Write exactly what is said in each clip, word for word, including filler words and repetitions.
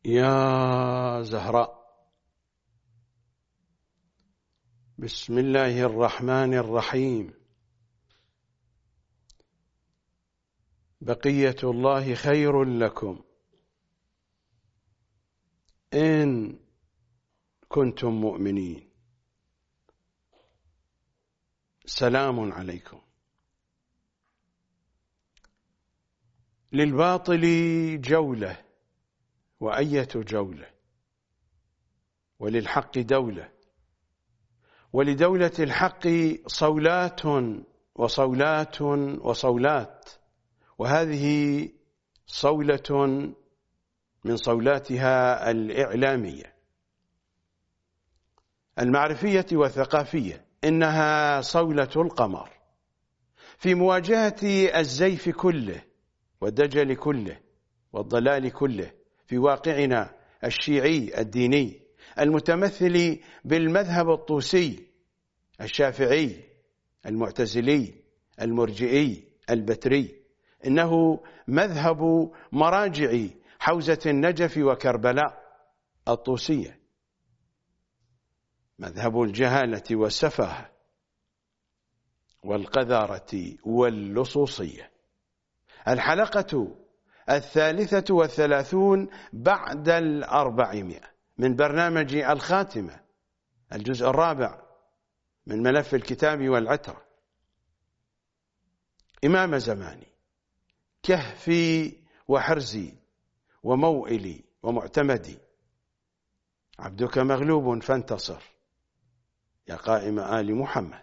يا زهراء. بسم الله الرحمن الرحيم. بقية الله خير لكم إن كنتم مؤمنين. سلام عليكم. للباطل جولة وأية جولة، وللحق دولة، ولدولة الحق صولات وصولات وصولات، وهذه صولة من صولاتها الإعلامية المعرفية والثقافية. إنها صولة القمر في مواجهة الزيف كله والدجل كله والضلال كله في واقعنا الشيعي الديني المتمثل بالمذهب الطوسي الشافعي المعتزلي المرجئي البتري. إنه مذهب مراجع حوزة النجف وكربلاء الطوسية، مذهب الجهالة والسفاهة والقذارة واللصوصية. الحلقة الثالثة والثلاثون بعد الأربعمائة من برنامج الخاتمة، الجزء الرابع من ملف الكتاب والعترة. إمام زماني، كهفي وحرزي وموئلي ومعتمدي، عبدك مغلوب فانتصر يا قائم آل محمد.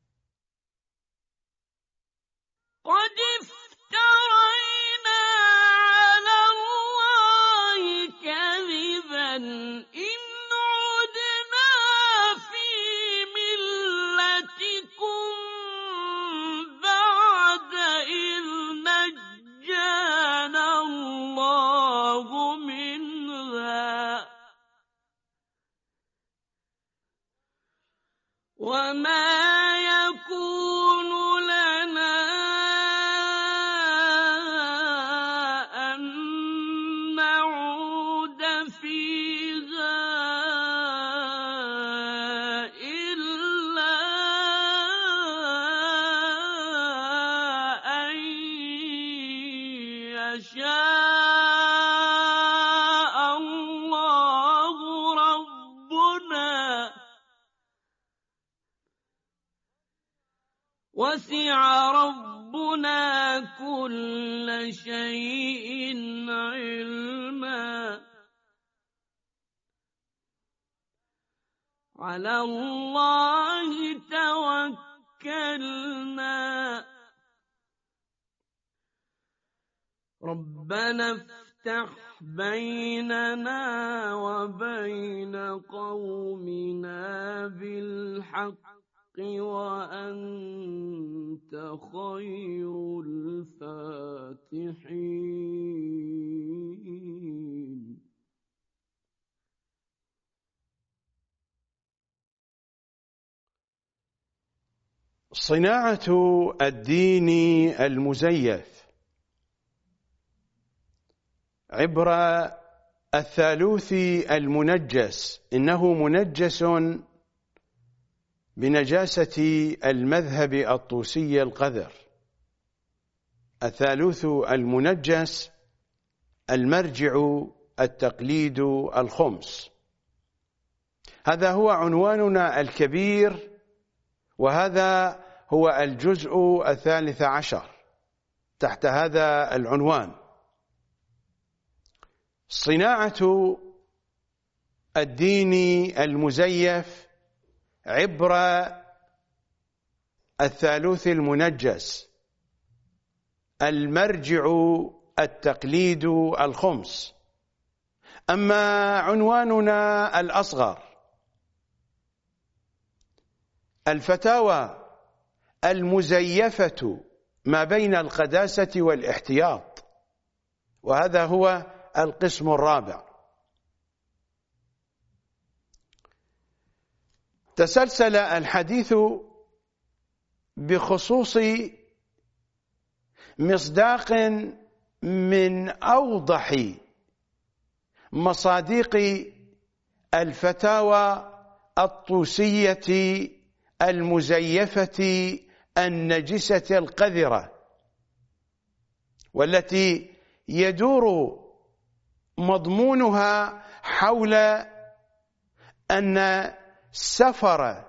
قد افترينا على الله كذبا إن عدنا في ملتكم بعد إذ نجانا الله منها وما يكون لنا أن نعود فيها إلا أن يشاء الله ربنا وسع ربنا كل شيء علما. على الله توكلنا. ربنا افتح بيننا وبين قومنا بالحق وأنت خير الفاتحين. صناعة الدين المزيف عبر الثالوث المنجس. إنه منجس بنجاسة المذهب الطوسي القذر. الثالوث المنجس المرجع التقليد الخمس. هذا هو عنواننا الكبير، وهذا هو الجزء الثالث عشر تحت هذا العنوان: صناعة الدين المزيف عبر الثالوث المنجس المرجع التقليد الخمس. أما عنواننا الأصغر: الفتاوى المزيفة ما بين القداسة والاحتياط، وهذا هو القسم الرابع. تسلسل الحديث بخصوص مصداق من أوضح مصادق الفتاوى الطوسية المزيفة النجسة القذرة، والتي يدور مضمونها حول أن سفر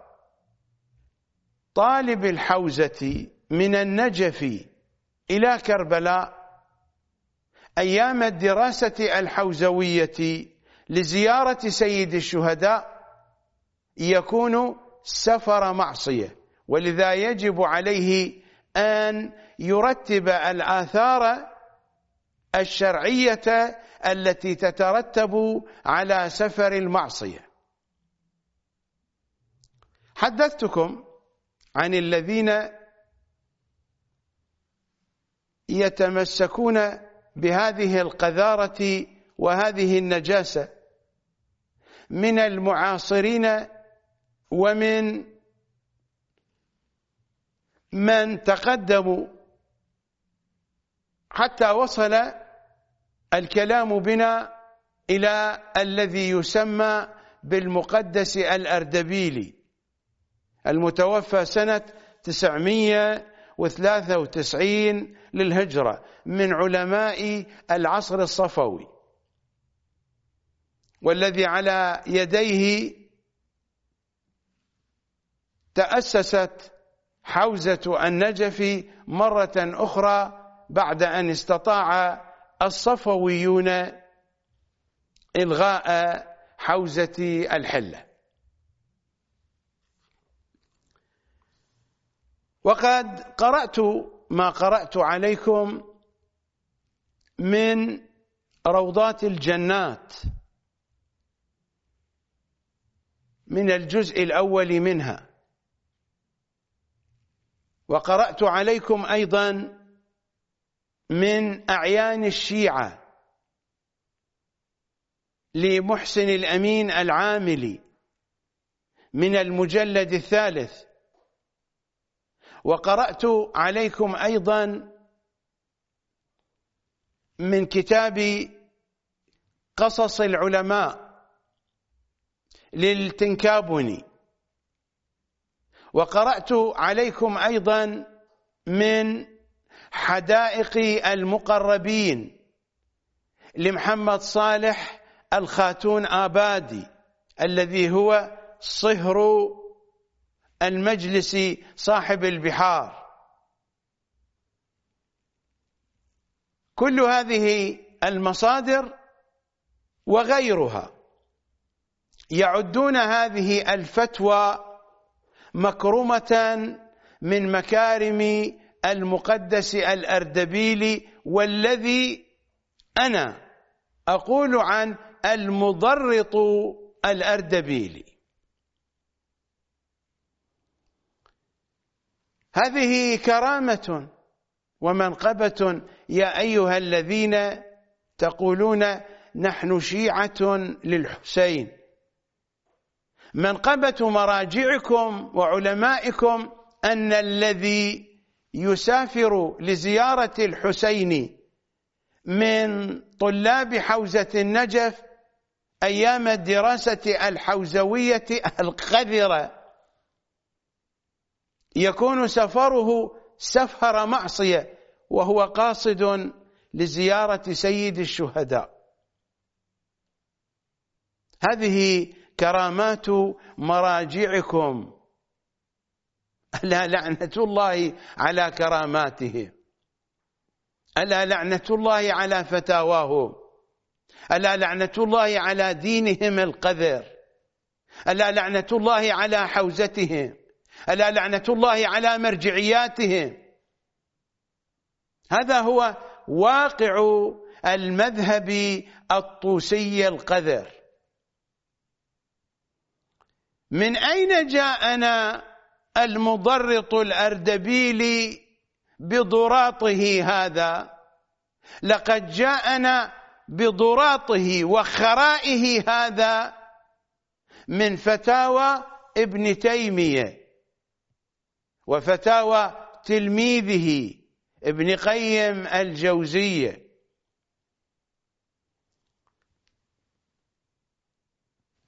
طالب الحوزة من النجف إلى كربلاء أيام الدراسة الحوزوية لزيارة سيد الشهداء يكون سفر معصية، ولذا يجب عليه أن يرتب الآثار الشرعية التي تترتب على سفر المعصية. حدثتكم عن الذين يتمسكون بهذه القذارة وهذه النجاسة من المعاصرين ومن من تقدموا، حتى وصل الكلام بنا إلى الذي يسمى بالمقدس الأردبيلي المتوفى سنة تسعمائة وثلاثة وتسعين للهجرة من علماء العصر الصفوي، والذي على يديه تأسست حوزة النجف مرة أخرى بعد أن استطاع الصفويون إلغاء حوزة الحلة. وقد قرأت ما قرأت عليكم من روضات الجنات من الجزء الأول منها، وقرأت عليكم أيضا من أعيان الشيعة لمحسن الأمين العاملي من المجلد الثالث، وقرأت عليكم أيضا من كتاب قصص العلماء للتنكابني، وقرأت عليكم أيضا من حدائق المقربين لمحمد صالح الخاتون آبادي الذي هو صهر المجلس صاحب البحار. كل هذه المصادر وغيرها يعدون هذه الفتوى مكرمة من مكارم المقدس الأردبيلي، والذي أنا أقول عن المضرط الأردبيلي. هذه كرامة ومنقبة يا أيها الذين تقولون نحن شيعة للحسين. منقبة مراجعكم وعلمائكم أن الذي يسافر لزيارة الحسين من طلاب حوزة النجف أيام الدراسة الحوزوية القذرة يكون سفره سفر معصية، وهو قاصد لزيارة سيد الشهداء. هذه كرامات مراجعكم، ألا لعنة الله على كراماتهم، ألا لعنة الله على فتاواهم، ألا لعنة الله على دينهم القذر، ألا لعنة الله على حوزتهم، ألا لعنة الله على مرجعياتهم. هذا هو واقع المذهب الطوسي القذر. من أين جاءنا المضرط الأردبيلي بضراطه هذا؟ لقد جاءنا بضراطه وخرائه هذا من فتاوى ابن تيمية وفتاوى تلميذه ابن قيم الجوزية.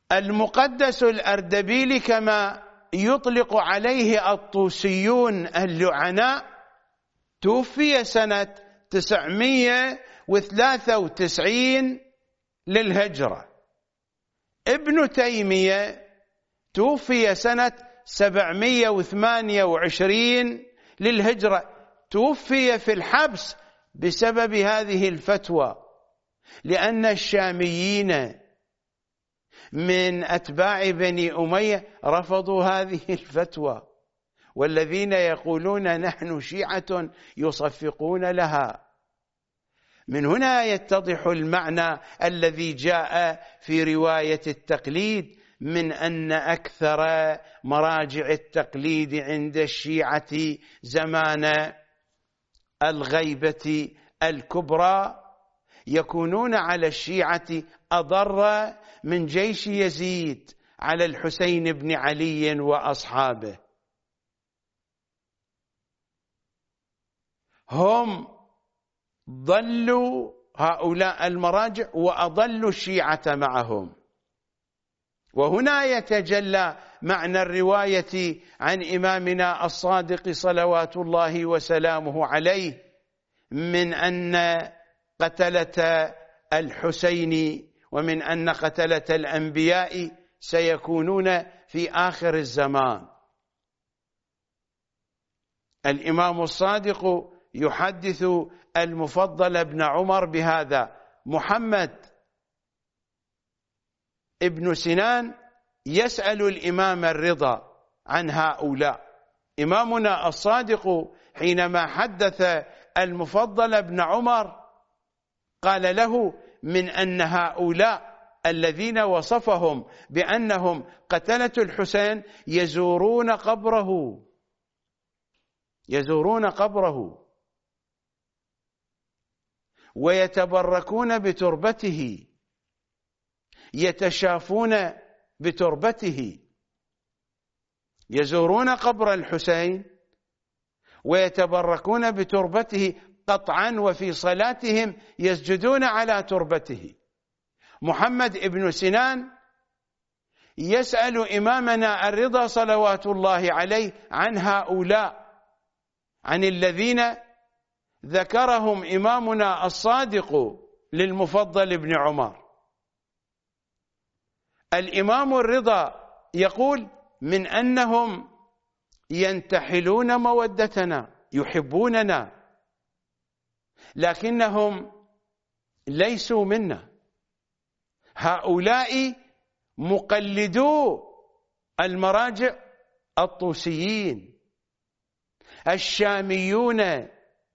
المقدس الأردبيلي كما يطلق عليه الطوسيون اللعناء توفي سنة تسعمئة وثلاثة وتسعين للهجرة. ابن تيمية توفي سنة سبعمئة وثمانية وعشرين للهجرة، توفي في الحبس بسبب هذه الفتوى، لأن الشاميين من أتباع بني أمية رفضوا هذه الفتوى، والذين يقولون نحن شيعة يصفقون لها. من هنا يتضح المعنى الذي جاء في رواية التقليد من أن أكثر مراجع التقليد عند الشيعة زمان الغيبة الكبرى يكونون على الشيعة أضر من جيش يزيد على الحسين بن علي وأصحابه. هم ضلوا هؤلاء المراجع وأضلوا الشيعة معهم. وهنا يتجلى معنى الرواية عن إمامنا الصادق صلوات الله وسلامه عليه من أن قتلة الحسين ومن أن قتلة الأنبياء سيكونون في آخر الزمان. الإمام الصادق يحدث المفضل بن عمر بهذا: محمد ابن سنان يسأل الإمام الرضا عن هؤلاء. إمامنا الصادق حينما حدث المفضل بن عمر قال له من أن هؤلاء الذين وصفهم بأنهم قتلة الحسين يزورون قبره يزورون قبره ويتبركون بتربته، يتشافون بتربته، يزورون قبر الحسين ويتبركون بتربته قطعا، وفي صلاتهم يسجدون على تربته. محمد ابن سنان يسأل إمامنا الرضا صلوات الله عليه عن هؤلاء، عن الذين ذكرهم إمامنا الصادق للمفضل بن عمر. الإمام الرضا يقول من أنهم ينتحلون مودتنا، يحبوننا، لكنهم ليسوا منا. هؤلاء مقلدو المراجع الطوسيين الشاميون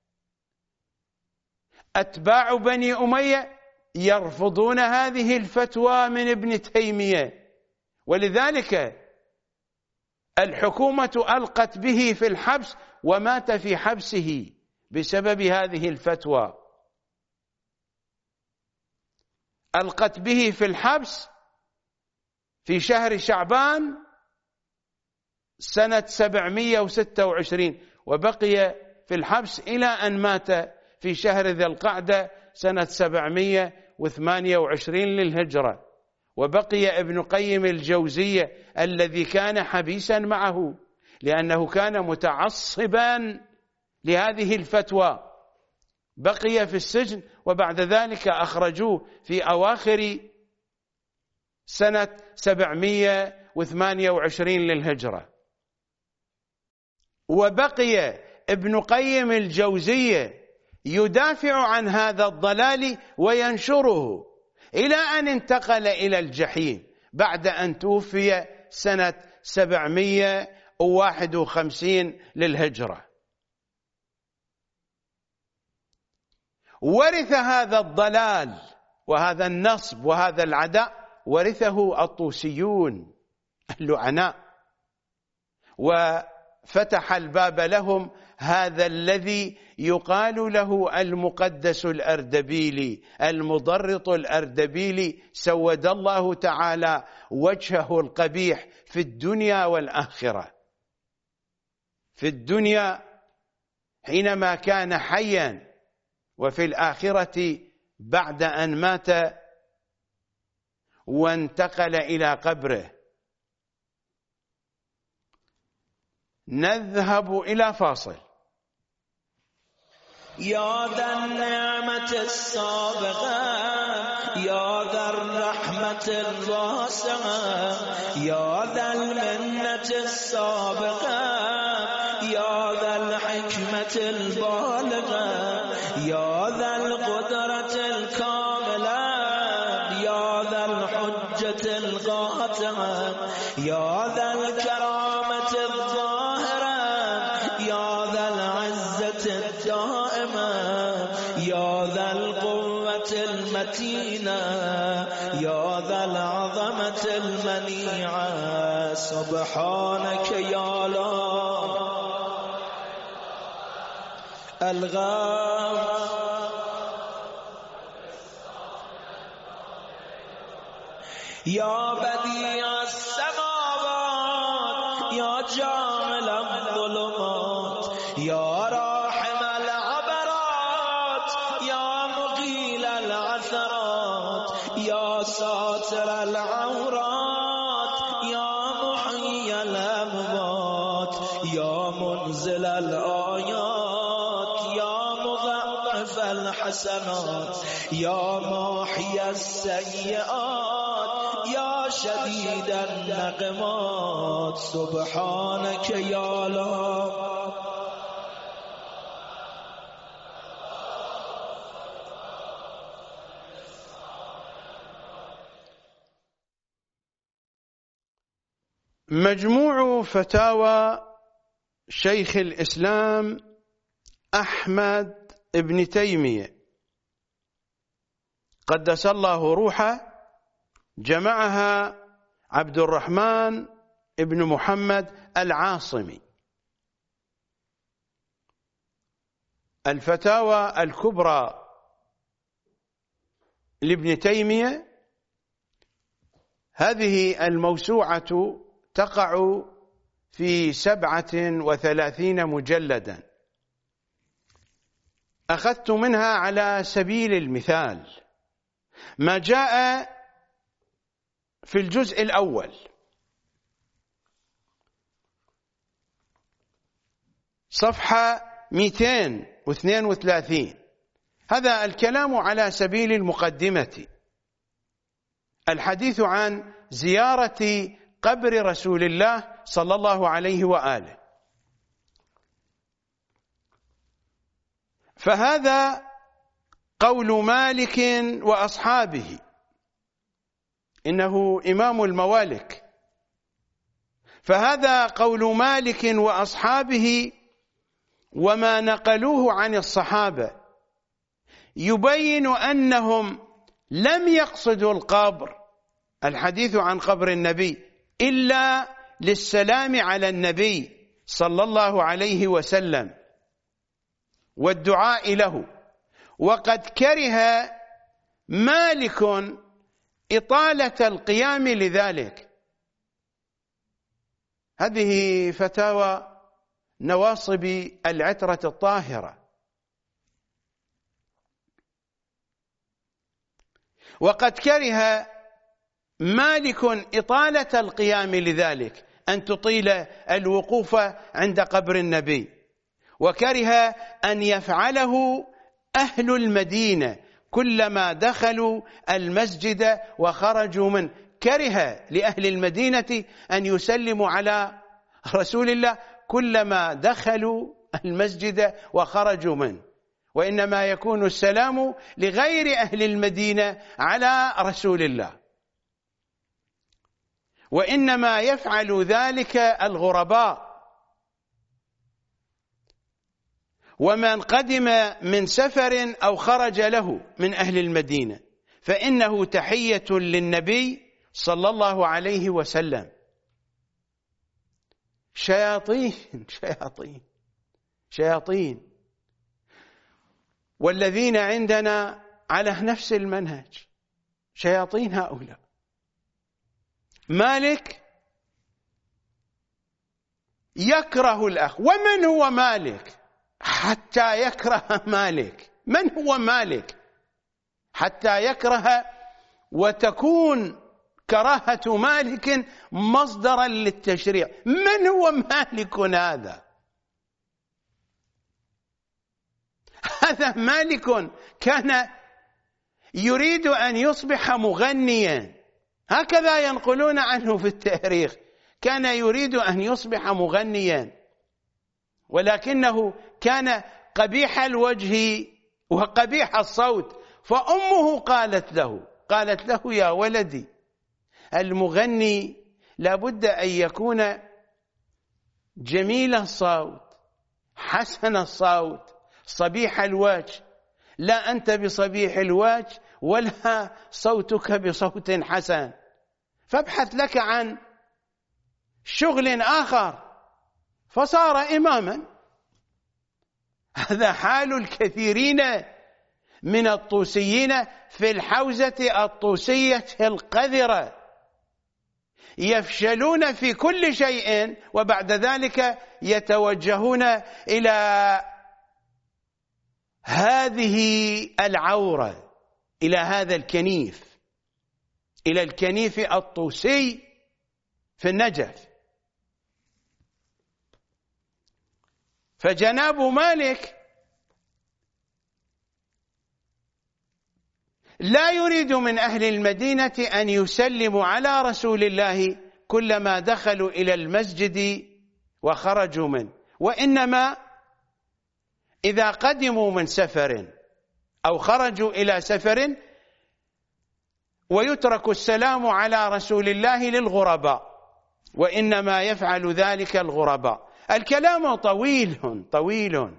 أتباع بني أمية يرفضون هذه الفتوى من ابن تيمية، ولذلك الحكومة ألقت به في الحبس ومات في حبسه بسبب هذه الفتوى. ألقت به في الحبس في شهر شعبان سنة سبعمئة وستة وعشرين، وبقي في الحبس إلى أن مات في شهر ذي القعدة سنة سبعمئة وثمانية وعشرين للهجرة. وبقي ابن قيم الجوزية الذي كان حبيسا معه لأنه كان متعصبا لهذه الفتوى، بقي في السجن، وبعد ذلك أخرجوه في أواخر سنة سبعمئة وثمانية وعشرين للهجرة. وبقي ابن قيم الجوزية يدافع عن هذا الضلال وينشره إلى أن انتقل إلى الجحيم بعد أن توفي سنة سبعمئة وواحد وخمسين للهجرة. ورث هذا الضلال وهذا النصب وهذا العداء ورثه الطوسيون اللعناء، وفتح الباب لهم هذا الذي يقال له المقدس الأردبيلي، المضرط الأردبيلي، سود الله تعالى وجهه القبيح في الدنيا والآخرة. في الدنيا حينما كان حيا، وفي الآخرة بعد أن مات وانتقل إلى قبره. نذهب إلى فاصل. يا ذا النعمة السابقة، يا ذا الرحمة الواسعة، يا ذا المنة السابقة، يا ذا الحكمة البالغة، يا ذا القدرة الكاملة، يا ذا الحجة القاطعة، يا ذا الكرامة الظاهرة، يا ذا العزة الدائمة، يا ذا القوة المتينة، يا ذا العظمة المنيعة. سبحانك يا الله الغافر يا بديع السماوات، يا جامل الظلمات، يا راحم العبرات، يا مقيل العثرات، يا ساتر العورات، يا محيي الأموات، يا منزل الآيات، يا مضاعف الحسنات، يا ماحي السيئات، يا شديد النقمات. سبحانك يا الله مجموع فتاوى شيخ الإسلام أحمد ابن تيمية قدس الله روحه، جمعها عبد الرحمن ابن محمد العاصمي. الفتاوى الكبرى لابن تيمية، هذه الموسوعة تقع في سبعة وثلاثين مجلدا. أخذت منها على سبيل المثال ما جاء في الجزء الأول، صفحة مئتين واثنين وثلاثين. هذا الكلام على سبيل المقدمة، الحديث عن زيارة قبر رسول الله صلى الله عليه وآله. فهذا قول مالك وأصحابه، إنه إمام الموالك. فهذا قول مالك وأصحابه وما نقلوه عن الصحابة، يبين أنهم لم يقصدوا القبر، الحديث عن قبر النبي، إلا للسلام على النبي صلى الله عليه وسلم والدعاء له. وقد كره مالك إطالة القيام لذلك. هذه فتاوى نواصب العترة الطاهرة. وقد كره مالك إطالة القيام لذلك، أن تطيل الوقوف عند قبر النبي، وكره أن يفعله أهل المدينة كلما دخلوا المسجد وخرجوا منه. كره لأهل المدينة أن يسلموا على رسول الله كلما دخلوا المسجد وخرجوا منه، وإنما يكون السلام لغير أهل المدينة على رسول الله، وإنما يفعل ذلك الغرباء ومن قدم من سفر أو خرج له من أهل المدينة، فإنه تحية للنبي صلى الله عليه وسلم. شياطين شياطين شياطين. والذين عندنا على نفس المنهج شياطين هؤلاء. مالك يكره الأخ. ومن هو مالك حتى يكره مالك؟ من هو مالك حتى يكره وتكون كراهة مالك مصدرا للتشريع. من هو مالك هذا؟ هذا مالك كان يريد أن يصبح مغنيا، هكذا ينقلون عنه في التاريخ، كان يريد أن يصبح مغنيا، ولكنه كان قبيح الوجه وقبيح الصوت، فأمه قالت له قالت له يا ولدي، المغني لابد أن يكون جميل الصوت، حسن الصوت، صبيح الوجه، لا أنت بصبيح الوجه ولا صوتك بصوت حسن، فابحث لك عن شغل آخر. فصار إماما. هذا حال الكثيرين من الطوسيين في الحوزة الطوسية القذرة، يفشلون في كل شيء وبعد ذلك يتوجهون إلى هذه العورة، إلى هذا الكنيف، إلى الكنيف الطوسي في النجف. فجناب مالك لا يريد من أهل المدينة أن يسلموا على رسول الله كلما دخلوا إلى المسجد وخرجوا منه، وإنما إذا قدموا من سفر أو خرجوا إلى سفر ويترك السلام على رسول الله للغرباء، وإنما يفعل ذلك الغرباء. الكلام طويل طويل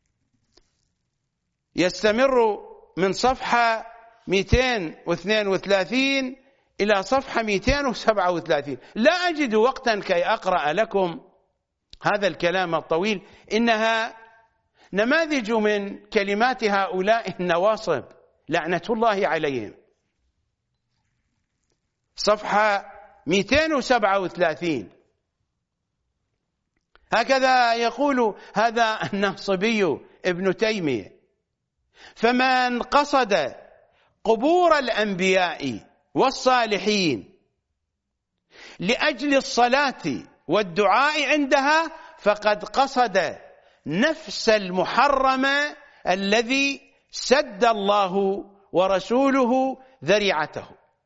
يستمر من صفحة مئتين واثنين وثلاثين إلى صفحة مئتين وسبعة وثلاثين. لا أجد وقتا كي أقرأ لكم هذا الكلام الطويل، إنها نماذج من كلمات هؤلاء النواصب لعنة الله عليهم. صفحة مئتين وسبعة وثلاثين هكذا يقول هذا الناصبي ابن تيمية: فمن قصد قبور الأنبياء والصالحين لأجل الصلاة والدعاء عندها فقد قصد نفس المحرم الذي سد الله ورسوله ذريعته.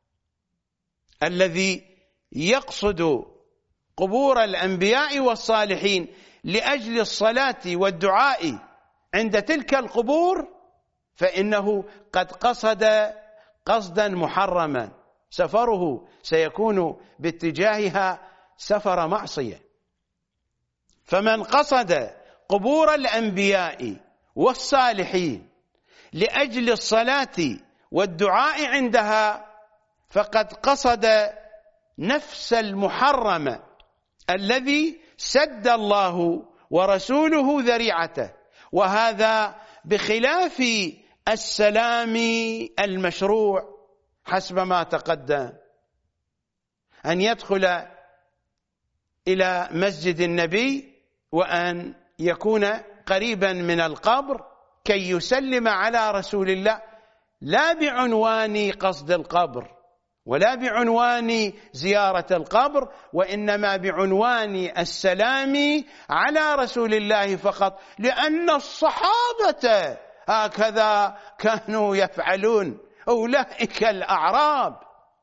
الذي يقصد قبور الأنبياء والصالحين لأجل الصلاة والدعاء عند تلك القبور فإنه قد قصد قصدا محرما، سفره سيكون باتجاهها سفر معصية. فمن قصد قبور الأنبياء والصالحين لأجل الصلاة والدعاء عندها فقد قصد نفس المحرم الذي سد الله ورسوله ذريعته، وهذا بخلاف السلام المشروع حسب ما تقدم، أن يدخل إلى مسجد النبي وأن يكون قريبا من القبر كي يسلم على رسول الله، لا بعنوان قصد القبر ولا بعنوان زيارة القبر، وإنما بعنوان السلام على رسول الله فقط، لأن الصحابة هكذا كانوا يفعلون، أولئك الأعراب.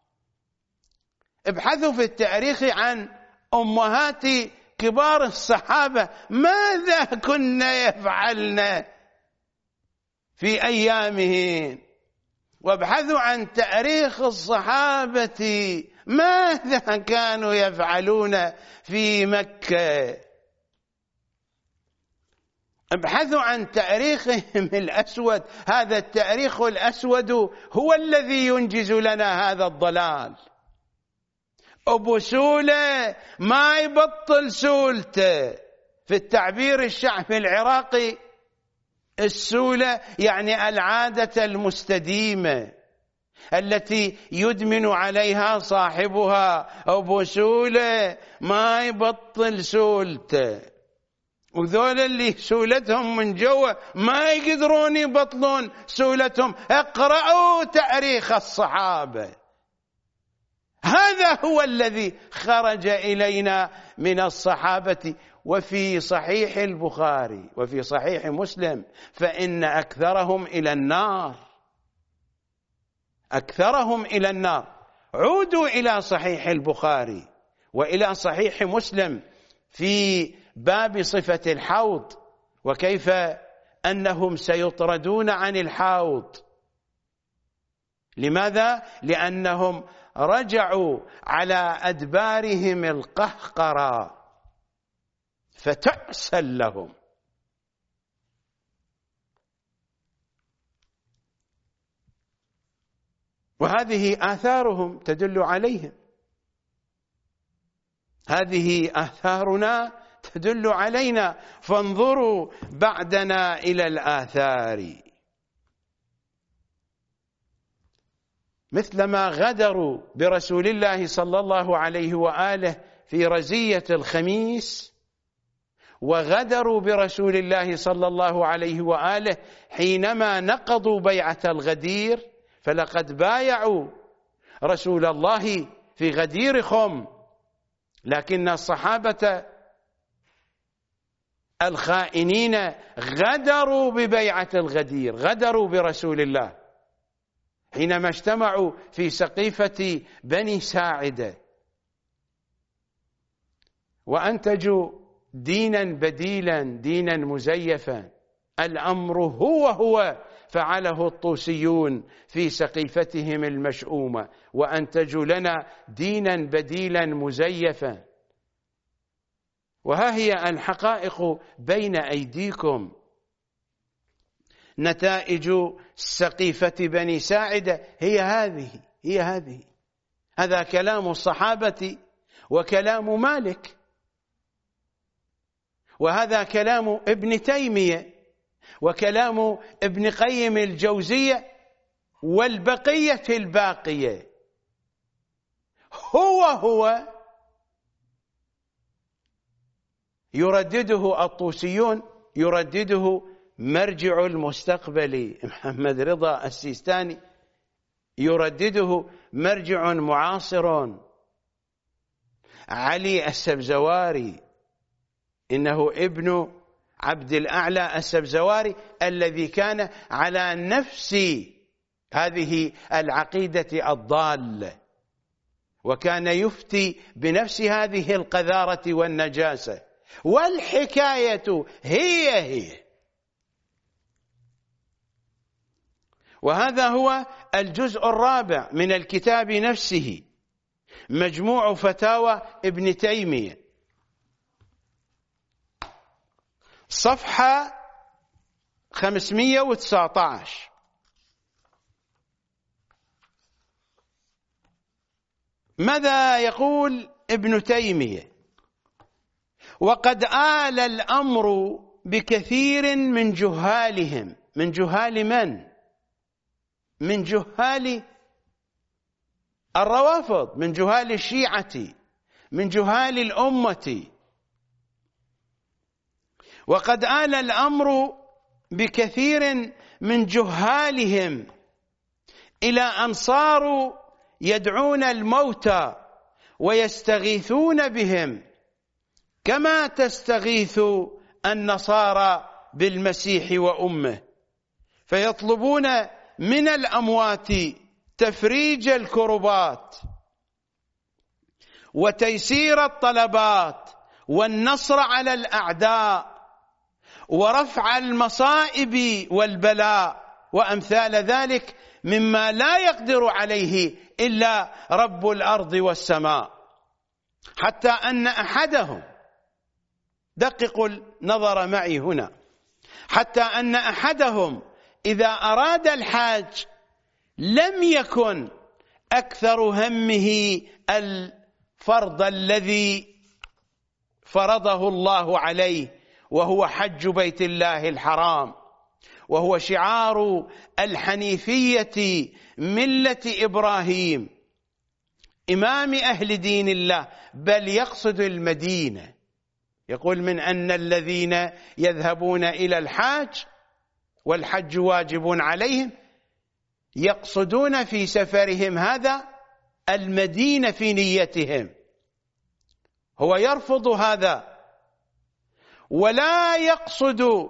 ابحثوا في التاريخ عن أمهات كبار الصحابة ماذا كن يفعلن في أيامهم، وابحثوا عن تاريخ الصحابة ماذا كانوا يفعلون في مكة. ابحثوا عن تاريخهم الأسود، هذا التاريخ الأسود هو الذي ينجز لنا هذا الضلال. أبو سولة ما يبطل سولته، في التعبير الشعبي العراقي السولة يعني العادة المستديمة التي يدمن عليها صاحبها. أبو سولة ما يبطل سولته، وذول اللي سولتهم من جوا ما يقدرون يبطلون سولتهم. اقرأوا تاريخ الصحابة، هذا هذا هو الذي خرج إلينا من الصحابة. وفي صحيح البخاري وفي صحيح مسلم فإن أكثرهم إلى النار، أكثرهم إلى النار. عودوا إلى صحيح البخاري وإلى صحيح مسلم في باب صفة الحوض، وكيف أنهم سيطردون عن الحوض. لماذا؟ لأنهم رجعوا على أدبارهم القهقرى، فتأسا لهم. وهذه آثارهم تدل عليهم، هذه آثارنا تدل علينا، فانظروا بعدنا إلى الآثار. مثلما غدروا برسول الله صلى الله عليه وآله في رزية الخميس، وغدروا برسول الله صلى الله عليه وآله حينما نقضوا بيعة الغدير، فلقد بايعوا رسول الله في غدير خم، لكن الصحابة الخائنين غدروا ببيعة الغدير، غدروا برسول الله حينما اجتمعوا في سقيفة بني ساعدة وأنتجوا دينا بديلا، دينا مزيفا. الأمر هو هو فعله الطوسيون في سقيفتهم المشؤومة، وأنتجوا لنا دينا بديلا مزيفا. وها هي الحقائق بين أيديكم. نتائج سقيفة بني ساعدة هي هذه، هي هذه. هذا كلام الصحابة وكلام مالك، وهذا كلام ابن تيمية وكلام ابن قيم الجوزية والبقية الباقية. هو هو يردده الطوسيون، يردده مرجع المستقبلي محمد رضا السيستاني، يردده مرجع معاصر علي السبزواري، إنه ابن عبد الأعلى السبزواري الذي كان على نفس هذه العقيدة الضالة، وكان يفتي بنفس هذه القذارة والنجاسة. والحكاية هي هي. وهذا هو الجزء الرابع من الكتاب نفسه، مجموع فتاوى ابن تيمية، صفحة خمسمئة وتسعة عشر. ماذا يقول ابن تيمية؟ وقد آل الأمر بكثير من جهالهم. من جهال من؟ من جهال الروافض، من جهال الشيعة، من جهال الأمة. وقد آل الأمر بكثير من جهالهم إلى أن صاروا يدعون الموتى ويستغيثون بهم كما تستغيث النصارى بالمسيح وأمه، فيطلبون من الأموات تفريج الكربات وتيسير الطلبات والنصر على الأعداء ورفع المصائب والبلاء وأمثال ذلك مما لا يقدر عليه إلا رب الأرض والسماء. حتى أن أحدهم، دققوا النظر معي هنا، حتى أن أحدهم إذا أراد الحاج لم يكن أكثر همه الفرض الذي فرضه الله عليه، وهو حج بيت الله الحرام، وهو شعار الحنيفية ملة إبراهيم إمام أهل دين الله، بل يقصد المدينة. يقول من أن الذين يذهبون إلى الحاج والحج واجب عليهم يقصدون في سفرهم هذا المدين في نيتهم. هو يرفض هذا ولا يقصد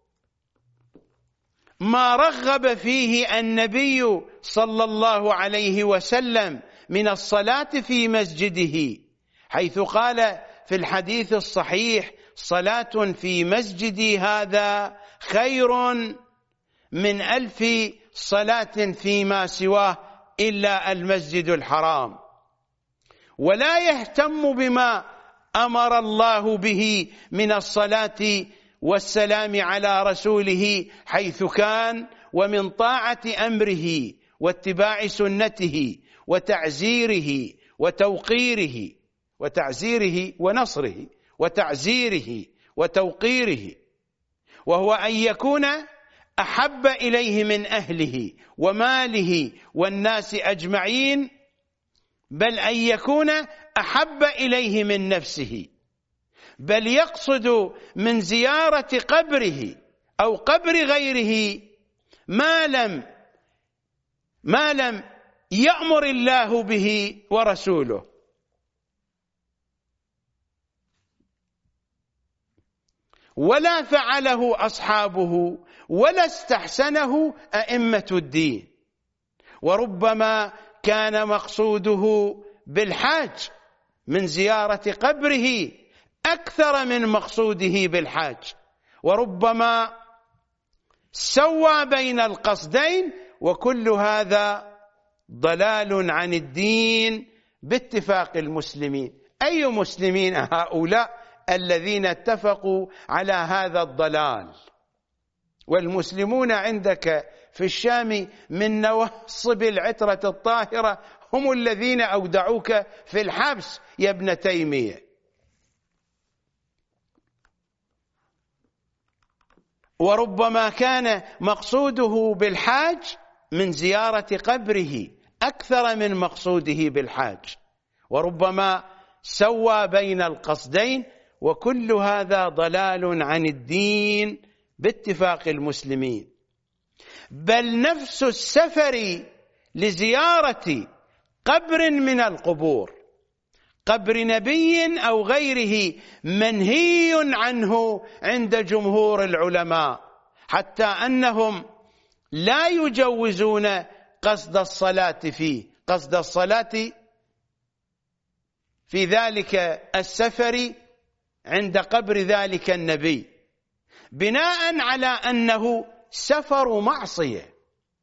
ما رغب فيه النبي صلى الله عليه وسلم من الصلاة في مسجده، حيث قال في الحديث الصحيح: صلاة في مسجدي هذا خير من ألف صلاة فيما سواه إلا المسجد الحرام. ولا يهتم بما أمر الله به من الصلاة والسلام على رسوله حيث كان، ومن طاعة أمره واتباع سنته وتعزيره وتوقيره وتعزيره ونصره وتعزيره وتوقيره، وهو أن يكون أحب إليه من أهله وماله والناس أجمعين، بل أن يكون أحب إليه من نفسه، بل يقصد من زيارة قبره أو قبر غيره ما لم ما لم يأمر الله به ورسوله. ولا فعله أصحابه ولا استحسنه أئمة الدين. وربما كان مقصوده بالحاج من زيارة قبره أكثر من مقصوده بالحاج، وربما سوى بين القصدين، وكل هذا ضلال عن الدين باتفاق المسلمين. أي مسلمين هؤلاء الذين اتفقوا على هذا الضلال؟ والمسلمون عندك في الشام من نواصب العترة الطاهرة هم الذين أودعوك في الحبس يا ابن تيمية. وربما كان مقصوده بالحاج من زيارة قبره أكثر من مقصوده بالحاج، وربما سوى بين القصدين، وكل هذا ضلال عن الدين باتفاق المسلمين. بل نفس السفر لزيارة قبر من القبور، قبر نبي أو غيره، منهي عنه عند جمهور العلماء، حتى أنهم لا يجوزون قصد الصلاة فيه، قصد الصلاة في ذلك السفر عند قبر ذلك النبي، بناء على أنه سفر معصية.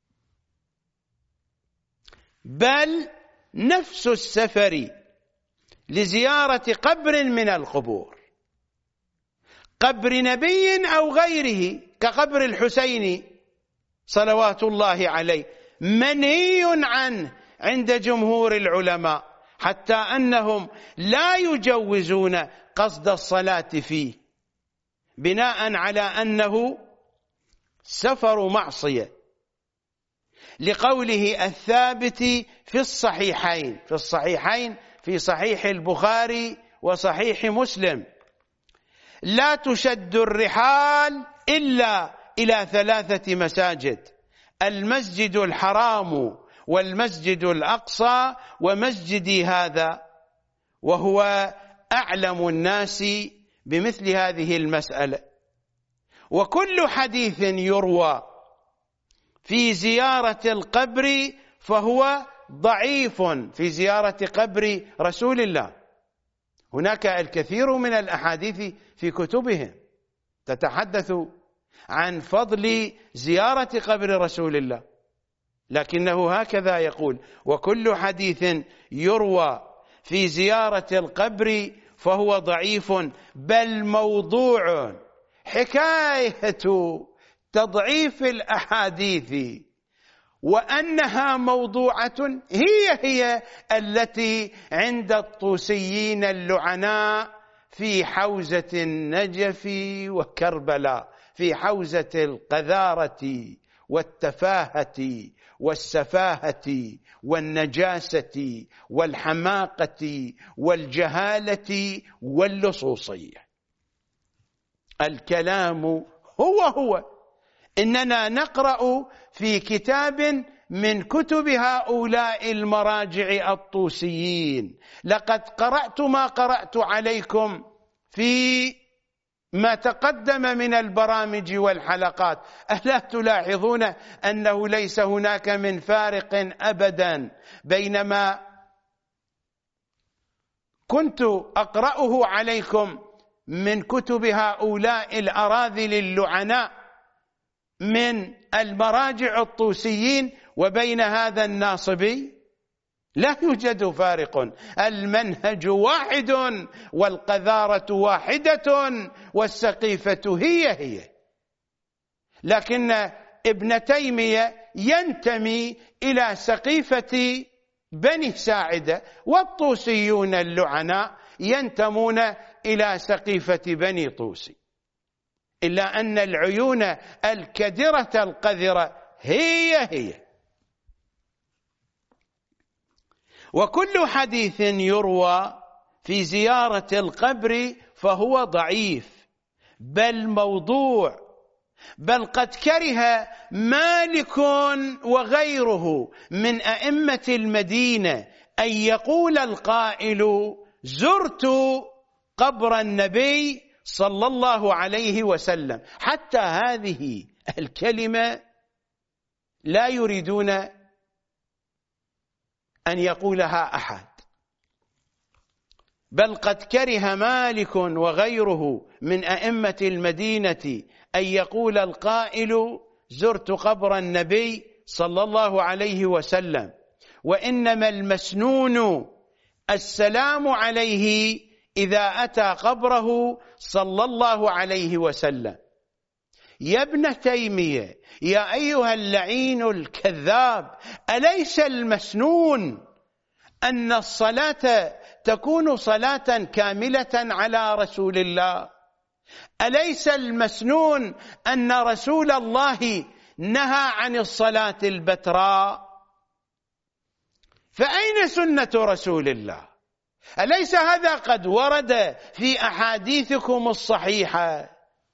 بل نفس السفر لزيارة قبر من القبور، قبر نبي أو غيره كقبر الحسين صلوات الله عليه، منهي عنه عند جمهور العلماء، حتى أنهم لا يجوزون قصد الصلاة فيه، بناء على أنه سفر معصية، لقوله الثابت في الصحيحين في الصحيحين في صحيح البخاري وصحيح مسلم: لا تشد الرحال إلا إلى ثلاثة مساجد: المسجد الحرام والمسجد الأقصى ومسجدي هذا. وهو أعلم الناس بمثل هذه المسألة. وكل حديث يروى في زيارة القبر فهو ضعيف في زيارة قبر رسول الله. هناك الكثير من الأحاديث في كتبهم تتحدث عن فضل زيارة قبر رسول الله، لكنه هكذا يقول: وكل حديث يروى في زيارة القبر فهو ضعيف بل موضوع. حكاية تضعيف الأحاديث وأنها موضوعة هي هي التي عند الطوسيين اللعناء في حوزة النجف وكربلاء، في حوزة القذارة والتفاهة والسفاهة والنجاسة والحماقة والجهالة واللصوصية. الكلام هو هو إننا نقرأ في كتاب من كتب هؤلاء المراجع الطوسيين. لقد قرأت ما قرأت عليكم في ما تقدم من البرامج والحلقات. ألا تلاحظون أنه ليس هناك من فارق أبدا بين ما كنت أقرأه عليكم من كتب هؤلاء الأراذل اللعناء من المراجع الطوسيين وبين هذا الناصبي؟ لا يوجد فارق، المنهج واحد والقذارة واحدة والسقيفة هي هي. لكن ابن تيمية ينتمي إلى سقيفة بني ساعدة، والطوسيون اللعناء ينتمون إلى سقيفة بني طوسي، إلا أن العيون الكدرة القذرة هي هي. وكل حديث يروى في زيارة القبر فهو ضعيف بل موضوع، بل قد كره مالك وغيره من أئمة المدينة أن يقول القائل زرت قبر النبي صلى الله عليه وسلم. حتى هذه الكلمة لا يريدون أن يقولها أحد، بل قد كره مالك وغيره من أئمة المدينة أن يقول القائل زرت قبر النبي صلى الله عليه وسلم، وإنما المسنون السلام عليه إذا أتى قبره صلى الله عليه وسلم. يا ابن تيمية، يا أيها اللعين الكذاب، أليس المسنون أن الصلاة تكون صلاة كاملة على رسول الله؟ أليس المسنون أن رسول الله نهى عن الصلاة البتراء؟ فأين سنة رسول الله؟ أليس هذا قد ورد في أحاديثكم الصحيحة؟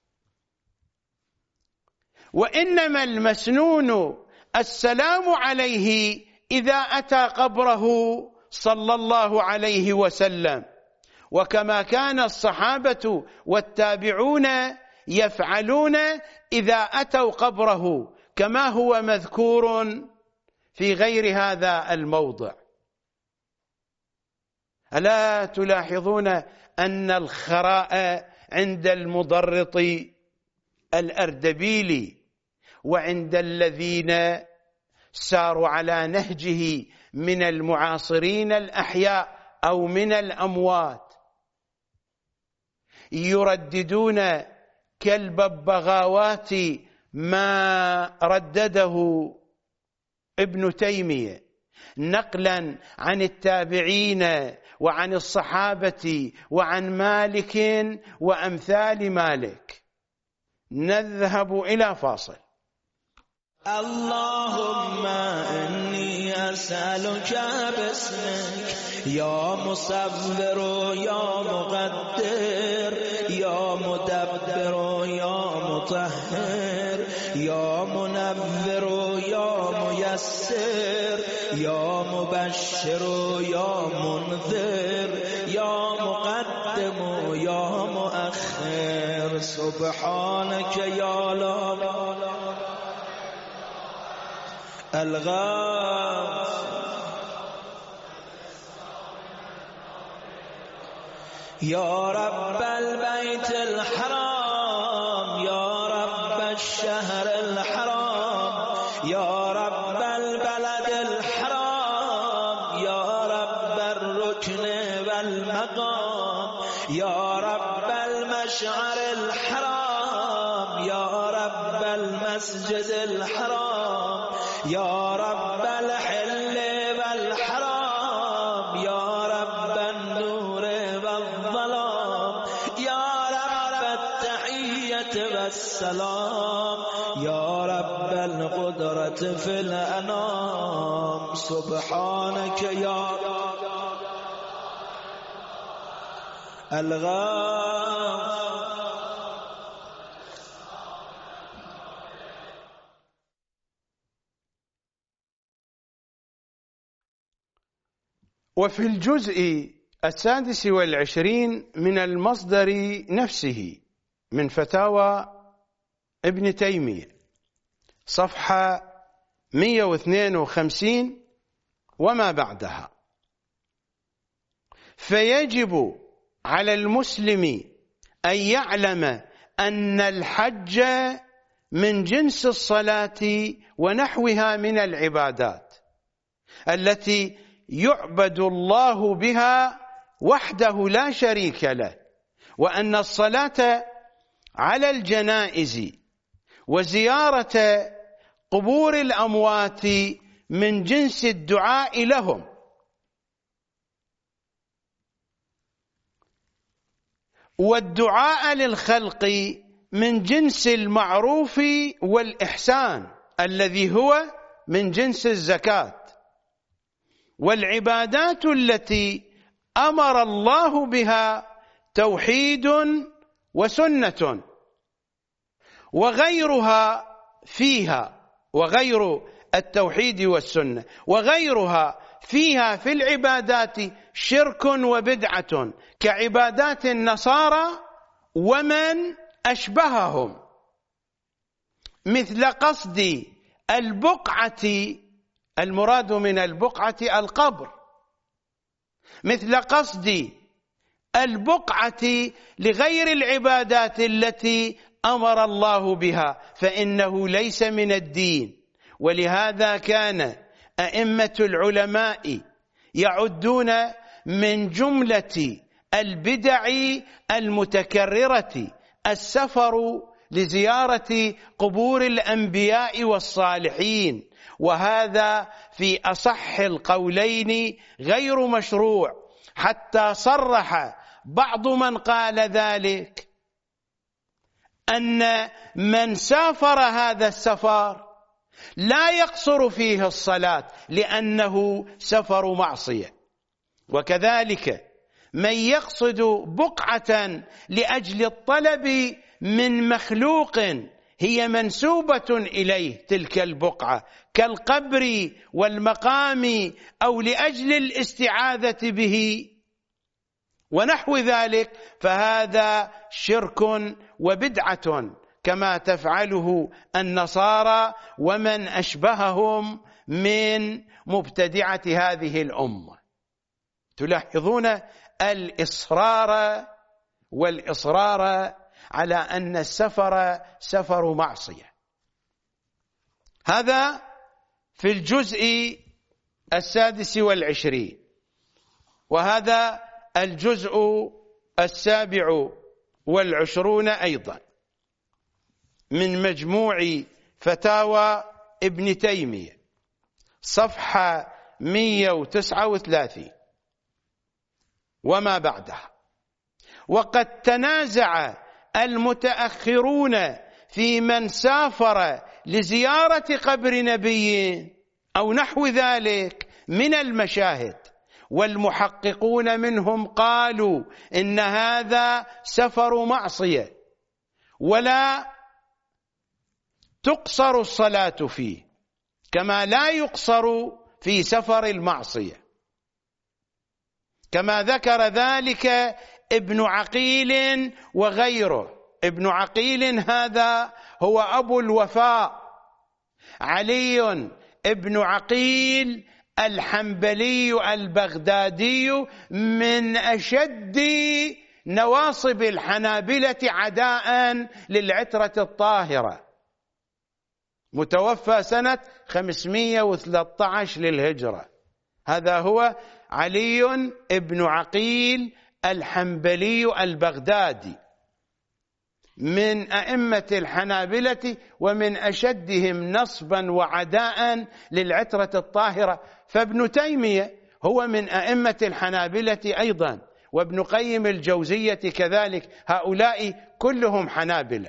وإنما المسنون السلام عليه إذا أتى قبره صلى الله عليه وسلم، وكما كان الصحابة والتابعون يفعلون إذا أتوا قبره، كما هو مذكور في غير هذا الموضع. ألا تلاحظون أن الخراء عند المضرط الأردبيلي وعند الذين ساروا على نهجه من المعاصرين الأحياء أو من الأموات يرددون كالببغاوات ما ردده ابن تيمية نقلا عن التابعين وعن الصحابة وعن مالك وأمثال مالك. نذهب إلى فاصل. اللهم إني أسألك باسمك يا مصبر يا مقدر يا مدبر يا مطهر يا منور يا ميسر يا مبشر يا منذر يا مقدم يا مؤخر سبحانك يا لا الغاث يا رب البيت الحرام يا رب الشهر الحرام يا رب البلد الحرام يا رب الركن والمقام يا رب المشعر الحرام يا رب المسجد الحرام يا رب الحل والحرام يا رب النور والظلام يا رب التحية والسلام يا رب القدرة في الأنام سبحانك يا الغاث وفي الجزء السادس والعشرين من المصدر نفسه من فتاوى ابن تيمية صفحة مئة واثنين وخمسين وما بعدها: فيجب على المسلم أن يعلم أن الحج من جنس الصلاة ونحوها من العبادات التي يعبد الله بها وحده لا شريك له، وأن الصلاة على الجنائز وزيارة قبور الأموات من جنس الدعاء لهم، والدعاء للخلق من جنس المعروف والإحسان الذي هو من جنس الزكاة، والعبادات التي أمر الله بها توحيد وسنة، وغيرها فيها وغير التوحيد والسنة وغيرها فيها في العبادات شرك وبدعة كعبادات النصارى ومن أشبههم، مثل قصد البقعة، المراد من البقعة القبر، مثل قصد البقعة لغير العبادات التي أمر الله بها، فإنه ليس من الدين. ولهذا كان أئمة العلماء يعدون من جملة البدع المتكررة السفر لزيارة قبور الأنبياء والصالحين، وهذا في أصح القولين غير مشروع، حتى صرح بعض من قال ذلك أن من سافر هذا السفر لا يقصر فيه الصلاة لأنه سفر معصية، وكذلك من يقصد بقعة لأجل الطلب من مخلوق هي منسوبة إليه تلك البقعة كالقبر والمقام، أو لأجل الاستعاذة به ونحو ذلك، فهذا شرك وبدعة كما تفعله النصارى ومن أشبههم من مبتدعة هذه الأمة. تلاحظون الإصرار والإصرار على أن السفر سفر معصية. هذا في الجزء السادس والعشرين، وهذا الجزء السابع والعشرون أيضا من مجموع فتاوى ابن تيمية صفحة مئة وتسعة وثلاثين وما بعدها: وقد تنازع المتأخرون في من سافر لزيارة قبر نبي أو نحو ذلك من المشاهد، والمحققون منهم قالوا إن هذا سفر معصية ولا تقصر الصلاة فيه، كما لا يقصر في سفر المعصية، كما ذكر ذلك ابن عقيل وغيره. ابن عقيل هذا هو أبو الوفاء علي ابن عقيل الحنبلي البغدادي، من أشد نواصب الحنابلة عداء للعترة الطاهرة، متوفى سنة خمسمئة وثلاثة عشر للهجرة. هذا هو علي ابن عقيل الحنبلي البغدادي، من أئمة الحنابلة ومن أشدهم نصبا وعداء للعترة الطاهرة. فابن تيمية هو من أئمة الحنابلة أيضا، وابن قيم الجوزية كذلك، هؤلاء كلهم حنابلة.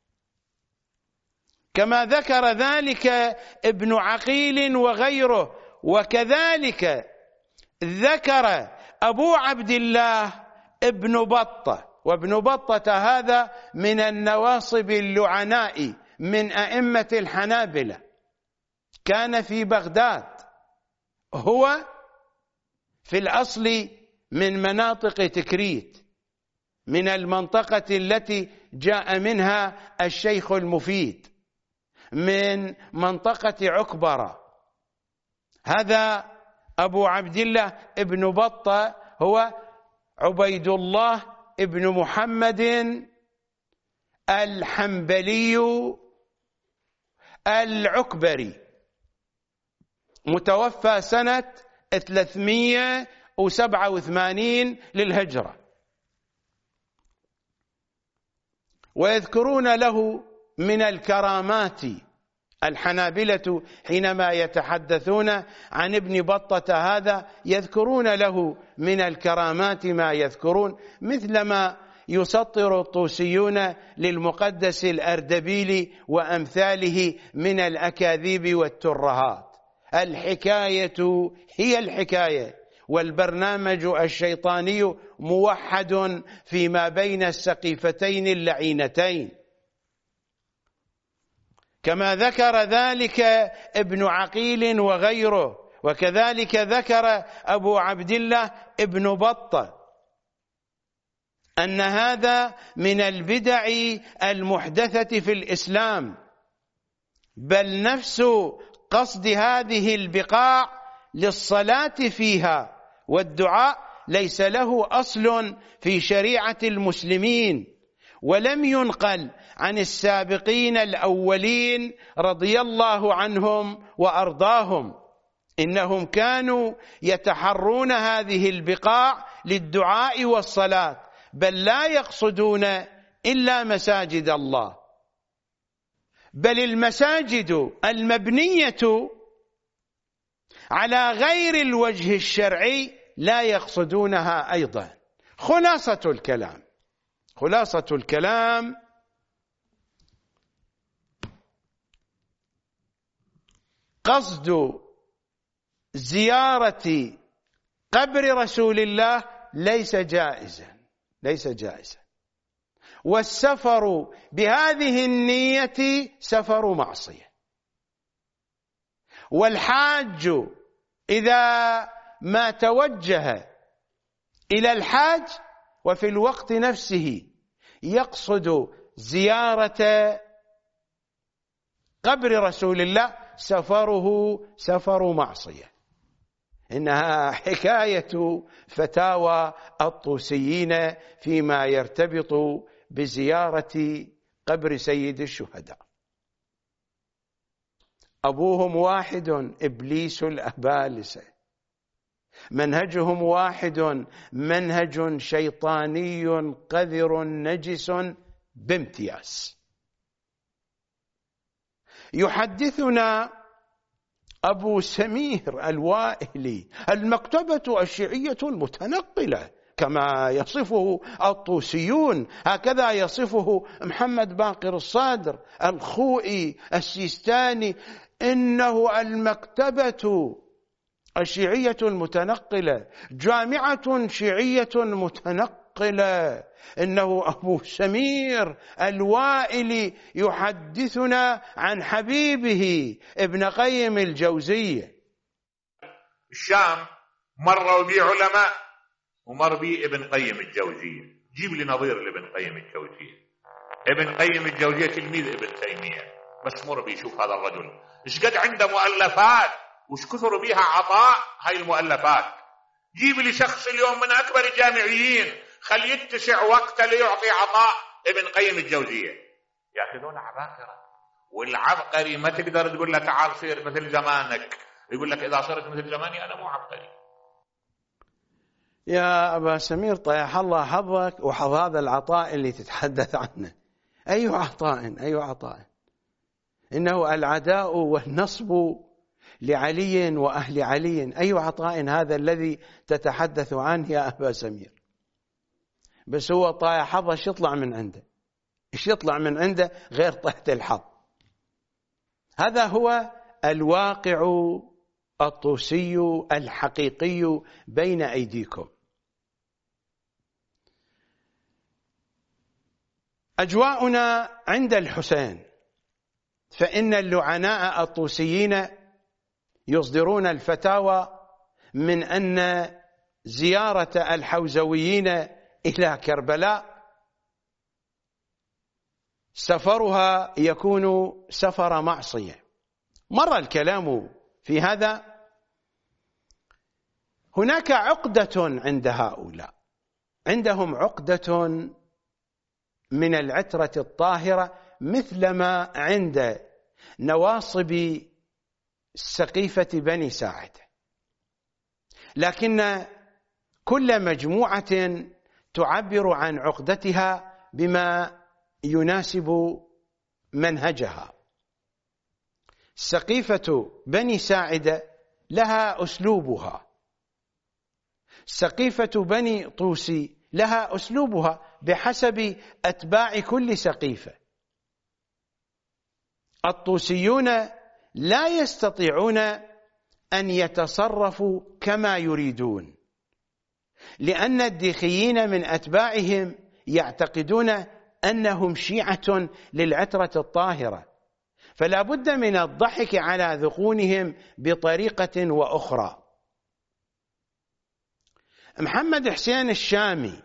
كما ذكر ذلك ابن عقيل وغيره، وكذلك ذكر أبو عبد الله ابن بطة، وابن بطة هذا من النواصب اللعناء من أئمة الحنابلة، كان في بغداد، هو في الأصل من مناطق تكريت، من المنطقة التي جاء منها الشيخ المفيد، من منطقة عكبرة. هذا أبو عبد الله ابن بطة هو عبيد الله ابن محمد الحنبلي العكبري، متوفى سنة ثلاثمئة وسبعة وثمانين للهجرة. ويذكرون له من الكرامات الحنابلة حينما يتحدثون عن ابن بطة هذا، يذكرون له من الكرامات ما يذكرون، مثلما يسطر الطوسيون للمقدس الأردبيلي وأمثاله من الأكاذيب والترهات. الحكاية هي الحكاية، والبرنامج الشيطاني موحد فيما بين السقيفتين اللعينتين، كما ذكر ذلك ابن عقيل وغيره، وكذلك ذكر أبو عبد الله ابن بطة أن هذا من البدع المحدثة في الإسلام، بل نفس قصد هذه البقاع للصلاة فيها والدعاء ليس له أصل في شريعة المسلمين، ولم ينقل عن السابقين الأولين رضي الله عنهم وأرضاهم، إنهم كانوا يتحرون هذه البقاع للدعاء والصلاة، بل لا يقصدون إلا مساجد الله، بل المساجد المبنية على غير الوجه الشرعي لا يقصدونها أيضا. خلاصة الكلام خلاصة الكلام قصد زيارة قبر رسول الله ليس جائزا ليس جائزا والسفر بهذه النية سفر معصية. والحاج إذا ما توجه إلى الحاج وفي الوقت نفسه يقصد زيارة قبر رسول الله سفره سفر معصية. إنها حكاية فتاوى الطوسيين فيما يرتبط بزيارة قبر سيد الشهداء. أبوهم واحد، إبليس الأبالسة، منهجهم واحد، منهج شيطاني قذر نجس بامتياز. يحدثنا أبو سمير الوائلي المكتبة الشيعية المتنقلة كما يصفه الطوسيون، هكذا يصفه محمد باقر الصادر الخوئي السيستاني، إنه المكتبة الشيعية المتنقلة، جامعة شيعية متنقلة. إنه أبو سمير الوائلي يحدثنا عن حبيبه ابن قيم الجوزية. الشام مروا بي علماء ومر بي ابن قيم الجوزية، جيب لي نظير لابن قيم الجوزية. ابن قيم الجوزية تلميذ ابن تيمية، بس مر بي شوف هذا الرجل ايش قد عنده مؤلفات وش كثر بيها عطاء هاي المؤلفات. جيب لي شخص اليوم من أكبر الجامعيين خلي يتسع وقته ليعطي عطاء ابن قيم الجوزية. ياخذون عباقرة، والعبقري ما تقدر تقول له تعال صير مثل زمانك، يقول لك إذا صرت مثل زماني أنا مو عبقري. يا أبا سمير طيح الله حظك وحظ هذا العطاء اللي تتحدث عنه. أي عطاء أي عطاء؟ إنه العداء والنصب لعلي وأهل علي. أي عطاء هذا الذي تتحدث عنه يا أبا سمير؟ بس هو طايح حظه، ايش يطلع من عنده؟ ايش يطلع من عنده غير طيحة الحظ؟ هذا هو الواقع الطوسي الحقيقي بين أيديكم. أجواؤنا عند الحسين، فإن اللعناء الطوسيين يصدرون الفتاوى من أن زيارة الحوزويين إلى كربلاء سفرها يكون سفر معصية. مر الكلام في هذا. هناك عقدة عند هؤلاء، عندهم عقدة من العترة الطاهرة مثلما عند نواصب سقيفة بني ساعدة، لكن كل مجموعة تعبر عن عقدتها بما يناسب منهجها. سقيفة بني ساعدة لها أسلوبها، سقيفة بني طوسي لها أسلوبها بحسب أتباع كل سقيفة. الطوسيون لا يستطيعون أن يتصرفوا كما يريدون، لأن الديخيين من أتباعهم يعتقدون أنهم شيعة للعترة الطاهرة، فلا بد من الضحك على ذقونهم بطريقة وأخرى. محمد حسين الشامي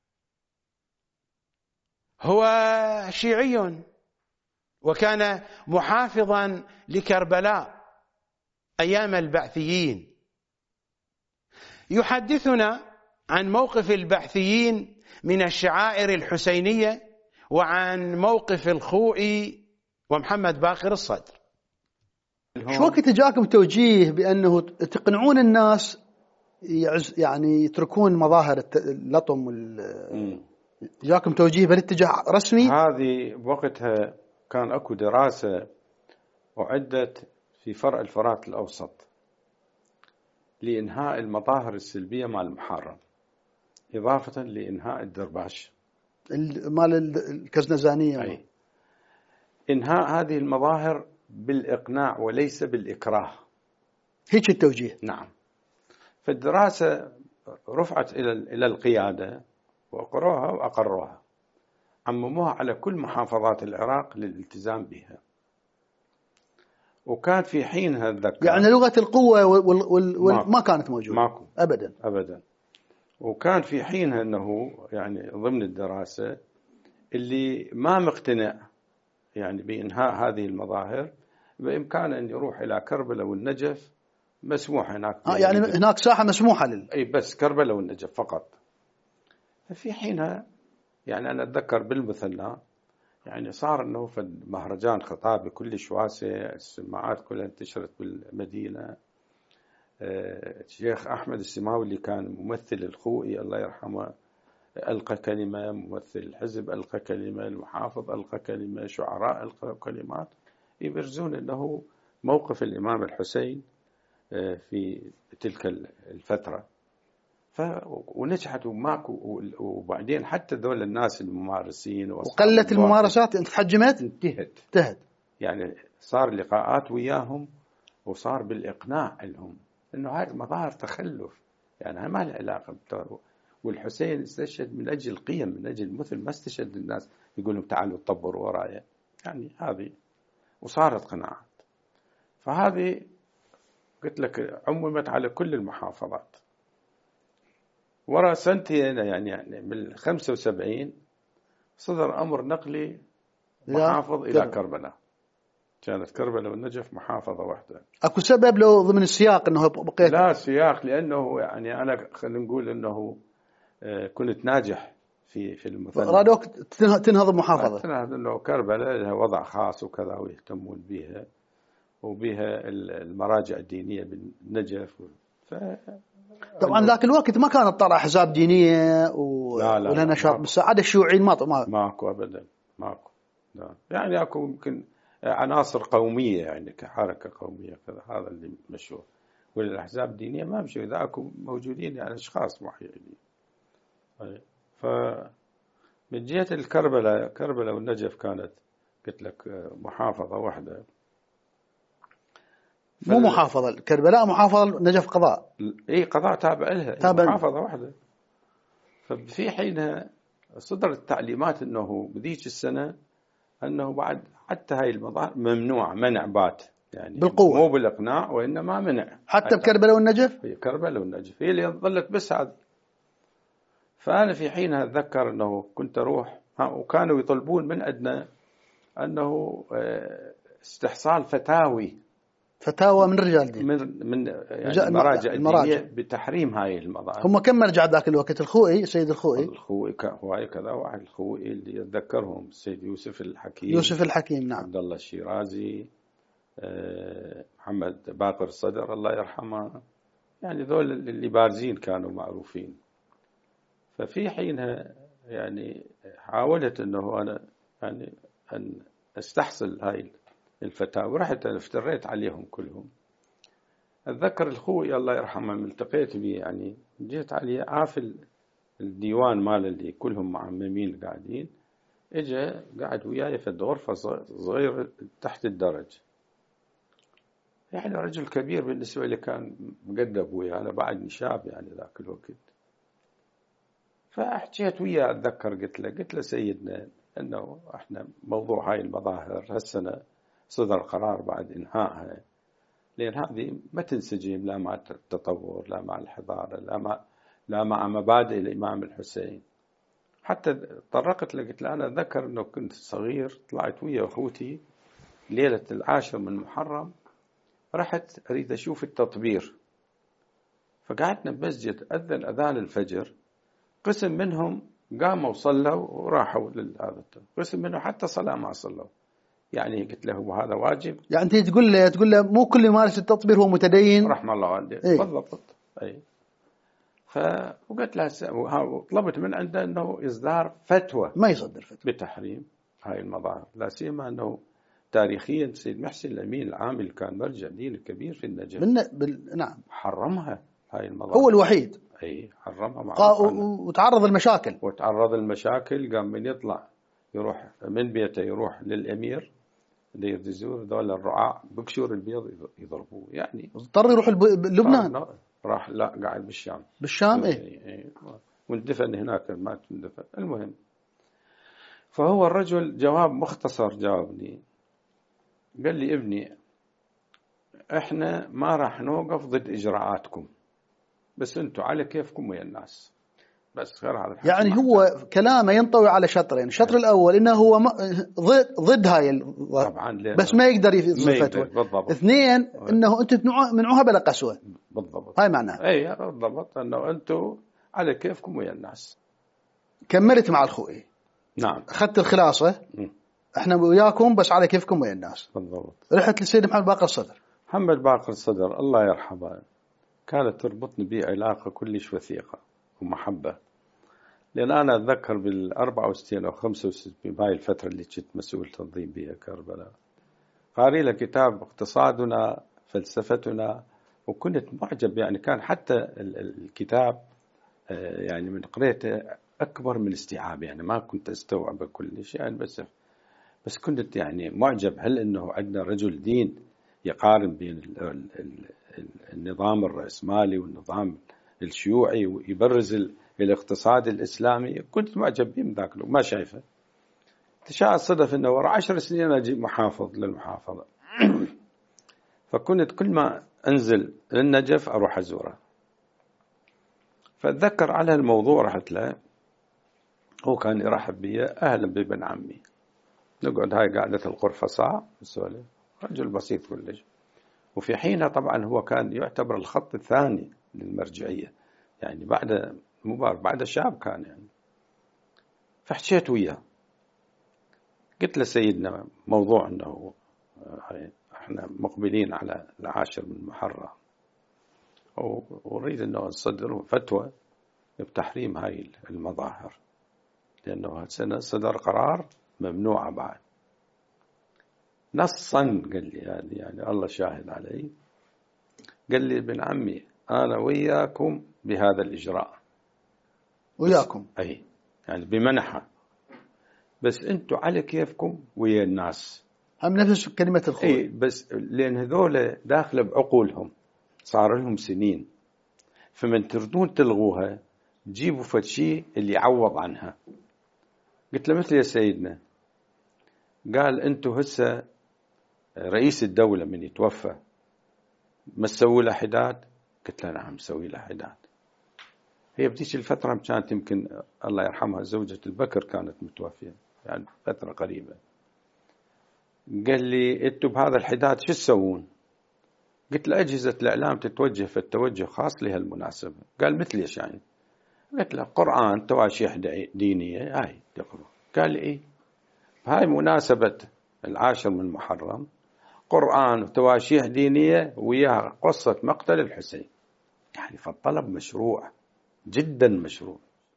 هو شيعي وكان محافظا لكربلاء أيام البعثيين. يحدثنا عن موقف البعثيين من الشعائر الحسينية وعن موقف الخوئي ومحمد باقر الصدر. شو وقت جاكم توجيه بأنه تقنعون الناس يعني يتركون مظاهر اللطم وال جاكم توجيه بالاتجاه رسمي؟ هذه بوقتها كان اكو دراسة أعدت في فرع الفرات الأوسط لإنهاء المظاهر السلبية مع المحرم، إضافة لإنهاء الدرباش مال الكزنزانية. أي. إنهاء هذه المظاهر بالإقناع وليس بالإكراه، هيك التوجيه. نعم. فالدراسة رفعت إلى إلى القيادة وأقروها وأقروها، عمموها على كل محافظات العراق للالتزام بها. وكان في حينها الذكر يعني لغة القوة وال وال وال ما كانت موجودة ماكو أبدا أبدا. وكان في حينها أنه يعني ضمن الدراسة اللي ما مقتنع يعني بإنهاء هذه المظاهر بإمكانه أن يروح إلى كربلاء والنجف، مسموح هناك. آه يعني هناك ساحة مسموحة لل أي بس كربلاء والنجف فقط. ففي حينها يعني أنا أتذكر بالمثنى يعني صار أنه في مهرجان خطابي كلش واسع، السماعات كلها انتشرت بالمدينة. الشيخ أحمد السماوي اللي كان ممثل الخوئي الله يرحمه ألقى كلمة، ممثل الحزب ألقى كلمة، المحافظ ألقى كلمة، شعراء ألقى كلمات يبرزون أنه موقف الإمام الحسين في تلك الفترة. ف ونجحت وماكو. وبعدين حتى ذول الناس الممارسين وقلت الممارسات تحجمت انتهت انتهت يعني صار لقاءات وياهم وصار بالإقناع لهم إنه هاي المظاهر تخلف، يعني هاي ما لها علاقة. والحسين استشهد من أجل القيم، من أجل مثل ما استشهد الناس يقول لهم تعالوا طبروا ورايا، يعني هذه وصارت قناعات. فهذه قلت لك عممت على كل المحافظات. ورا سنتين يعني يعني من خمسة وسبعين صدر أمر نقلي محافظ إلى كربلاء، كانت كربلاء والنجف محافظة واحدة. أكو سبب له ضمن السياق أنه بقيت؟ لا سياق، لأنه يعني أنا خلينا نقول أنه كنت ناجح في في المثنى. رادوك تنهض المحافظة؟ تنهض أنه كربلاء لها وضع خاص وكذا ويهتمون بها وبها المراجع الدينية بالنجف. ف طبعا ذاك الوقت ما كانت طلع أحزاب دينية و... لا لا ولا نشاط بالسعادة الشيوعيين ما ما ماكو أبدا ماكو. لا. يعني أكو يمكن عناصر قومية يعني كحركة قومية كذا، هذا اللي مشهور. والأحزاب الدينية ما مشوا، إذا أكو موجودين يعني أشخاص معينين. فمن جهة الكربلاء كربلاء والنجف كانت قلت لك محافظة واحدة. مو محافظة كربلاء، محافظة نجف قضاء. اي قضاء تابع لها، تابع محافظة واحدة. ففي حينها صدرت تعليمات انه بذيك السنة انه بعد حتى هاي المظاهر ممنوع منع بات يعني بالقوة، مو بالإقناع وإنما منع. حتى بكربلاء والنجف. في كربلاء والنجف هي اللي ظلت بس هذه. فأنا في حينها أتذكر أنه كنت أروح، وكانوا يطلبون من عندنا أنه استحصال فتاوي فتاوى من رجال دين، من من يعني المراجع الدينية بتحريم هاي المظاهر. هم كم مرجع ذاك الوقت؟ الخوئي، السيد الخوئي الخوئي هواي كذا واحد، الخوئي اللي يتذكرهم السيد يوسف الحكيم، يوسف الحكيم نعم، عبد الله الشيرازي، محمد باقر الصدر الله يرحمه، يعني ذول اللي بارزين كانوا معروفين. ففي حينها يعني حاولت انه انا يعني ان استحصل هاي الفتاوى، رحت افتريت عليهم كلهم. اتذكر الخوي الله يرحمه التقيت به، يعني جيت عليه عافل الديوان مال اللي كلهم معممين قاعدين، اجى قاعد وياي في غرفة صغيرة تحت الدرج، يعني رجل كبير بالنسبة لي، كان مقدب وياه، أنا بعدني شاب يعني ذاك الوقت. فحكيت وياه أتذكر، قلت له قلت له سيدنا أنه إحنا موضوع هاي المظاهر هالسنة صدر قرار بعد إنهائها، لأن هذه ما تنسجم لا مع التطور لا مع الحضارة لا مع لا مع مبادئ الإمام الحسين. حتى طرقت له قلت له أنا أتذكر أنه كنت صغير، طلعت ويا أخوتي ليلة العاشر من محرم، رحت أريد أشوف التطبير، فقعدنا بمسجد أذن أذان الفجر، قسم منهم قاموا وصلوا وراحوا لهذا، قسم منهم حتى صلاة ما صلوا. يعني قلت له هذا واجب؟ يعني أنت تقول له تقول له مو كل يمارس التطبير هو متدين؟ رحمة الله والده. إيه؟ بالضبط. أي. فقلت له وطلبت من عنده أنه إصدار فتوى ما يصدر فتوى بتحريم هاي المظاهر، لا سيما أنه تاريخيا السيد محسن الأمين العامل كان مرجع دين كبير في النجف، بالن... بال... نعم حرمها هاي المظاهر، هو الوحيد. أي حرمها مع قا... وتعرض المشاكل وتعرض المشاكل. قام من يطلع يروح من بيته يروح للأمير اللي يزور ذول الرعاع بكشور البيض يضربوه، يعني اضطر يروح الب... لبنان، راح لا قاعد بالشام. بالشام إيه, إيه. واندفن هناك ما تندفن. المهم، فهو الرجل جواب مختصر جاوبني، قال لي ابني احنا ما راح نوقف ضد اجراءاتكم، بس انتم على كيفكم ويا الناس، بس غير هذا. يعني هو كلامه ينطوي على شطرين، الشطر الاول انه هو ضد ضد هاي طبعا، بس ما يقدر يصدر فتوى. اثنين انه انتم منعوها بلا قسوه. بالضبط، هاي معناها. اي بالضبط، انه انتم على كيفكم ويا الناس. كملت مع الخوئي. نعم، اخذت الخلاصه. م. احنا وياكم بس على كيفكم ويا الناس. بالضبط. رحت للسيد محمد باقر الصدر. محمد باقر الصدر الله يرحمه، كانت تربطني به علاقه كلش وثيقه ومحبه، لأن أنا أتذكر بالأربعة وستين أو خمسة وستين بهاي الفترة اللي كنت مسؤول تنظيم بها كربلاء، قاري له كتاب اقتصادنا فلسفتنا، وكنت معجب، يعني كان حتى الكتاب يعني من قريته أكبر من الاستيعاب، يعني ما كنت أستوعب كل شيء يعني، بس بس كنت يعني معجب هل إنه عندنا رجل دين يقارن بين النظام الرأسمالي والنظام الشيوعي ويبرز الاقتصاد الإسلامي. كنت معجب به من ذاك الوقت، ما شايفه. تشاء الصدف أنه وراء عشر سنين أجي محافظ للمحافظة فكنت كل ما أنزل للنجف أروح أزوره، فأتذكر على الموضوع رحت له، هو كان يرحب بي، أهلا بابن عمي، نقعد هاي قاعدة الغرفة ساعة نسولف، رجل بسيط كلش. وفي حينها طبعا هو كان يعتبر الخط الثاني للمرجعية، يعني بعد مبارك بعد الشعب كان يعني. فحكيت وياه، قلت له سيدنا موضوع أنه احنا مقبلين على العاشر من محرم، وأريد أنه نصدر فتوى بتحريم هاي المظاهر، لأنه هالسنة صدر قرار ممنوعة بعد نصا. قال لي هذه يعني الله شاهد علي، قال لي ابن عمي أنا وياكم بهذا الإجراء، وياكم أي يعني بمنحة، بس أنتوا على كيفكم ويا الناس. هم نفس كلمة الخوي. أي بس لأن هذول داخل بعقولهم صار لهم سنين، فمن تردون تلغوها تجيبوا فد شيء اللي يعوض عنها. قلت له مثل يا سيدنا، قال أنتوا هسه رئيس الدولة من يتوفى ما تسوي له حداد؟ قلت له نعم سوي له حداد. هي بديش الفترة كانت يمكن الله يرحمها زوجة البكر كانت متوفية يعني فترة قريبة. قال لي انتوا بهذا الحداد شو تسوون؟ قلت له أجهزة الإعلام تتوجه في التوجه خاص لهالمناسبة. قال مثل ايش يعني؟ قلت له قرآن تواشيح دينية هاي تقرأ. قال لي إيه هاي مناسبة العاشر من محرم قرآن وتواشيح دينية وياها قصة مقتل الحسين، يعني فالطلب مشروع جدا مشروع.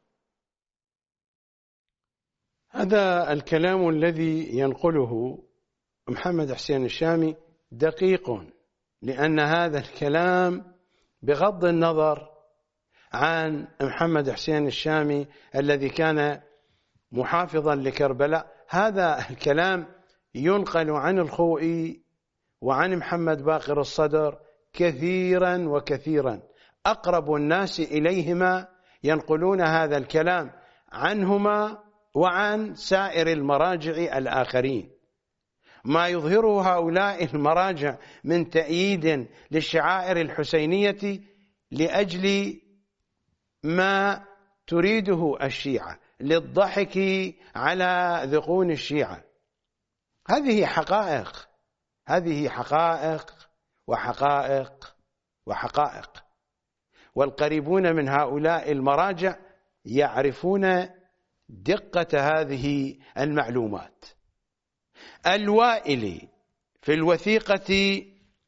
هذا الكلام الذي ينقله محمد حسين الشامي دقيق، لأن هذا الكلام بغض النظر عن محمد حسين الشامي الذي كان محافظا لكربلاء، هذا الكلام ينقل عن الخوئي وعن محمد باقر الصدر كثيرا وكثيرا. أقرب الناس إليهما ينقلون هذا الكلام عنهما وعن سائر المراجع الآخرين. ما يظهره هؤلاء المراجع من تأييد للشعائر الحسينية لأجل ما تريده الشيعة، للضحك على ذقون الشيعة. هذه حقائق، هذه حقائق وحقائق وحقائق. والقريبون من هؤلاء المراجع يعرفون دقة هذه المعلومات. الوائلي في الوثيقة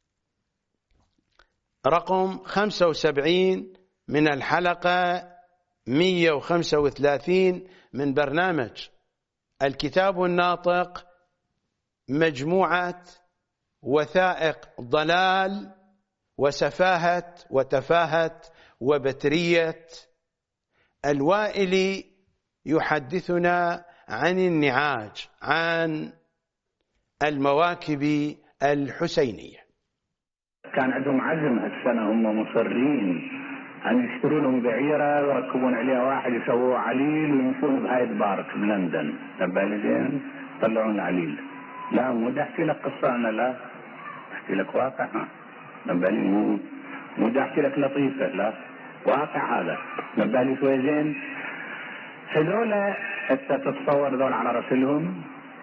رقم خمسة وسبعين من الحلقة مئة وخمسة وثلاثين من برنامج الكتاب الناطق مجموعة وثائق ضلال وسفاهة وتفاهة وبترية. الوائلي يحدثنا عن النعاج، عن المواكب الحسينية. كان عندهم عزم هالسنة، هم مصرين أن يشتروا لهم بعيرة ويركبون عليها واحد يسووه عليل ويمشون بهايد بارك بلندن. نبالي زين طلعون عليل. لا مو دا احكي لك قصة أنا، لا احكي لك واقع. نبالي مو مو دا احكي لك لطيفة، لا واقع هذا. نبالي شوي زين. هذولا انت تتصور ذول على رسلهم؟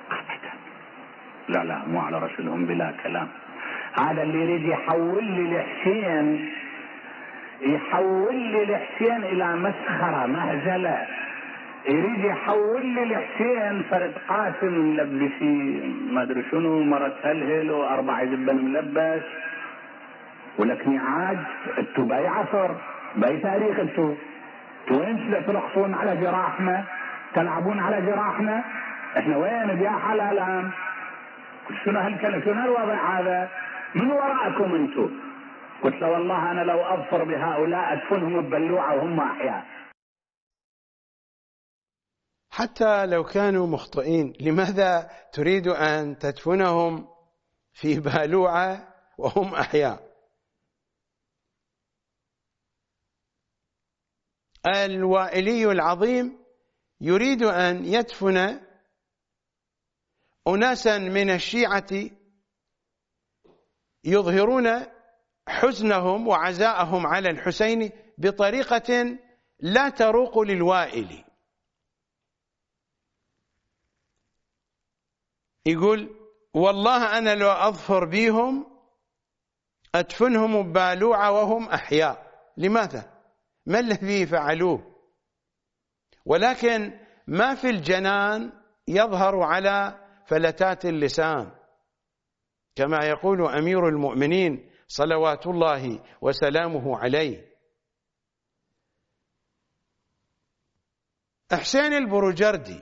لا لا مو على رسلهم بلا كلام. هذا اللي يريد يحول لي الحسين، يحول لي الحسين الى مسخره مهزله. يريد يحول لي الحسين فرد قاسم ملبسي ما ادري شنو، مرة هلهل واربع جبن ملبس، ولك نعاج. انتو باي عصر باي تاريخ، انتو انتو وين ترقصون على جراحنا، تلعبون على جراحنا؟ احنا وين بيا حالها الان؟ شنو هالكلام، شنو هالوضع هذا؟ من وراءكم انتو. قلت له والله انا لو اظفر بهؤلاء ادفنهم ببلوعه وهم احياء. حتى لو كانوا مخطئين، لماذا تريد ان تدفنهم في بالوعه وهم احياء؟ الوائلي العظيم يريد ان يدفن أناسا من الشيعة يظهرون حزنهم وعزاءهم على الحسين بطريقة لا تروق للوائلي. يقول والله أنا لو أظفر بيهم أدفنهم ببالوعة وهم أحياء. لماذا؟ ما الذي فعلوه؟ ولكن ما في الجنان يظهر على فلتات اللسان، كما يقول أمير المؤمنين صلوات الله وسلامه عليه. حسين البروجردي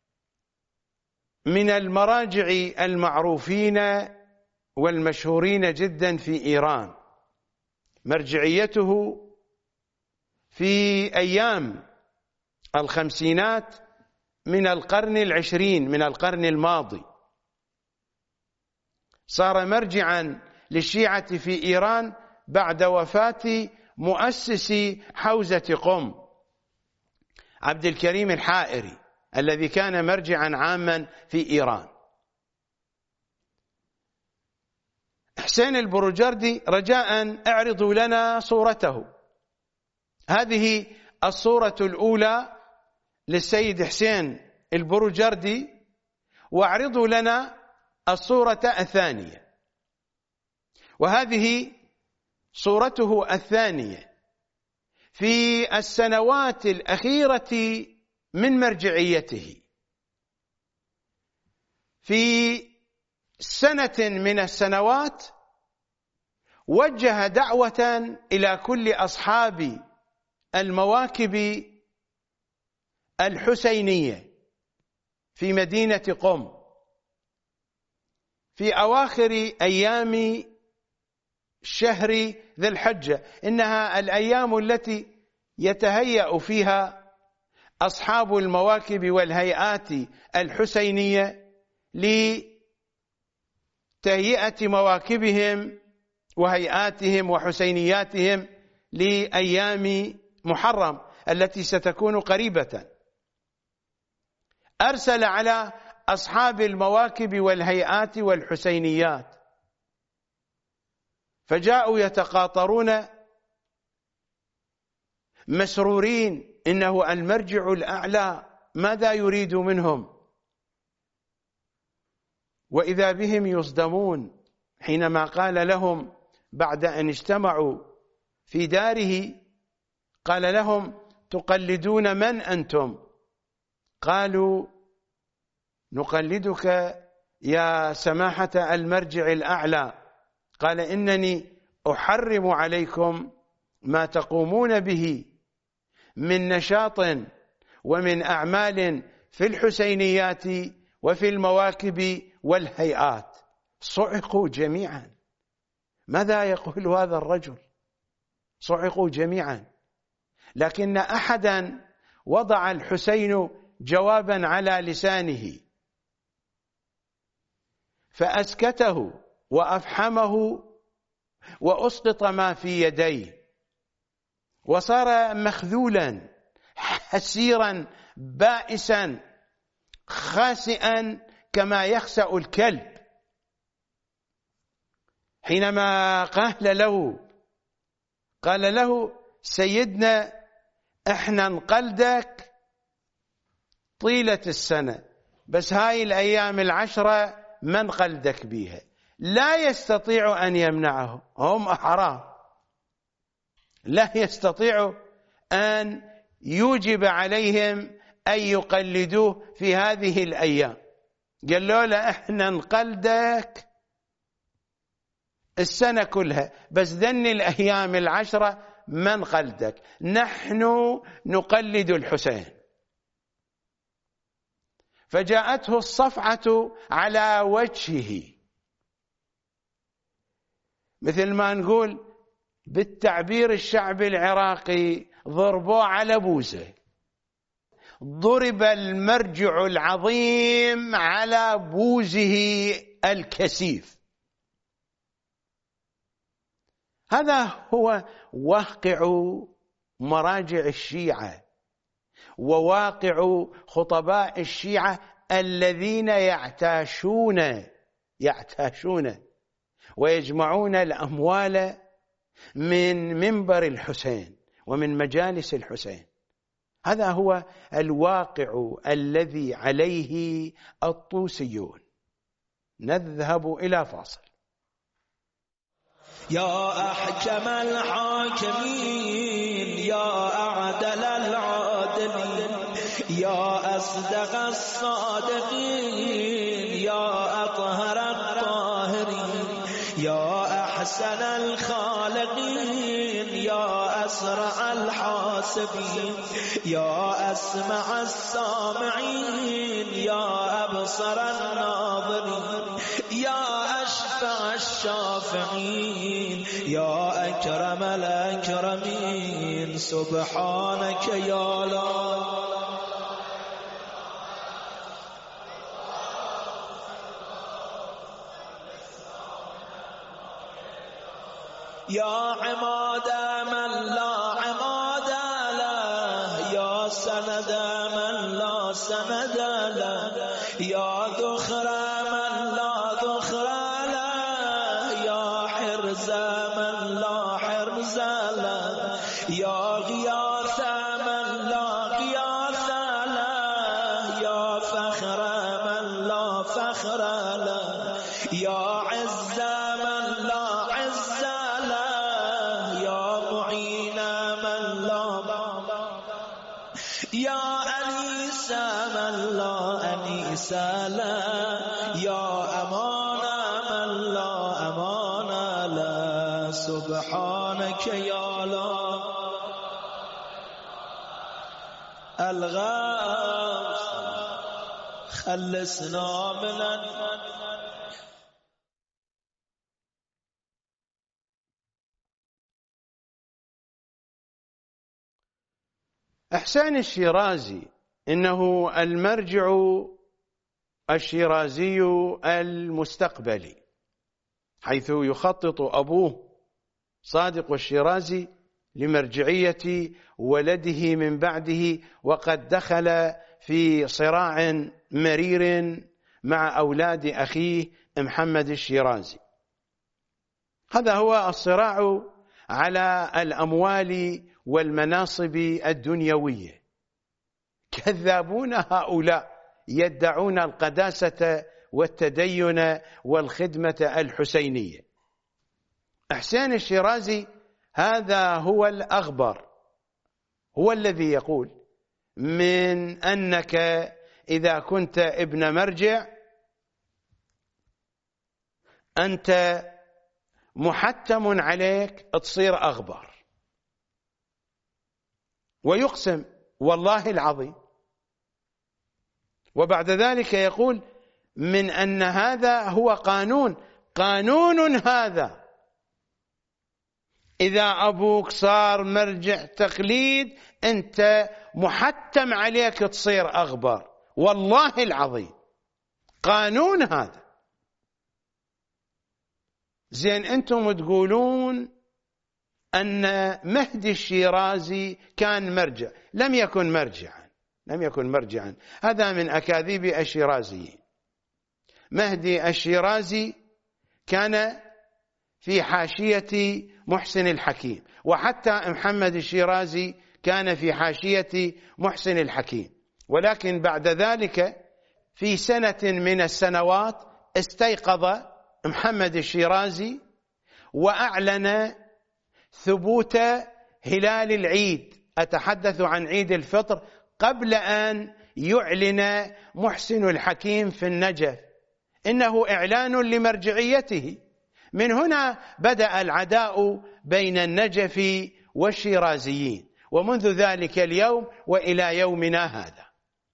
من المراجع المعروفين والمشهورين جدا في إيران. مرجعيته في أيام الخمسينات من القرن العشرين من القرن الماضي، صار مرجعا للشيعة في إيران بعد وفاة مؤسس حوزة قم عبد الكريم الحائري الذي كان مرجعا عاما في إيران. حسين البروجردي رجاء اعرضوا لنا صورته. هذه الصورة الأولى للسيد حسين البروجردي، واعرضوا لنا الصورة الثانية. وهذه صورته الثانية في السنوات الأخيرة من مرجعيته. في سنة من السنوات وجه دعوة إلى كل أصحاب المواكب الحسينية في مدينة قم في أواخر أيام شهر ذي الحجة. إنها الأيام التي يتهيأ فيها أصحاب المواكب والهيئات الحسينية لتهيئة مواكبهم وهيئاتهم وحسينياتهم لأيام محرم التي ستكون قريبة. أرسل على أصحاب المواكب والهيئات والحسينيات، فجاءوا يتقاطرون مسرورين، إنه المرجع الأعلى ماذا يريد منهم؟ وإذا بهم يصدمون حينما قال لهم بعد أن اجتمعوا في داره، قال لهم: تقلدون من أنتم؟ قالوا: نقلدك يا سماحة المرجع الأعلى. قال: إنني أحرم عليكم ما تقومون به من نشاط ومن أعمال في الحسينيات وفي المواكب والهيئات. صعقوا جميعا. ماذا يقول هذا الرجل؟ صعقوا جميعا. لكن أحدا وضع الحسين جوابا على لسانه فأسكته وأفحمه وأسقط ما في يديه، وصار مخذولا حسيرا بائسا خاسئا كما يخسأ الكلب. حينما قال له قال له سيدنا: احنا نقلدك طيلة السنة، بس هاي الأيام العشرة ما نقلدك بيها. لا يستطيع أن يمنعه، هم أحرار، لا يستطيع أن يوجب عليهم أن يقلدوه في هذه الأيام. قال له: لا، احنا نقلدك السنة كلها، بس ذني الأيام العشرة ما نقلدك، نحن نقلد الحسين. فجاءته الصفعة على وجهه، مثل ما نقول بالتعبير الشعبي العراقي: ضربوه على بوزه. ضرب المرجع العظيم على بوزه الكثيف. هذا هو واقع مراجع الشيعة وواقع خطباء الشيعة الذين يعتاشون يعتاشون ويجمعون الأموال من منبر الحسين ومن مجالس الحسين. هذا هو الواقع الذي عليه الطوسيون. نذهب إلى فاصل. يا أحكم الحاكمين، يا أعدل العادلين، يا أصدق الصادقين، يا أطهر الطاهرين، يا أحسن الخالقين، يا أسرع الحاسبين، يا أسمع السامعين، يا أبصر الناظرين، يا أشفع الشافعين، يا أكرم الأكرمين. سبحانك يا لا يا عماد من لا عماد له، يا سند من لا سند له، يا ذخر من لا ذخر له، يا فخر له يا عز من لا عز له يا معين من لا يا أنيس من لا أنيس له يا أمان من لا أمان له سبحانك يا لا الغوث خلصنا من إحسان الشيرازي إنه المرجع الشيرازي المستقبلي، حيث يخطط أبوه صادق الشيرازي لمرجعية ولده من بعده، وقد دخل في صراع مرير مع أولاد أخيه محمد الشيرازي. هذا هو الصراع على الأموال والمناصب الدنيوية. كذابون هؤلاء يدعون القداسة والتدين والخدمة الحسينية. إحسان الشيرازي هذا هو الأغبر، هو الذي يقول من أنك إذا كنت ابن مرجع أنت محتم عليك تصير أغبر، ويقسم والله العظيم. وبعد ذلك يقول من أن هذا هو قانون قانون هذا، إذا أبوك صار مرجع تقليد أنت محتم عليك تصير أغبر، والله العظيم قانون هذا. زين أنتم تقولون أن مهدي الشيرازي كان مرجع، لم يكن مرجعا لم يكن مرجعا هذا من أكاذيب الشيرازيين. مهدي الشيرازي كان في حاشية محسن الحكيم، وحتى محمد الشيرازي كان في حاشية محسن الحكيم، ولكن بعد ذلك في سنة من السنوات استيقظ محمد الشيرازي وأعلن ثبوت هلال العيد، أتحدث عن عيد الفطر، قبل أن يعلن محسن الحكيم في النجف، إنه إعلان لمرجعيته. من هنا بدأ العداء بين النجف والشيرازيين، ومنذ ذلك اليوم وإلى يومنا هذا.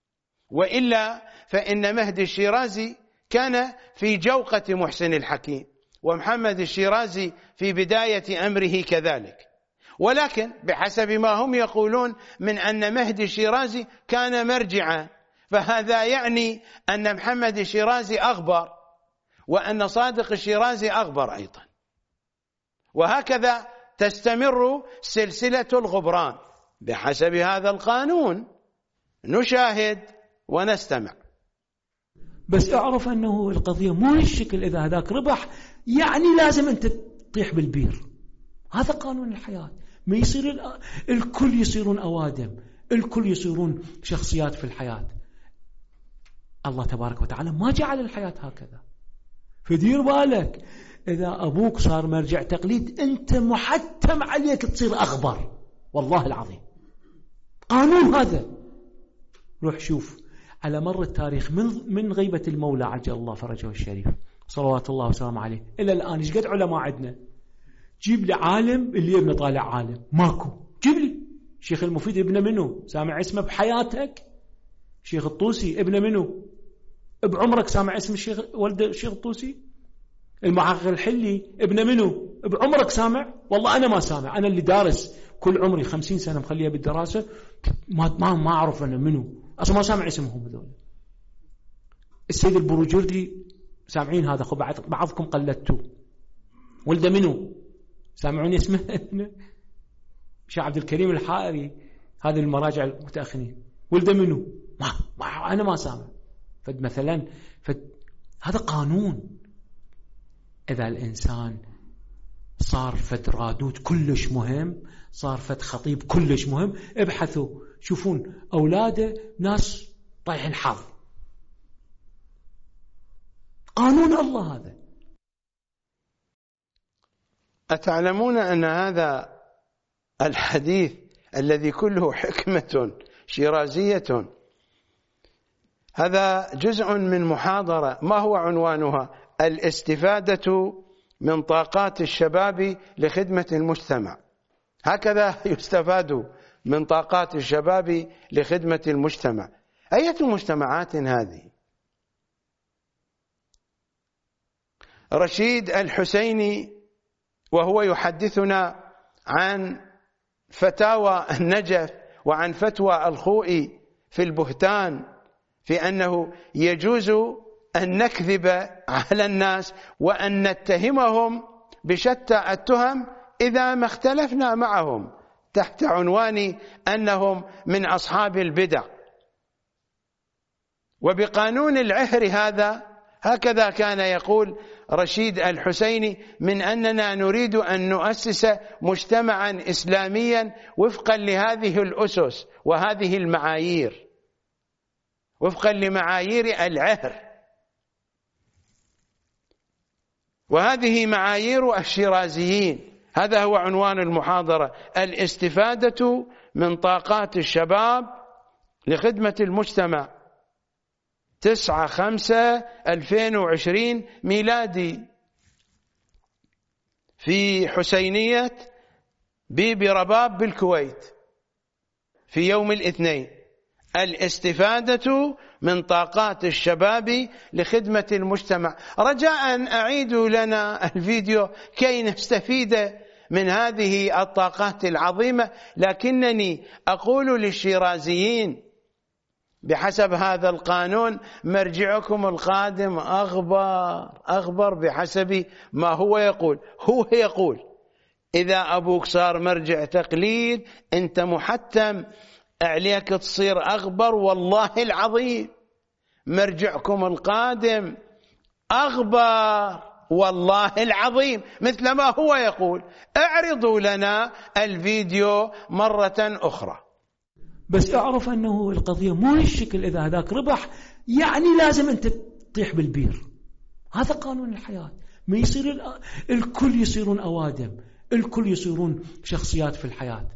وإلا فإن مهدي الشيرازي كان في جوقة محسن الحكيم، ومحمد الشيرازي في بداية أمره كذلك. ولكن بحسب ما هم يقولون من أن مهدي الشيرازي كان مرجعا، فهذا يعني أن محمد الشيرازي أغبر، وأن صادق الشيرازي أغبر أيضا. وهكذا تستمر سلسلة الغبران بحسب هذا القانون. نشاهد ونستمع. بس اعرف أنه القضية مو هالشكل، إذا هذاك ربح يعني لازم أنت تطيح بالبير. هذا قانون الحياة، ما يصير الكل يصيرون أوادم، الكل يصيرون شخصيات في الحياة. الله تبارك وتعالى ما جعل الحياة هكذا. فدير بالك، إذا أبوك صار مرجع تقليد أنت محتم عليك تصير أغبر، والله العظيم قانون هذا. روح شوف على مر التاريخ من من غيبة المولى عجل الله فرجه الشريف صلوات الله وسلامه عليه إلى الآن إيش قد علماء عندنا. جيب لي عالم اللي ابنه طالع عالم، ماكو. جيب لي شيخ المفيد ابنه منه سامع اسمه بحياتك؟ شيخ الطوسي ابنه منه بعمرك سامع اسم الشيخ ولد الشيخ الطوسي؟ المحقق الحلي ابنه منه بعمرك سامع؟ والله أنا ما سامع، أنا اللي دارس كل عمري خمسين سنة مخليها بالدراسة ما ما ما أعرف أنا منه أصلا، ما سامع اسمهم هذول. السيد البروجردي سامعين هذا، خو بعضكم قلدتوه. ولده منه سامعون اسمه؟ شيخ عبد الكريم الحائري، هذه المراجع المتأخرين ولده منه ما, ما أنا ما سامع. فد مثلا فد هذا قانون. إذا الإنسان صار فد رادود كلش مهم، صار فد خطيب كلش مهم، ابحثوا شوفون أولاده ناس طايحين حظ. قانون الله هذا. أتعلمون أن هذا الحديث الذي كله حكمة شيرازية هذا جزء من محاضرة ما هو عنوانها؟ الاستفادة من طاقات الشباب لخدمة المجتمع. هكذا يستفاد من طاقات الشباب لخدمة المجتمع. أية مجتمعات هذه؟ رشيد الحسيني وهو يحدثنا عن فتاوى النجف وعن فتوى الخوئي في البهتان في أنه يجوز أن نكذب على الناس وأن نتهمهم بشتى التهم إذا ما اختلفنا معهم تحت عنوان أنهم من أصحاب البدع. وبقانون العهر هذا هكذا كان يقول رشيد الحسيني من أننا نريد أن نؤسس مجتمعا إسلاميا وفقا لهذه الأسس وهذه المعايير، وفقا لمعايير العهر، وهذه معايير الشيرازيين. هذا هو عنوان المحاضرة: الاستفادة من طاقات الشباب لخدمة المجتمع. تسعة خمسة ألفين وعشرين ميلادي في حسينية بيبي رباب بالكويت في يوم الاثنين. الاستفادة من طاقات الشباب لخدمة المجتمع. رجاء أعيدوا لنا الفيديو كي نستفيد من هذه الطاقات العظيمة. لكنني أقول للشيرازيين بحسب هذا القانون مرجعكم القادم أغبر أغبر بحسب ما هو يقول. هو يقول إذا أبوك صار مرجع تقليد أنت محتم عليك تصير أغبر. والله العظيم مرجعكم القادم أغبر والله العظيم مثل ما هو يقول. اعرضوا لنا الفيديو مرة أخرى. بس اعرف أنه القضية مو هالشكل. إذا هذاك ربح يعني لازم أنت تطيح بالبير. هذا قانون الحياة. ما يصير الكل يصيرون أوادم، الكل يصيرون شخصيات في الحياة.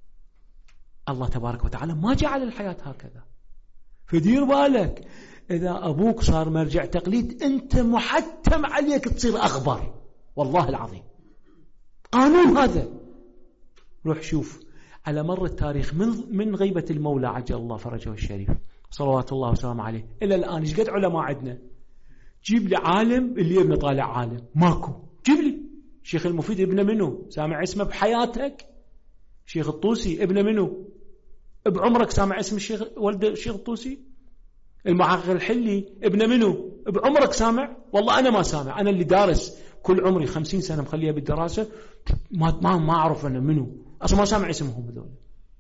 الله تبارك وتعالى ما جعل الحياة هكذا. فدير بالك إذا أبوك صار مرجع تقليد أنت محتم عليك تصير أغبر والله العظيم. قانون هذا. روح شوف على مر التاريخ من من غيبة المولى عجل الله فرجه الشريف صلوات الله وسلامه عليه إلى الآن ايش قد علماء عندنا. جيب لي عالم اللي ابنه طالع عالم ماكو. جيب لي شيخ المفيد ابنه منه سامع اسمه بحياتك؟ شيخ الطوسي ابنه منه بعمرك سامع اسم الشيخ ولد الشيخ الطوسي؟ المحقق الحلي ابنه منه بعمرك سامع؟ والله أنا ما سامع. أنا اللي دارس كل عمري خمسين سنة مخليها بالدراسة ما ما ما أعرف أنا منه أصلا، ما سامع اسمهم هذول.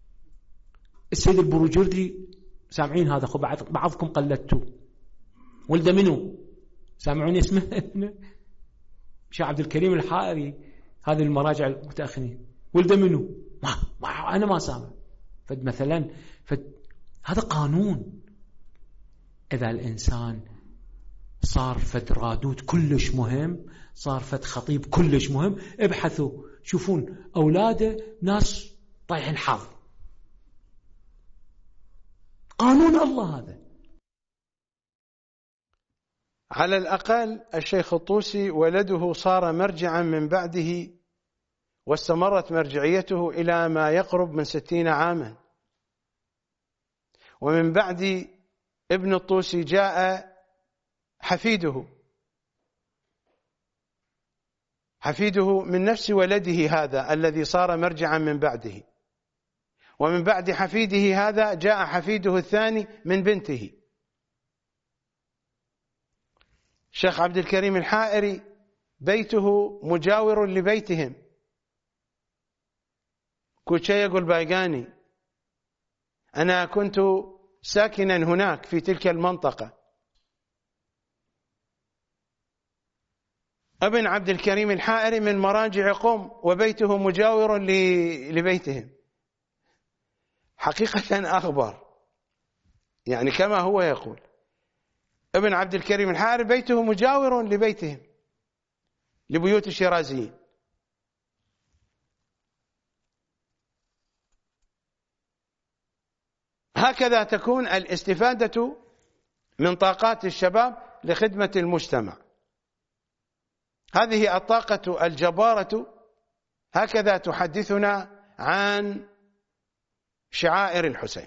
السيد البروجردي سامعين هذا؟ خب بعضكم قلدتوه. ولده منه سامعون اسمه؟ شيخ عبد الكريم الحائري هذه المراجع المتأخرين ولده منه؟ ما, ما أنا ما سامع. فد مثلا فد هذا قانون. إذا الإنسان صار فد رادود كلش مهم، صار فد خطيب كلش مهم، ابحثوا شوفون أولاده ناس طايح الحظ. قانون الله هذا. على الأقل الشيخ الطوسي ولده صار مرجعا من بعده واستمرت مرجعيته إلى ما يقرب من ستين عاما. ومن بعد ابن الطوسي جاء حفيده حفيده من نفس ولده هذا الذي صار مرجعا من بعده. ومن بعد حفيده هذا جاء حفيده الثاني من بنته. الشيخ عبد الكريم الحائري بيته مجاور لبيتهم كوتشي يقول بايقاني. أنا كنت ساكنا هناك في تلك المنطقة. ابن عبد الكريم الحائري من مراجع قم وبيته مجاور لبيتهم. حقيقة أخبر يعني كما هو يقول. ابن عبد الكريم الحائري بيته مجاور لبيتهم، لبيوت الشيرازيين. هكذا تكون الاستفادة من طاقات الشباب لخدمة المجتمع. هذه الطاقة الجبارة هكذا تحدثنا عن شعائر الحسين.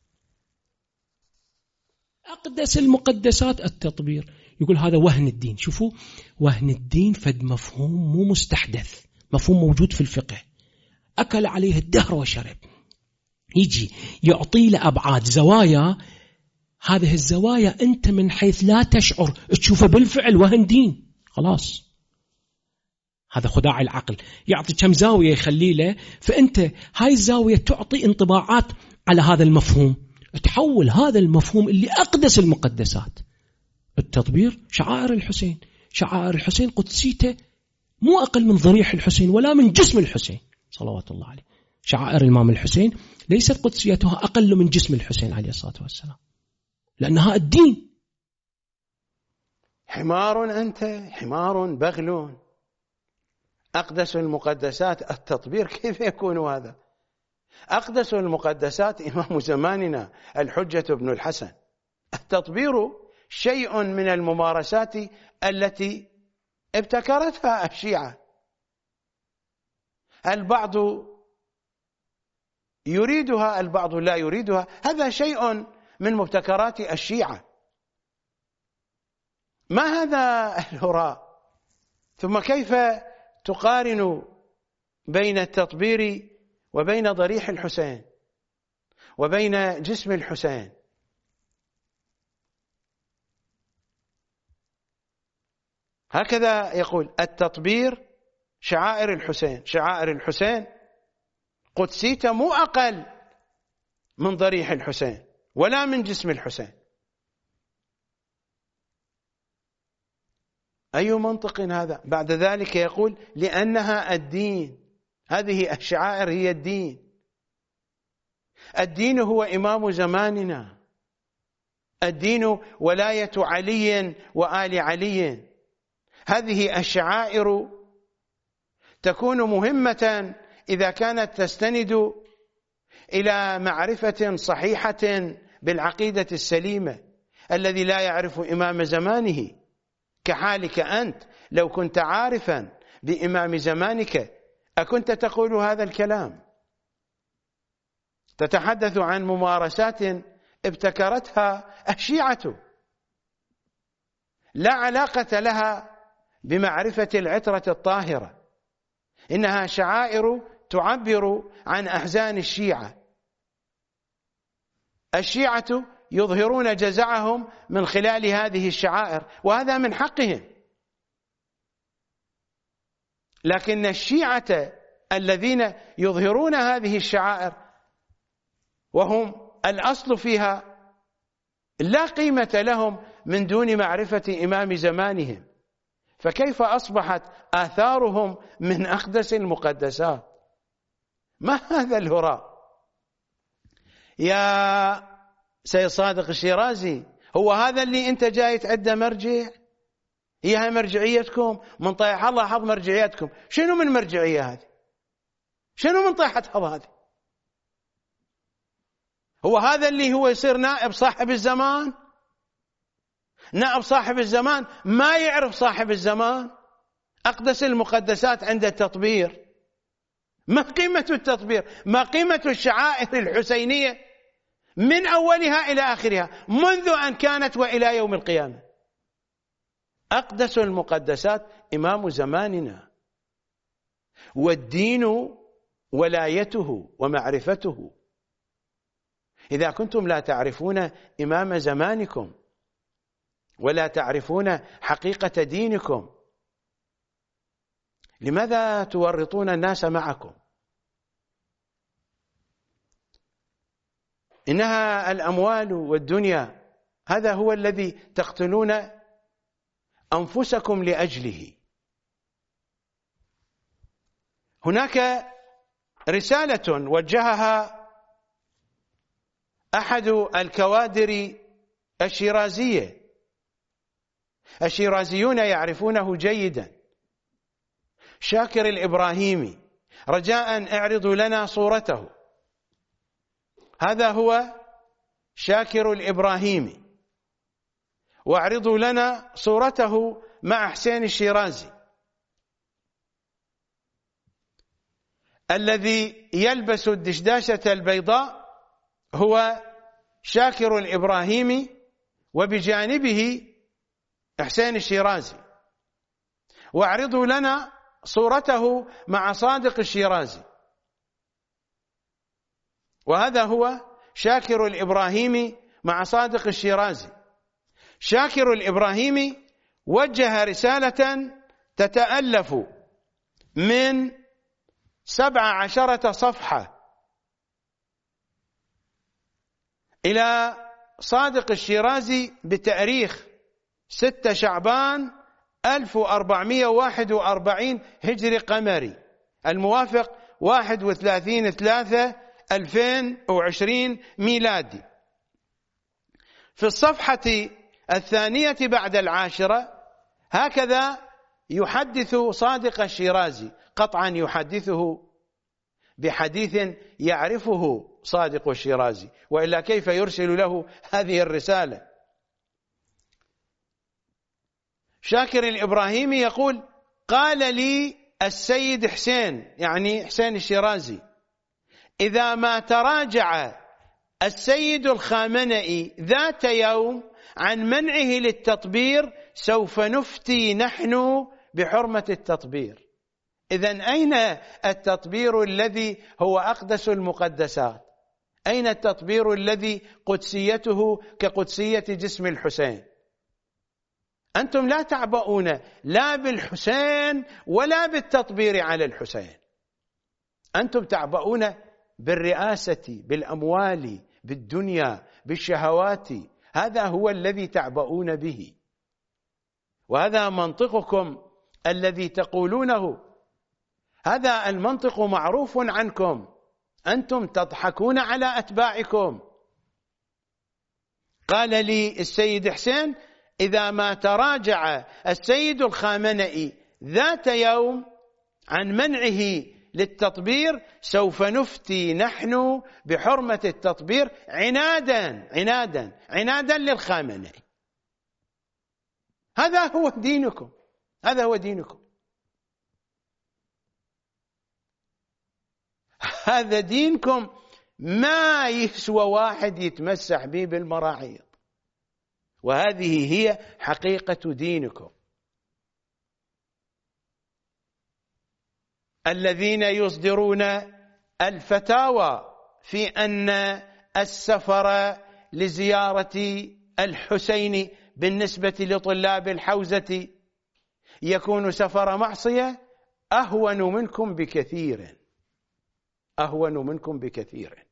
أقدس المقدسات التطبير. يقول هذا وهن الدين. شوفوا، وهن الدين فد مفهوم مو مستحدث، مفهوم موجود في الفقه، أكل عليه الدهر وشرب. يجي يعطي له أبعاد، زوايا، هذه الزوايا أنت من حيث لا تشعر تشوفه بالفعل وهن دين. خلاص، هذا خداع العقل. يعطي كم زاوية يخلي له، فأنت هاي الزاوية تعطي انطباعات على هذا المفهوم، تحول هذا المفهوم اللي أقدس المقدسات التطبير. شعائر الحسين، شعائر الحسين قدسيته مو أقل من ضريح الحسين ولا من جسم الحسين صلوات الله عليه. شعائر الإمام الحسين ليست قدسيتها أقل من جسم الحسين عليه الصلاة والسلام، لأنها الدين. حمار أنت، حمار بغل، أقدس المقدسات التطبير. كيف يكون هذا؟ أقدس المقدسات إمام زماننا الحجة بن الحسن. التطبير شيء من الممارسات التي ابتكرتها الشيعة. البعض يريدها، البعض لا يريدها، هذا شيء من مبتكرات الشيعة. ما هذا الهراء؟ ثم كيف تقارن بين التطبير وبين ضريح الحسين وبين جسم الحسين؟ هكذا يقول التطبير شعائر الحسين. شعائر الحسين قدسيته مو أقل من ضريح الحسين ولا من جسم الحسين. أي منطق هذا؟ بعد ذلك يقول لأنها الدين. هذه الشعائر هي الدين. الدين هو إمام زماننا، الدين ولاية علي وآل علي. هذه الشعائر تكون مهمة إذا كانت تستند إلى معرفة صحيحة بالعقيدة السليمة. الذي لا يعرف إمام زمانه كحالك أنت، لو كنت عارفا بإمام زمانك أكنت تقول هذا الكلام؟ تتحدث عن ممارسات ابتكرتها الشيعة لا علاقة لها بمعرفة العترة الطاهرة. إنها شعائر تعبر عن أحزان الشيعة. الشيعة يظهرون جزعهم من خلال هذه الشعائر، وهذا من حقهم. لكن الشيعة الذين يظهرون هذه الشعائر وهم الأصل فيها لا قيمة لهم من دون معرفة إمام زمانهم، فكيف أصبحت آثارهم من أقدس المقدسات؟ ما هذا الهراء يا سيد صادق الشيرازي؟ هو هذا اللي أنت جاي تعده مرجع؟ هي هاي مرجعيتكم؟ من طيح الله حظ مرجعيتكم. شنو من مرجعية هذه؟ شنو من طيحة حظ هذه؟ هو هذا اللي هو يصير نائب صاحب الزمان؟ نائب صاحب الزمان ما يعرف صاحب الزمان. أقدس المقدسات عند التطبير. ما قيمة التطبير؟ ما قيمة الشعائر الحسينية من أولها إلى آخرها منذ أن كانت وإلى يوم القيامة؟ أقدس المقدسات إمام زماننا، والدين ولايته ومعرفته. إذا كنتم لا تعرفون إمام زمانكم ولا تعرفون حقيقة دينكم، لماذا تورطون الناس معكم؟ إنها الأموال والدنيا، هذا هو الذي تقتلون أنفسكم لأجله. هناك رسالة وجهها أحد الكوادر الشيرازية الشيرازيون يعرفونه جيدا. شاكر الإبراهيمي، رجاء اعرضوا لنا صورته. هذا هو شاكر الإبراهيمي، واعرضوا لنا صورته مع حسين الشيرازي الذي يلبس الدشداشة البيضاء، هو شاكر الإبراهيمي وبجانبه حسين الشيرازي. واعرضوا لنا صورته مع صادق الشيرازي، وهذا هو شاكر الإبراهيمي مع صادق الشيرازي. شاكر الإبراهيمي وجه رسالة تتألف من سبع عشرة صفحة إلى صادق الشيرازي بتاريخ ستة شعبان ألف وأربعمائة وواحد وأربعين هجري قمري، الموافق واحد وثلاثين ثلاثة ألفين وعشرين ميلادي. في الصفحة الثانية بعد العاشرة هكذا يحدث صادق الشيرازي، قطعا يحدثه بحديث يعرفه صادق الشيرازي، وإلا كيف يرسل له هذه الرسالة؟ شاكر الإبراهيمي يقول: قال لي السيد حسين، يعني حسين الشيرازي، إذا ما تراجع السيد الخامنئي ذات يوم عن منعه للتطبير سوف نفتي نحن بحرمة التطبير. إذن أين التطبير الذي هو أقدس المقدسات؟ أين التطبير الذي قدسيته كقدسية جسم الحسين؟ أنتم لا تعبؤون لا بالحسين ولا بالتطبير على الحسين، أنتم تعبؤون بالرئاسة، بالأموال، بالدنيا، بالشهوات. هذا هو الذي تعبؤون به، وهذا منطقكم الذي تقولونه. هذا المنطق معروف عنكم، أنتم تضحكون على أتباعكم. قال لي السيد حسين: إذا ما تراجع السيد الخامنئي ذات يوم عن منعه للتطبير سوف نفتي نحن بحرمة التطبير عنادا عنادا عنادا للخامنئي. هذا هو دينكم، هذا هو دينكم، هذا دينكم. ما يسوى واحد يتمسح به بالمراعيض، وهذه هي حقيقة دينكم. الذين يصدرون الفتاوى في أن السفر لزيارة الحسين بالنسبة لطلاب الحوزة يكون سفر معصية أهون منكم بكثير، أهون منكم بكثير.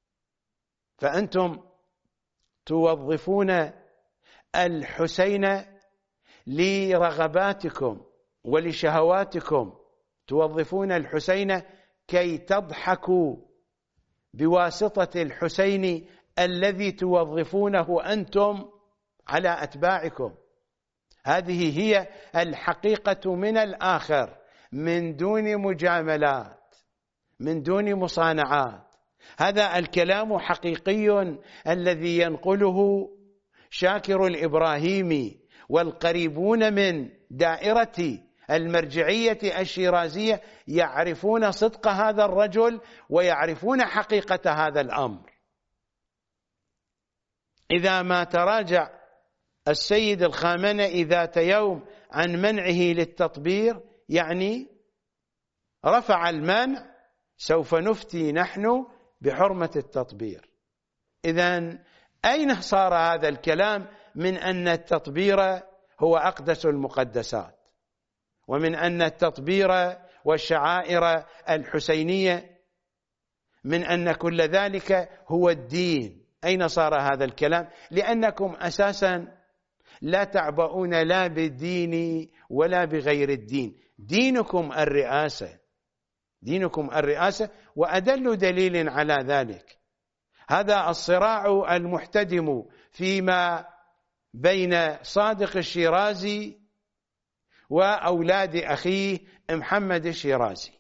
فأنتم توظفون الحسين لرغباتكم ولشهواتكم، توظفون الحسين كي تضحكوا بواسطة الحسين الذي توظفونه أنتم على أتباعكم. هذه هي الحقيقة من الآخر، من دون مجاملات، من دون مصانعات. هذا الكلام حقيقي الذي ينقله شاكر الإبراهيمي والقريبون من دائرة المرجعية الشيرازية، يعرفون صدق هذا الرجل ويعرفون حقيقة هذا الأمر. إذا ما تراجع السيد الخامنئي ذات يوم عن منعه للتطبير يعني رفع المنع، سوف نفتي نحن بحرمة التطبير. إذن أين صار هذا الكلام من أن التطبير هو أقدس المقدسات، ومن أن التطبير والشعائر الحسينية من أن كل ذلك هو الدين؟ أين صار هذا الكلام؟ لأنكم أساسا لا تعبؤون لا بالدين ولا بغير الدين. دينكم الرئاسة، دينكم الرئاسة. وأدل دليل على ذلك هذا الصراع المحتدم فيما بين صادق الشيرازي وأولاد أخيه محمد الشيرازي.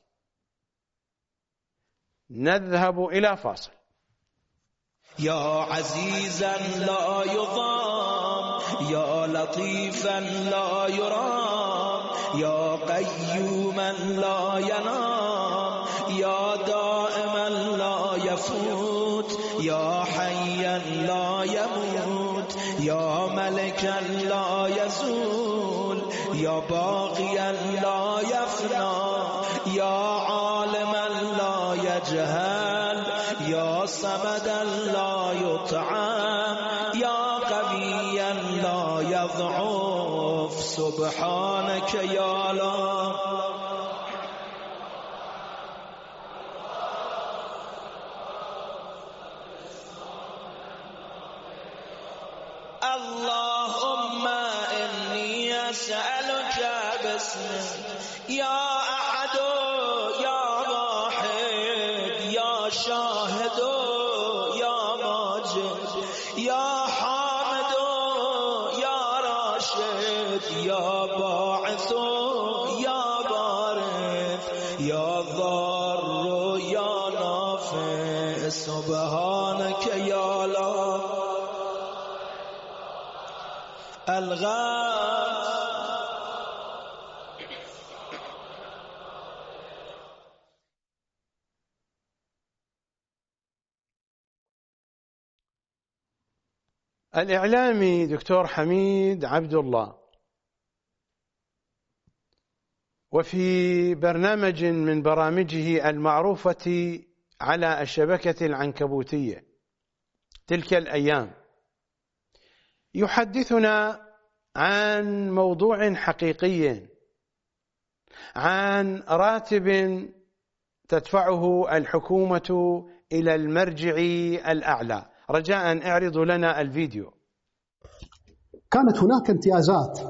نذهب إلى فاصل. يا عزيزا لا يضام، يا لطيفا لا يرام، يا قيوما لا ينام، يا دائما لا يفوت، يا حيا لا يموت، يا ملكا لا يزول، يا باقيا لا يفنى، يا عالما لا يجهل، يا صمدا لا يطعم، يا قويا لا يضعف، سبحانك يا الله. اللهم إني أسألك باسمك يا أحد يا واحد يا شاهد يا ماجد يا حامد يا راشد يا باعث يا بارث يا ضار يا نافع، سبحانك يا الله. الغاز الإعلامي دكتور حميد عبد الله، وفي برنامج من برامجه المعروفة على الشبكة العنكبوتية تلك الأيام، يحدثنا عن موضوع حقيقي، عن راتب تدفعه الحكومة إلى المرجع الأعلى. رجاء اعرضوا لنا الفيديو. كانت هناك امتيازات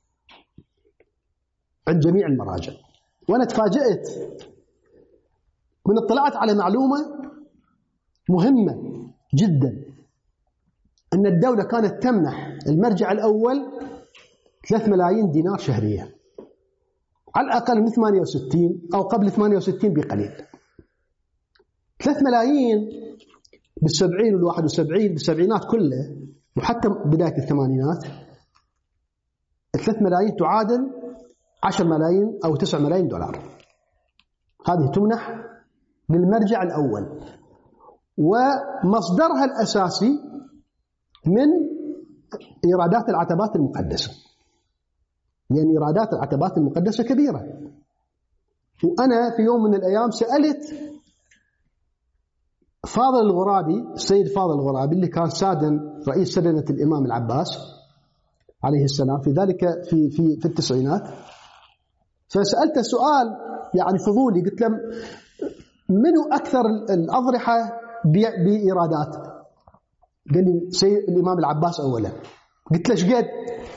عند جميع المراجع، وأنا تفاجأت من اطلعت على معلومة مهمة جدا، أن الدولة كانت تمنح المرجع الأول ثلاثة ملايين دينار شهرية، على الأقل من ثمانية وستين أو قبل ثمانية وستين بقليل. ثلاثة ملايين بالسبعين والواحد وسبعين بالسبعينات كله وحتى بداية الثمانينات، ثلاثة ملايين تعادل عشر ملايين أو تسعة ملايين دولار. هذه تمنح للمرجع الأول، ومصدرها الأساسي من إيرادات العتبات المقدسة، لأن إيرادات العتبات المقدسة كبيرة. وأنا في يوم من الأيام سألت فاضل الغرابي، السيد فاضل الغرابي اللي كان سادن رئيس سدنة الإمام العباس عليه السلام في ذلك في في في التسعينات، فسألته سؤال يعني فضولي، قلت له منو أكثر الأضرحة بإيرادات؟ قال لي سيد الإمام العباس أولا. قلت له ايش قد؟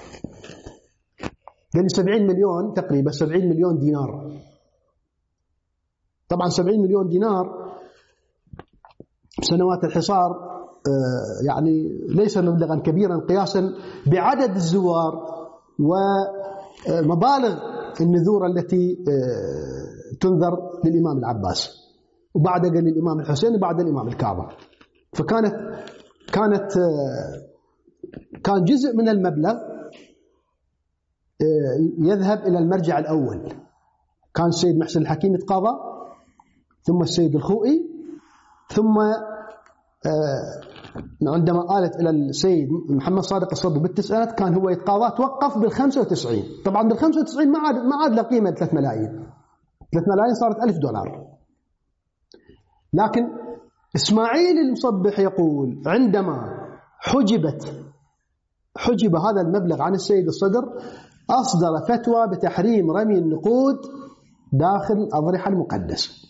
قال لي سبعين مليون تقريبا، سبعين مليون دينار. طبعا سبعين مليون دينار بسنوات الحصار يعني ليس مبلغا كبيرا قياسا بعدد الزوار ومبالغ النذور التي تنذر للإمام العباس، وبعد قال الإمام الحسين وبعد الإمام الكاظم. فكانت كانت كان جزء من المبلغ يذهب إلى المرجع الأول. كان السيد محسن الحكيم يتقاضى، ثم السيد الخوئي، ثم عندما قالت إلى السيد محمد صادق الصدر بالتسعينات كان هو يتقاضى، توقف بالخمسة وتسعين. طبعا بالخمسة وتسعين ما عاد ما عاد له قيمة ثلاثة ملايين، ثلاثة ملايين صارت ألف دولار. لكن إسماعيل المصبح يقول عندما حجبت حجب هذا المبلغ عن السيد الصدر أصدر فتوى بتحريم رمي النقود داخل الأضرحة المقدسة.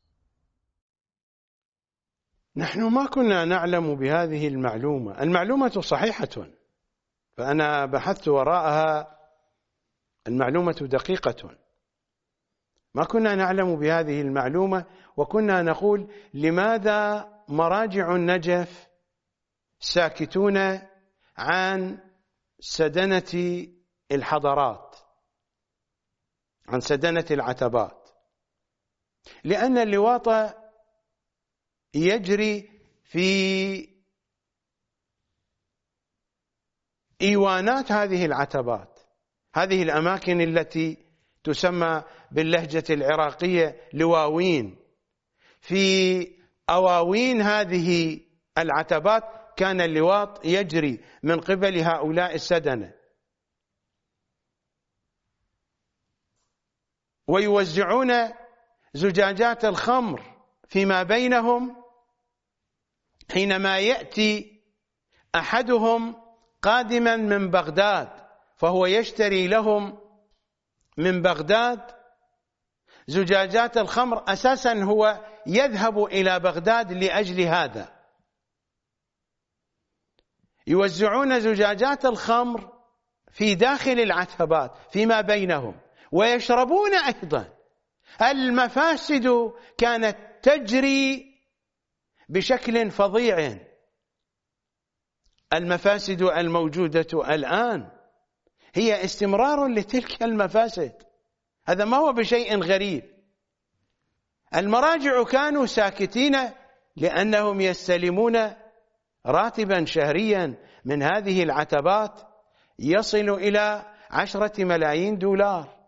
نحن ما كنا نعلم بهذه المعلومة. المعلومة صحيحة، فأنا بحثت وراءها، المعلومة دقيقة. ما كنا نعلم بهذه المعلومة، وكنا نقول لماذا مراجع النجف ساكتون عن سدنة الحضارات، عن سدنة العتبات، لأن اللواط يجري في إيوانات هذه العتبات، هذه الأماكن التي تسمى باللهجة العراقية لواوين. في أواوين هذه العتبات كان اللواط يجري من قبل هؤلاء السدنة، ويوزعون زجاجات الخمر فيما بينهم حينما يأتي أحدهم قادما من بغداد، فهو يشتري لهم من بغداد زجاجات الخمر. أساسا هو يذهب إلى بغداد لأجل هذا. يوزعون زجاجات الخمر في داخل العتبات فيما بينهم، ويشربون أيضا. المفاسد كانت تجري بشكل فظيع، المفاسد الموجودة الآن هي استمرار لتلك المفاسد، هذا ما هو بشيء غريب. المراجع كانوا ساكتين لأنهم يستلمون راتبا شهريا من هذه العتبات يصل إلى عشرة ملايين دولار،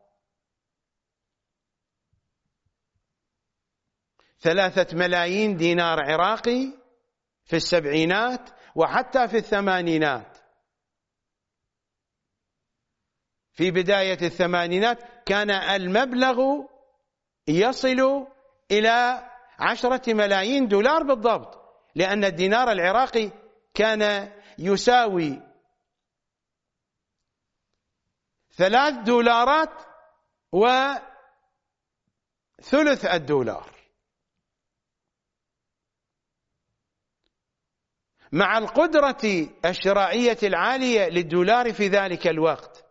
ثلاثة ملايين دينار عراقي في السبعينات وحتى في الثمانينات. في بداية الثمانينات كان المبلغ يصل إلى عشرة ملايين دولار بالضبط، لأن الدينار العراقي كان يساوي ثلاث دولارات وثلث الدولار. مع القدرة الشرائية العالية للدولار في ذلك الوقت،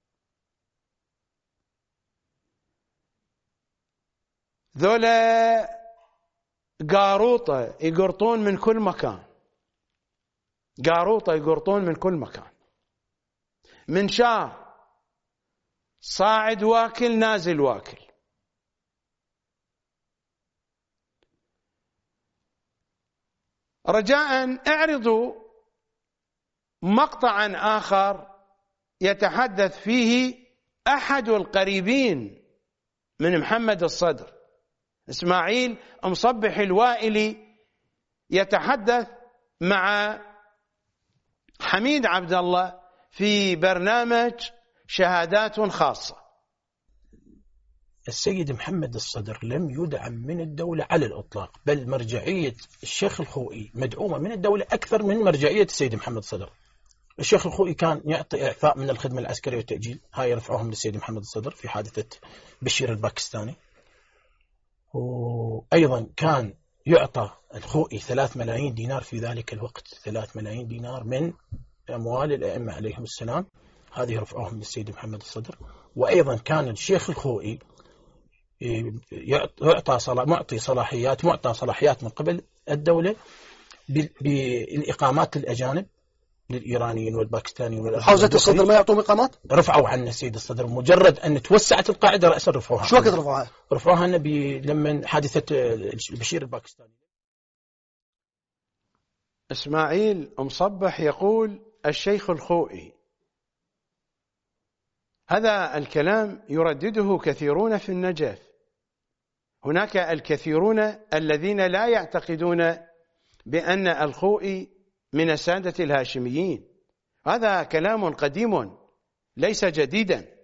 ذولا قاروطة يقرطون من كل مكان، قاروطة يقرطون من كل مكان، منشار صاعد واكل نازل واكل. رجاء اعرضوا مقطعا آخر يتحدث فيه أحد القريبين من محمد الصدر، إسماعيل مصبح الوائلي، يتحدث مع حميد عبد الله في برنامج شهادات خاصة. السيد محمد الصدر لم يدعم من الدولة على الإطلاق، بل مرجعية الشيخ الخوئي مدعومة من الدولة أكثر من مرجعية السيد محمد الصدر. الشيخ الخوئي كان يعطي إعفاء من الخدمة العسكرية والتأجيل، هاي يرفعوهم للسيد محمد الصدر في حادثة بشير الباكستاني. وأيضا كان يعطى الخوئي ثلاث ملايين دينار في ذلك الوقت، ثلاث ملايين دينار من أموال الأئمة عليهم السلام، هذه رفعوهم للسيد محمد الصدر. وأيضا كان الشيخ الخوئي يعطى صلاح معطي صلاحيات معطى صلاحيات من قبل الدولة بالإقامات للأجانب، للإيرانيين والباكستانيين والأفغان. حوزة الصدر ما يعطون إقامات؟ رفعوا عنا السيد الصدر، مجرد أن توسعت القاعدة رأسا رفعوها. شو وقت رفعوها؟ رفعوها لما حادثة بشير الباكستاني. إسماعيل مصبح يقول الشيخ الخوئي، هذا الكلام يردده كثيرون في النجف. هناك الكثيرون الذين لا يعتقدون بأن الخوئي من السادة الهاشميين، هذا كلام قديم ليس جديدا.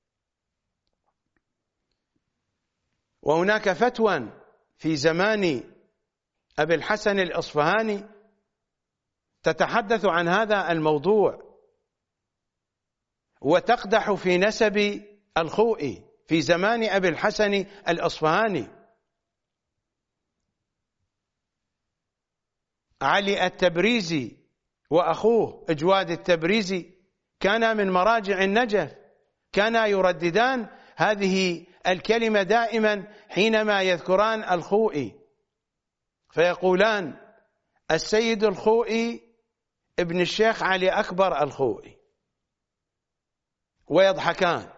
وهناك فتوى في زمان أبي الحسن الأصفهاني تتحدث عن هذا الموضوع وتقدح في نسب الخوئي في زمان أبي الحسن الأصفهاني. علي التبريزي وأخوه إجواد التبريزي كانا من مراجع النجف، كانا يرددان هذه الكلمة دائما حينما يذكران الخوئي، فيقولان السيد الخوئي ابن الشيخ علي أكبر الخوئي. ويضحكان.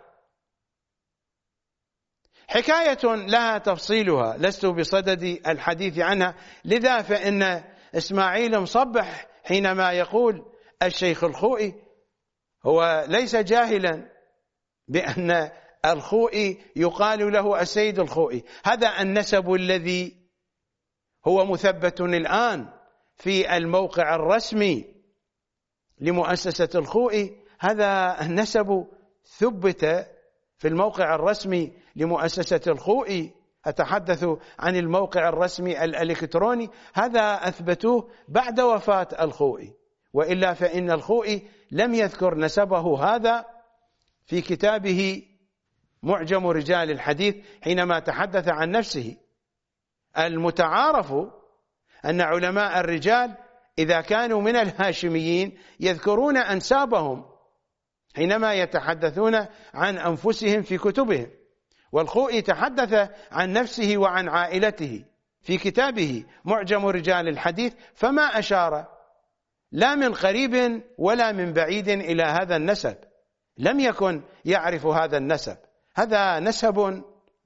حكاية لها تفصيلها لست بصدد الحديث عنها، لذا فإن إسماعيل مصبح حينما يقول الشيخ الخوئي هو ليس جاهلا بأن الخوئي يقال له السيد الخوئي. هذا النسب الذي هو مثبت الآن في الموقع الرسمي لمؤسسة الخوئي، هذا النسب ثبت في الموقع الرسمي لمؤسسة الخوئي. أتحدث عن الموقع الرسمي الإلكتروني، هذا أثبتوه بعد وفاة الخوئي، وإلا فإن الخوئي لم يذكر نسبه هذا في كتابه معجم رجال الحديث حينما تحدث عن نفسه. المتعارف أن علماء الرجال إذا كانوا من الهاشميين يذكرون أنسابهم حينما يتحدثون عن أنفسهم في كتبهم، والخوئي تحدث عن نفسه وعن عائلته في كتابه معجم رجال الحديث، فما أشار لا من قريب ولا من بعيد إلى هذا النسب، لم يكن يعرف هذا النسب. هذا نسب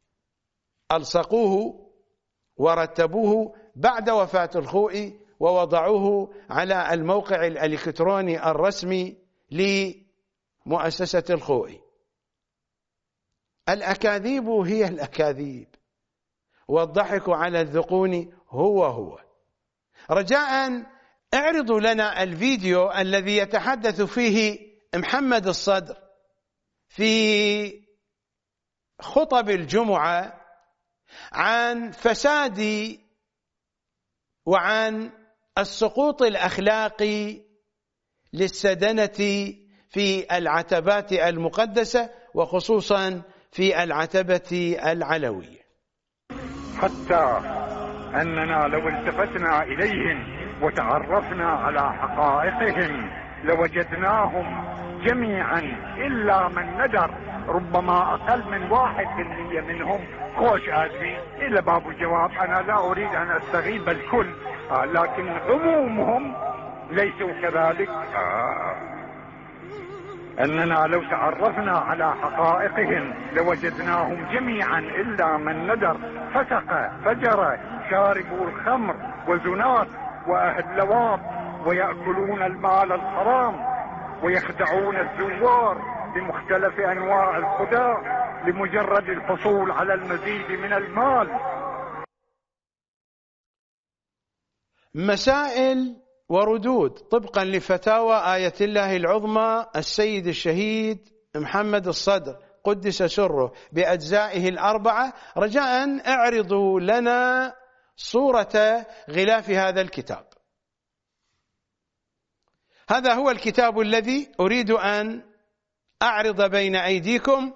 ألصقوه ورتبوه بعد وفاة الخوئي ووضعوه على الموقع الإلكتروني الرسمي لمؤسسة الخوئي. الأكاذيب هي الأكاذيب والضحك على الذقون هو هو. رجاء اعرضوا لنا الفيديو الذي يتحدث فيه محمد الصدر في خطب الجمعة عن فساد وعن السقوط الأخلاقي للسدنة في العتبات المقدسة وخصوصا في العتبة العلوية. حتى أننا لو التفتنا إليهم وتعرفنا على حقائقهم لوجدناهم جميعا إلا من ندر، ربما أقل من واحد بالمية منهم خوش آدمي. إلى باب الجواب أنا لا أريد أن أستغيب الكل، آه لكن عمومهم ليسوا كذلك. آه أننا لو تعرفنا على حقائقهم لوجدناهم جميعا إلا من ندر، فسق فجر شاربوا الخمر وزنات وأهل لواط ويأكلون المال الحرام ويخدعون الزوار بمختلف أنواع الخداع لمجرد الحصول على المزيد من المال. مسائل وردود طبقا لفتاوى آية الله العظمى السيد الشهيد محمد الصدر قدس سره بأجزائه الأربعة. رجاء اعرضوا لنا صورة غلاف هذا الكتاب. هذا هو الكتاب الذي أريد أن أعرض بين أيديكم.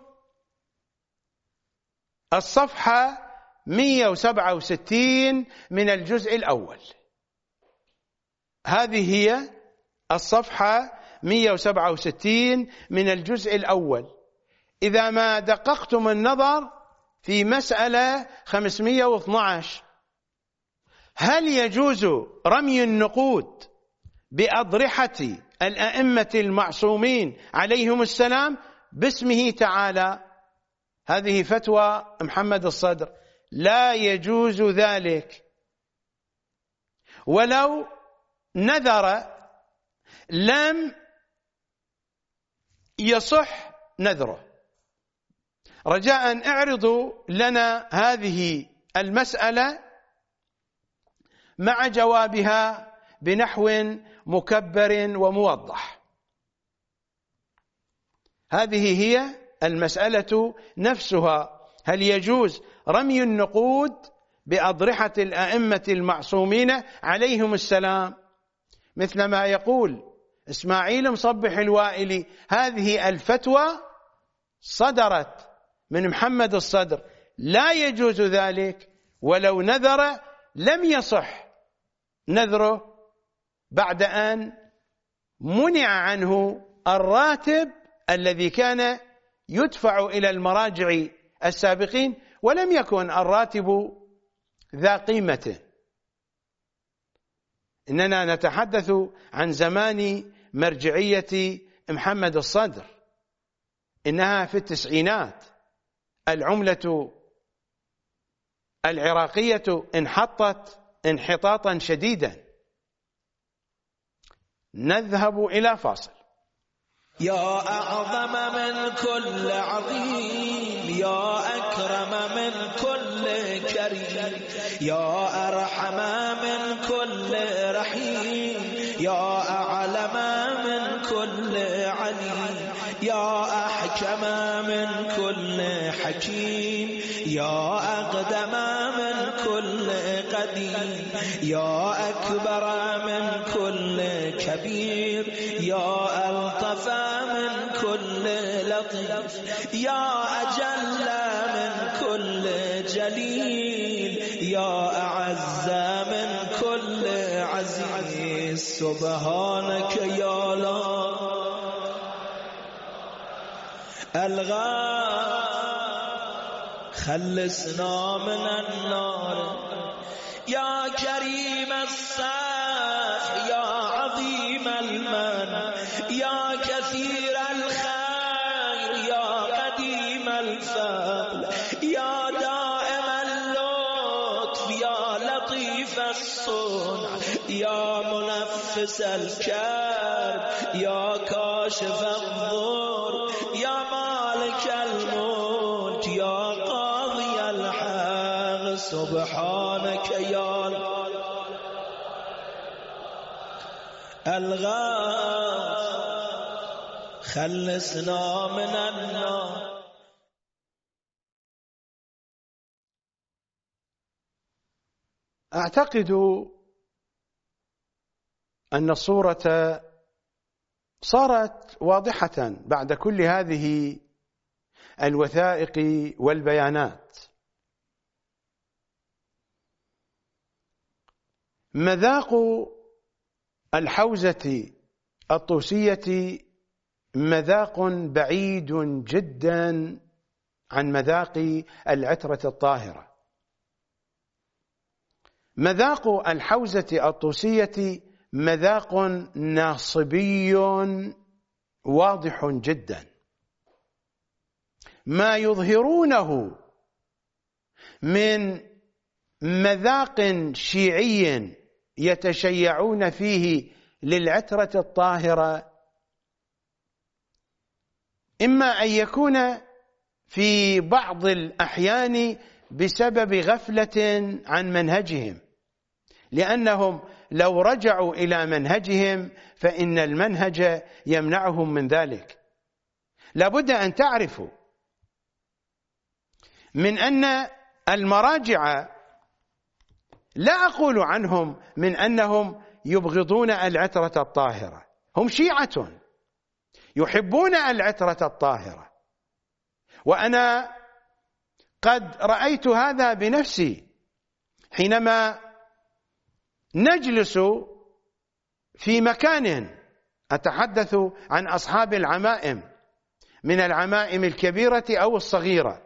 الصفحة مئة وسبعة وستين من الجزء الأول. هذه هي الصفحة مئة وسبعة وستين من الجزء الأول. إذا ما دققتم النظر في مسألة خمسمئة واثني عشر، هل يجوز رمي النقود بأضرحة الأئمة المعصومين عليهم السلام باسمه تعالى؟ هذه فتوى محمد الصدر، لا يجوز ذلك ولو نذر لم يصح نذره. رجاء اعرضوا لنا هذه المسألة مع جوابها بنحو مكبر وموضح. هذه هي المسألة نفسها. هل يجوز رمي النقود بأضرحة الأئمة المعصومين عليهم السلام؟ مثل ما يقول إسماعيل مصبح الوائلي، هذه الفتوى صدرت من محمد الصدر، لا يجوز ذلك ولو نذر لم يصح نذره بعد أن منع عنه الراتب الذي كان يدفع إلى المراجع السابقين، ولم يكن الراتب ذا قيمة. إننا نتحدث عن زمان مرجعية محمد الصدر. إنها في التسعينات العملة العراقية انحطت انحطاطا شديدا. نذهب إلى فاصل. يا أعظم من كل عظيم، يا أكرم من كل كريم، يا أرحم من كل رحيم، يا أعلم من كل عليم، يا أحكم من كل حكيم، يا أقدم من كل قديم، يا أكبر من كل كبير، يا ألطف من كل لطيف، يا أجل من كل جليل، يا أعز من كل عزيز. سبحانك يا لا الغار خلصنا من النار، يا كريم الصف يا عظيم المن، يا كثير الخير يا قديم الفضل، يا دائم اللطف يا لطيف الصنع، يا منفس الكرب يا كاشف الضر، يا مالك الملك يا قاضي الحق. سبحانك يا الغاث خلصنا من النار. أعتقد أن الصورة صارت واضحة بعد كل هذه الوثائق والبيانات. مذاق الحوزة الطوسية مذاق بعيد جدا عن مذاق العترة الطاهرة. مذاق الحوزة الطوسية مذاق ناصبي واضح جدا. ما يظهرونه من مذاق شيعي يتشيعون فيه للعترة الطاهرة إما أن يكون في بعض الأحيان بسبب غفلة عن منهجهم، لأنهم لو رجعوا إلى منهجهم فإن المنهج يمنعهم من ذلك. لابد أن تعرفوا من أن المراجع لا أقول عنهم من أنهم يبغضون العترة الطاهرة، هم شيعة يحبون العترة الطاهرة، وأنا قد رأيت هذا بنفسي حينما نجلس في مكان، أتحدث عن أصحاب العمائم من العمائم الكبيرة أو الصغيرة،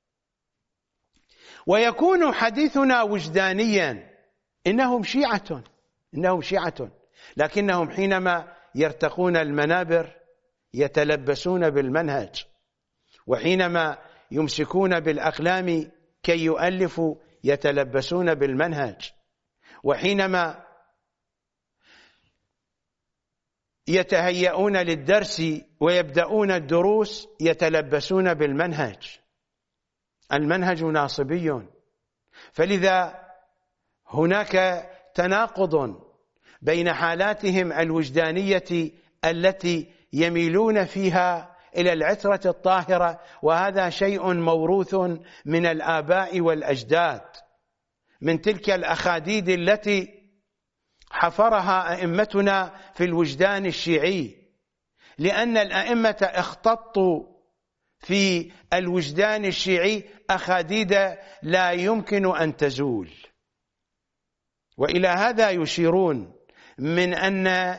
ويكون حديثنا وجدانيا، إنهم شيعة إنهم شيعة لكنهم حينما يرتقون المنابر يتلبسون بالمنهج، وحينما يمسكون بالأقلام كي يؤلفوا يتلبسون بالمنهج، وحينما يتهيئون للدرس ويبدأون الدروس يتلبسون بالمنهج. المنهج ناصبي، فلذا هناك تناقض بين حالاتهم الوجدانية التي يميلون فيها إلى العترة الطاهرة، وهذا شيء موروث من الآباء والأجداد، من تلك الأخاديد التي حفرها أئمتنا في الوجدان الشيعي، لأن الأئمة اختطوا في الوجدان الشيعي أخاديد لا يمكن أن تزول. وإلى هذا يشيرون من أن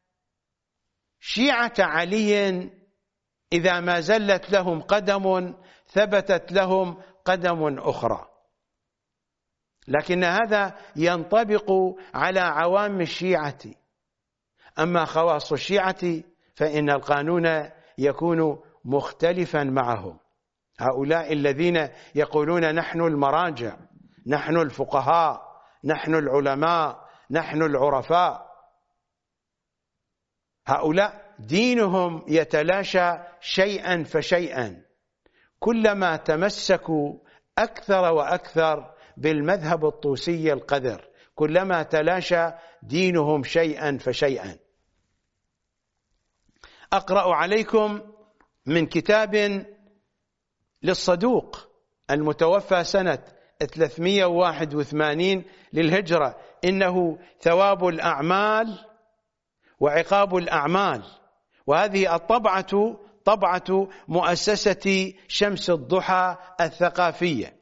شيعة علي إذا ما زلت لهم قدم ثبتت لهم قدم أخرى، لكن هذا ينطبق على عوام الشيعة. أما خواص الشيعة فإن القانون يكون مختلفا معهم. هؤلاء الذين يقولون نحن المراجع، نحن الفقهاء، نحن العلماء، نحن العرفاء، هؤلاء دينهم يتلاشى شيئا فشيئا، كلما تمسكوا أكثر وأكثر بالمذهب الطوسي القذر كلما تلاشى دينهم شيئا فشيئا. أقرأ عليكم من كتاب للصدوق المتوفى سنة ثلاثمئة وواحد وثمانين للهجرة، إنه ثواب الأعمال وعقاب الأعمال، وهذه الطبعة طبعة مؤسسة شمس الضحى الثقافية،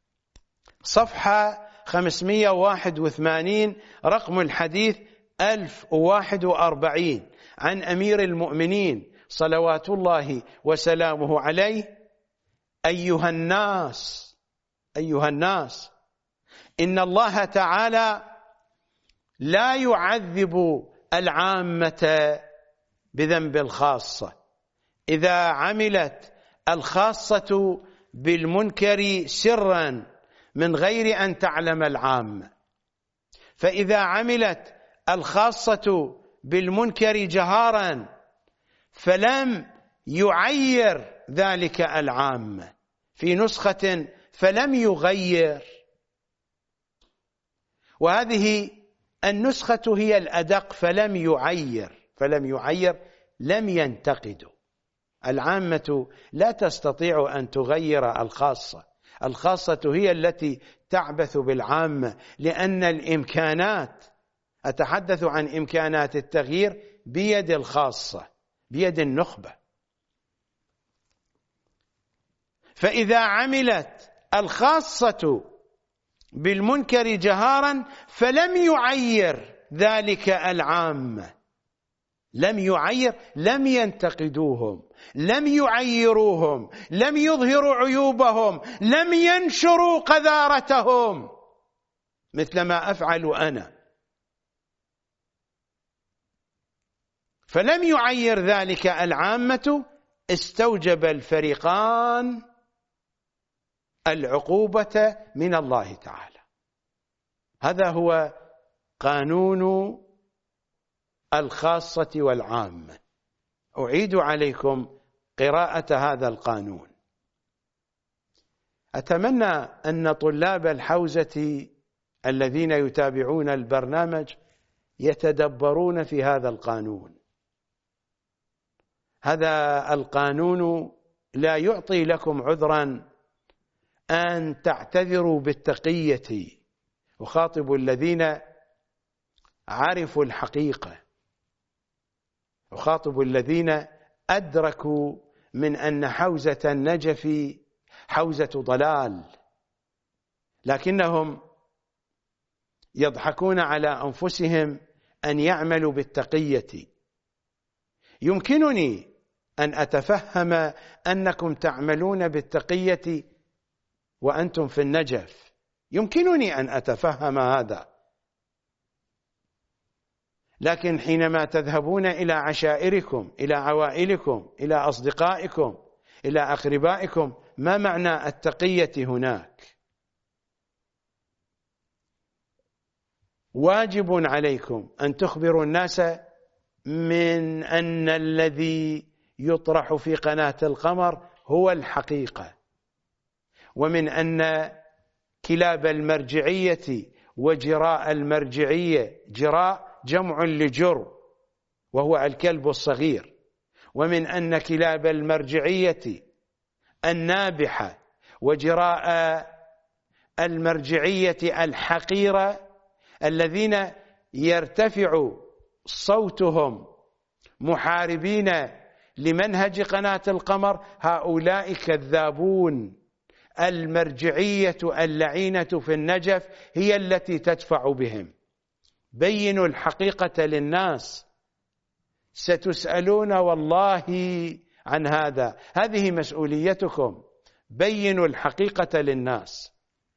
صفحة خمسمئة وواحد وثمانين، رقم الحديث ألف وواحد وأربعين، عن أمير المؤمنين صلوات الله وسلامه عليه: أيها الناس أيها الناس إن الله تعالى لا يعذب العامة بذنب الخاصة إذا عملت الخاصة بالمنكر سرا من غير أن تعلم العامة، فإذا عملت الخاصة بالمنكر جهارا فلم يعير ذلك العامة، في نسخة فلم يغير، وهذه النسخة هي الأدق، فلم يعير فلم يعير لم ينتقدوا. العامة لا تستطيع أن تغير الخاصة، الخاصة هي التي تعبث بالعامة، لأن الإمكانات، أتحدث عن إمكانات التغيير، بيد الخاصة، بيد النخبة. فإذا عملت الخاصة بالمنكر جهارا فلم يعير ذلك العامة، لم يعير، لم ينتقدوهم، لم يعيروهم، لم يظهروا عيوبهم، لم ينشروا قذارتهم مثل ما أفعل أنا، فلم يعير ذلك العامة، استوجب الفريقان العقوبة من الله تعالى. هذا هو قانون الخاصة والعامة. أعيد عليكم قراءة هذا القانون. أتمنى أن طلاب الحوزة الذين يتابعون البرنامج يتدبرون في هذا القانون. هذا القانون لا يعطي لكم عذرا أن تعتذروا بالتقية، أخاطب الذين عرفوا الحقيقة، أخاطب الذين أدركوا من أن حوزة النجف حوزة ضلال، لكنهم يضحكون على أنفسهم أن يعملوا بالتقية. يمكنني أن أتفهم أنكم تعملون بالتقية وأنتم في النجف، يمكنني أن أتفهم هذا، لكن حينما تذهبون إلى عشائركم، إلى عوائلكم، إلى أصدقائكم، إلى أقربائكم، ما معنى التقية هناك؟ واجب عليكم أن تخبروا الناس من أن الذي يطرح في قناة القمر هو الحقيقة، ومن أن كلاب المرجعية وجراء المرجعية، جراء جمع لجر وهو الكلب الصغير، ومن أن كلاب المرجعية النابحة وجراء المرجعية الحقيرة الذين يرتفع صوتهم محاربين لمنهج قناة القمر، هؤلاء كذابون. المرجعية اللعينة في النجف هي التي تدفع بهم. بينوا الحقيقة للناس، ستسألون والله عن هذا، هذه مسؤوليتكم، بينوا الحقيقة للناس.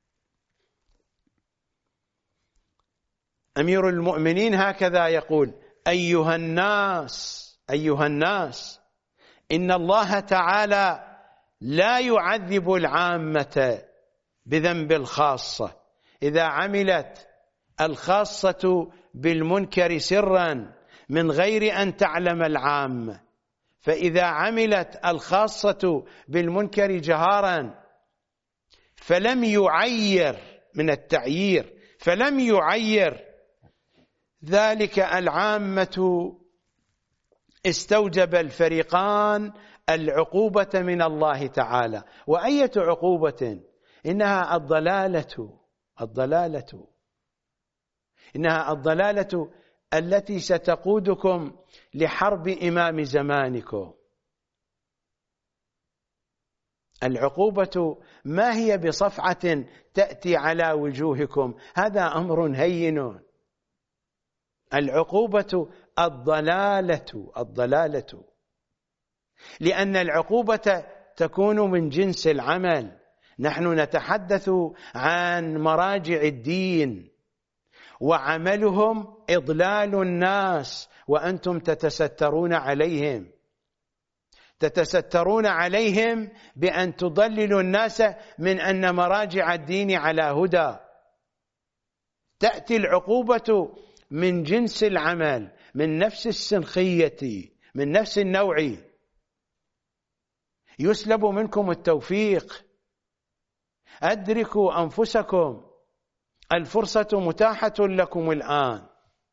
أمير المؤمنين هكذا يقول: أيها الناس أيها الناس إن الله تعالى لا يعذب العامة بذنب الخاصة إذا عملت الخاصة بالمنكر سرا من غير أن تعلم العامة، فإذا عملت الخاصة بالمنكر جهارا فلم يعير من التعيير فلم يعير ذلك العامة استوجب الفريقان العقوبة من الله تعالى. وأية عقوبة؟ إنها الضلالة الضلالة إنها الضلالة التي ستقودكم لحرب إمام زمانكم. العقوبة ما هي بصفعة تأتي على وجوهكم، هذا أمر هين. العقوبة الضلالة الضلالة لأن العقوبة تكون من جنس العمل. نحن نتحدث عن مراجع الدين وعملهم إضلال الناس، وأنتم تتسترون عليهم تتسترون عليهم بأن تضللوا الناس من أن مراجع الدين على هدى. تأتي العقوبة من جنس العمل، من نفس السنخية، من نفس النوع. يسلب منكم التوفيق. أدركوا أنفسكم، الفرصة متاحة لكم الآن.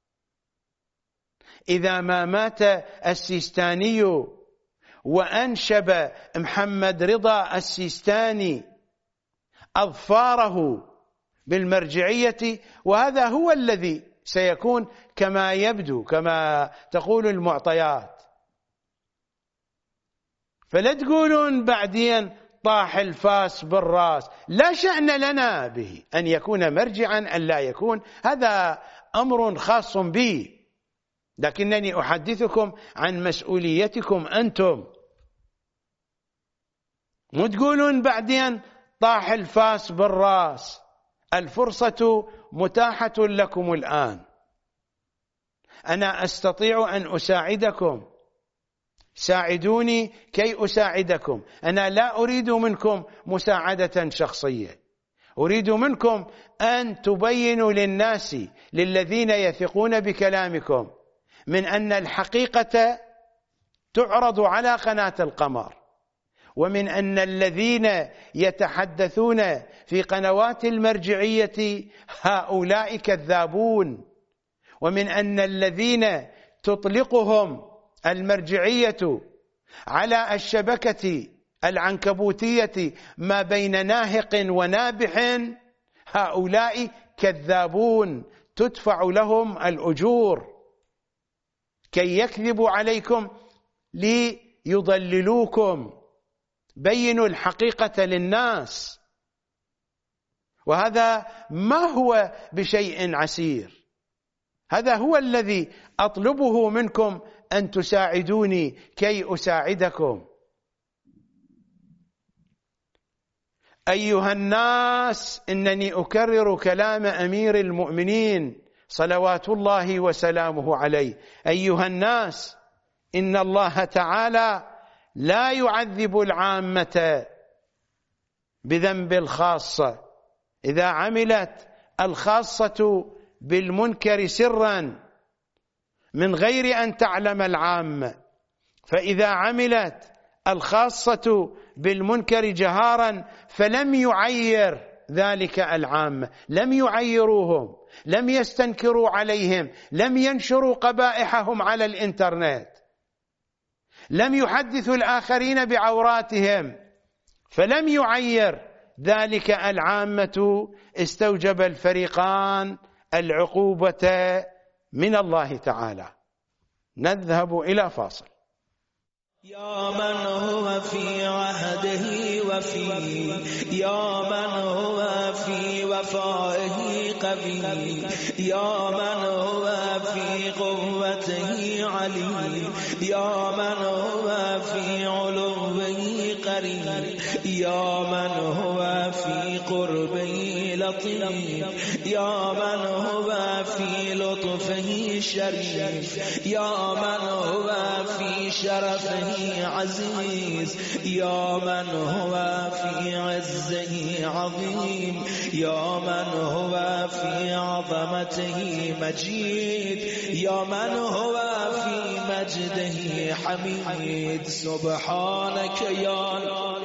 إذا ما مات السيستاني وأنشب محمد رضا السيستاني أظفاره بالمرجعية، وهذا هو الذي سيكون كما يبدو كما تقول المعطيات، فلا تقولون بعدين طاح الفاس بالراس. لا شأن لنا به أن يكون مرجعا أن لا يكون، هذا أمر خاص بي، لكنني أحدثكم عن مسؤوليتكم أنتم. مو تقولون بعدين طاح الفاس بالراس. الفرصة متاحة لكم الآن. أنا أستطيع أن أساعدكم، ساعدوني كي أساعدكم. أنا لا أريد منكم مساعدة شخصية، أريد منكم أن تبينوا للناس، للذين يثقون بكلامكم، من أن الحقيقة تعرض على قناة القمر، ومن أن الذين يتحدثون في قنوات المرجعية هؤلاء كذابون، ومن أن الذين تطلقهم المرجعية على الشبكة العنكبوتية ما بين ناهق ونابح هؤلاء كذابون تدفع لهم الأجور كي يكذبوا عليكم ليضللوكم. بينوا الحقيقة للناس، وهذا ما هو بشيء عسير. هذا هو الذي أطلبه منكم، أن تساعدوني كي أساعدكم. أيها الناس، إنني أكرر كلام أمير المؤمنين صلوات الله وسلامه عليه. أيها الناس، إن الله تعالى لا يعذب العامة بذنب الخاصة إذا عملت الخاصة بالمنكر سرا من غير أن تعلم العامة، فإذا عملت الخاصة بالمنكر جهارا فلم يعير ذلك العامة، لم يعيروهم، لم يستنكروا عليهم، لم ينشروا قبائحهم على الإنترنت، لم يحدثوا الآخرين بعوراتهم، فلم يعير ذلك العامة. استوجب الفريقان العقوبة من الله تعالى. نذهب إلى فاصل. يا من هو في عهده وفي يا من هو في وفائه قوي، يا من هو في قوته علي، يا من هو في علوه قريب، يا من هو في قربه لطيف يا من هو في لطفه شريف يا من هو في شرفه عزيز يا من هو في عزه عظيم يا من هو في عظمته مجيد يا من هو في مجده حميد سبحانك يا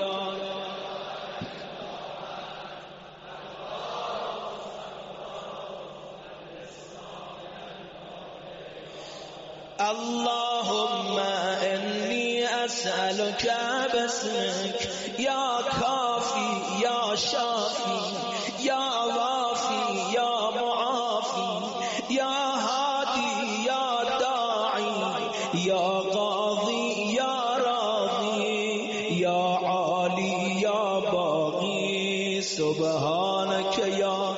اللهم إني أسألك باسمك يا كافي يا شافي يا وافي يا معافي يا هادي يا داعي يا قاضي يا راضي يا عالي يا باغي سبحانك يا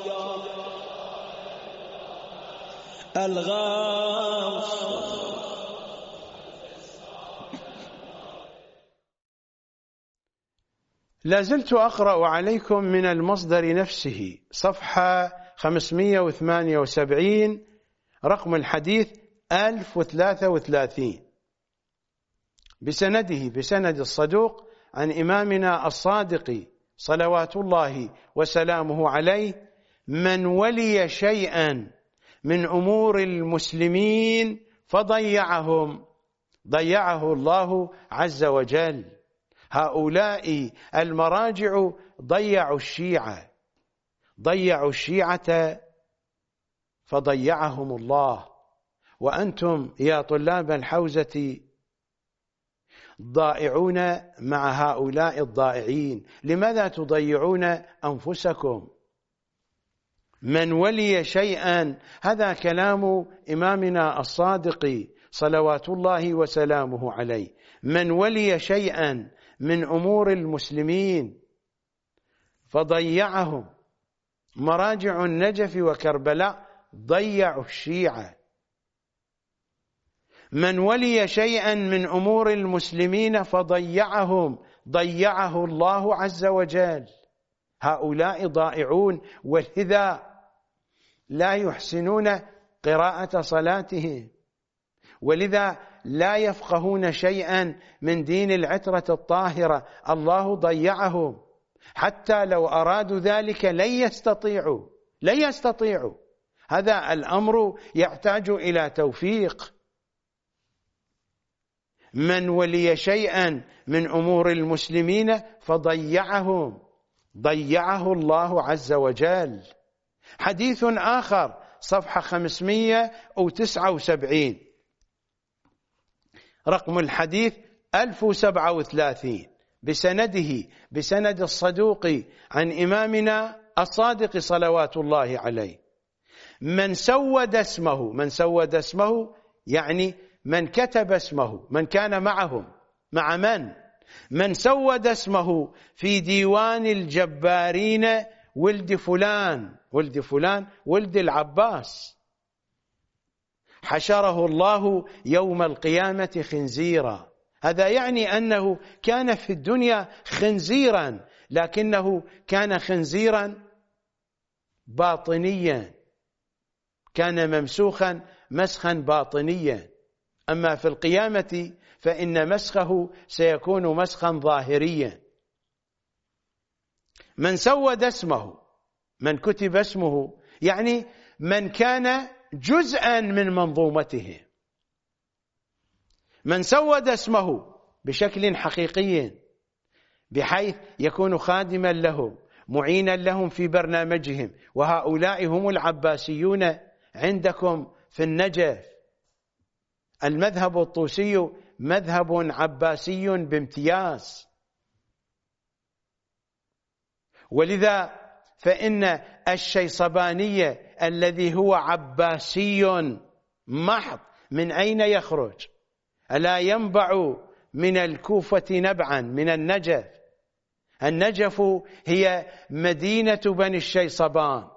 الغاف. لازلت أقرأ عليكم من المصدر نفسه صفحة خمسمئة وثمانية وسبعين رقم الحديث ألف وثلاثة وثلاثين بسنده بسند الصدوق عن إمامنا الصادق صلوات الله وسلامه عليه: من ولي شيئا من أمور المسلمين فضيعهم ضيعه الله عز وجل. هؤلاء المراجع ضيعوا الشيعة ضيعوا الشيعة فضيعهم الله. وأنتم يا طلاب الحوزة ضائعون مع هؤلاء الضائعين، لماذا تضيعون أنفسكم؟ من ولي شيئا، هذا كلام إمامنا الصادق صلوات الله وسلامه عليه. من ولي شيئا من أمور المسلمين فضيعهم. مراجع النجف وكربلاء ضيعوا الشيعة. من ولي شيئا من أمور المسلمين فضيعهم ضيعه الله عز وجل. هؤلاء ضائعون، ولذا لا يحسنون قراءة صلاتهم، ولذا لا يفقهون شيئا من دين العترة الطاهرة. الله ضيعهم، حتى لو أرادوا ذلك لن يستطيعوا لن يستطيعوا. هذا الأمر يحتاج إلى توفيق. من ولي شيئا من أمور المسلمين فضيعهم ضيعه الله عز وجل. حديث آخر صفحة خمسمئة وتسعة وسبعين رقم الحديث ألف وسبعة وثلاثين بسنده بسند الصدوق عن إمامنا الصادق صلوات الله عليه: من سود اسمه من سود اسمه يعني من كتب اسمه، من كان معهم. مع من؟ من سود اسمه في ديوان الجبارين ولد فلان ولد فلان ولد العباس، حشره الله يوم القيامة خنزيرا. هذا يعني أنه كان في الدنيا خنزيرا، لكنه كان خنزيرا باطنيا، كان ممسوخا مسخا باطنيا. أما في القيامة فإن مسخه سيكون مسخا ظاهريا. من سود اسمه، من كتب اسمه، يعني من كان جزءا من منظومته. من سود اسمه بشكل حقيقي، بحيث يكون خادما لهم معينا لهم في برنامجهم. وهؤلاء هم العباسيون عندكم في النجف. المذهب الطوسي مذهب عباسي بامتياز، ولذا فإن الشيصباني الذي هو عباسي محض من أين يخرج؟ ألا ينبع من الكوفة نبعا من النجف. النجف هي مدينة بني الشيصبان.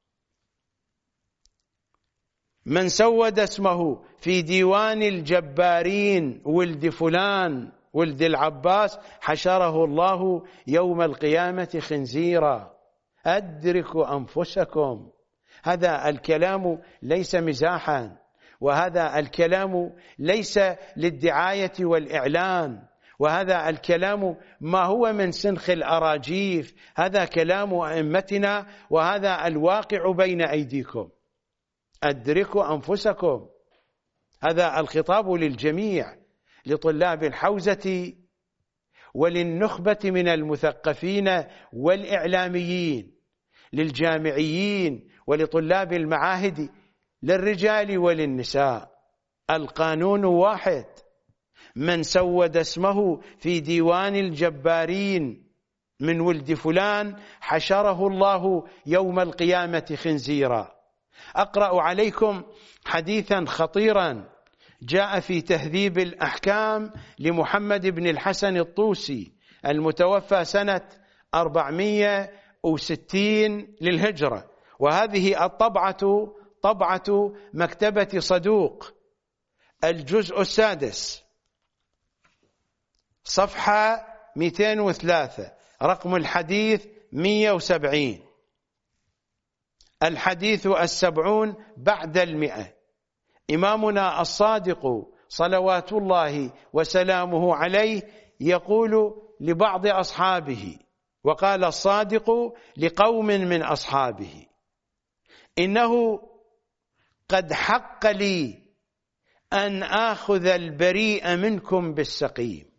من سود اسمه في ديوان الجبارين ولد فلان ولد العباس، حشره الله يوم القيامة خنزيرا. أدركوا أنفسكم. هذا الكلام ليس مزاحا، وهذا الكلام ليس للدعاية والإعلان، وهذا الكلام ما هو من سنخ الأراجيف، هذا كلام أئمتنا، وهذا الواقع بين أيديكم. أدركوا أنفسكم. هذا الخطاب للجميع، لطلاب الحوزة وللنخبة من المثقفين والإعلاميين، للجامعيين ولطلاب المعاهد، للرجال وللنساء. القانون واحد، من سود اسمه في ديوان الجبارين من ولد فلان حشره الله يوم القيامة خنزيرا. أقرأ عليكم حديثا خطيرا جاء في تهذيب الأحكام لمحمد بن الحسن الطوسي المتوفى سنة أربعمائة وستين للهجرة، وهذه الطبعة طبعة مكتبة صدوق، الجزء السادس، صفحة مئتين وثلاثة، رقم الحديث مئة وسبعين، الحديث السبعون بعد المئة. إمامنا الصادق صلوات الله وسلامه عليه يقول لبعض أصحابه، وقال الصادق لقوم من أصحابه: إنه قد حق لي أن آخذ البريء منكم بالسقيم.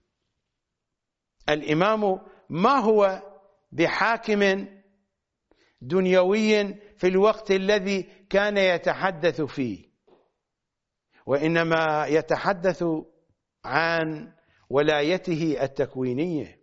الإمام ما هو بحاكم دنيوي في الوقت الذي كان يتحدث فيه، وإنما يتحدث عن ولايته التكوينية.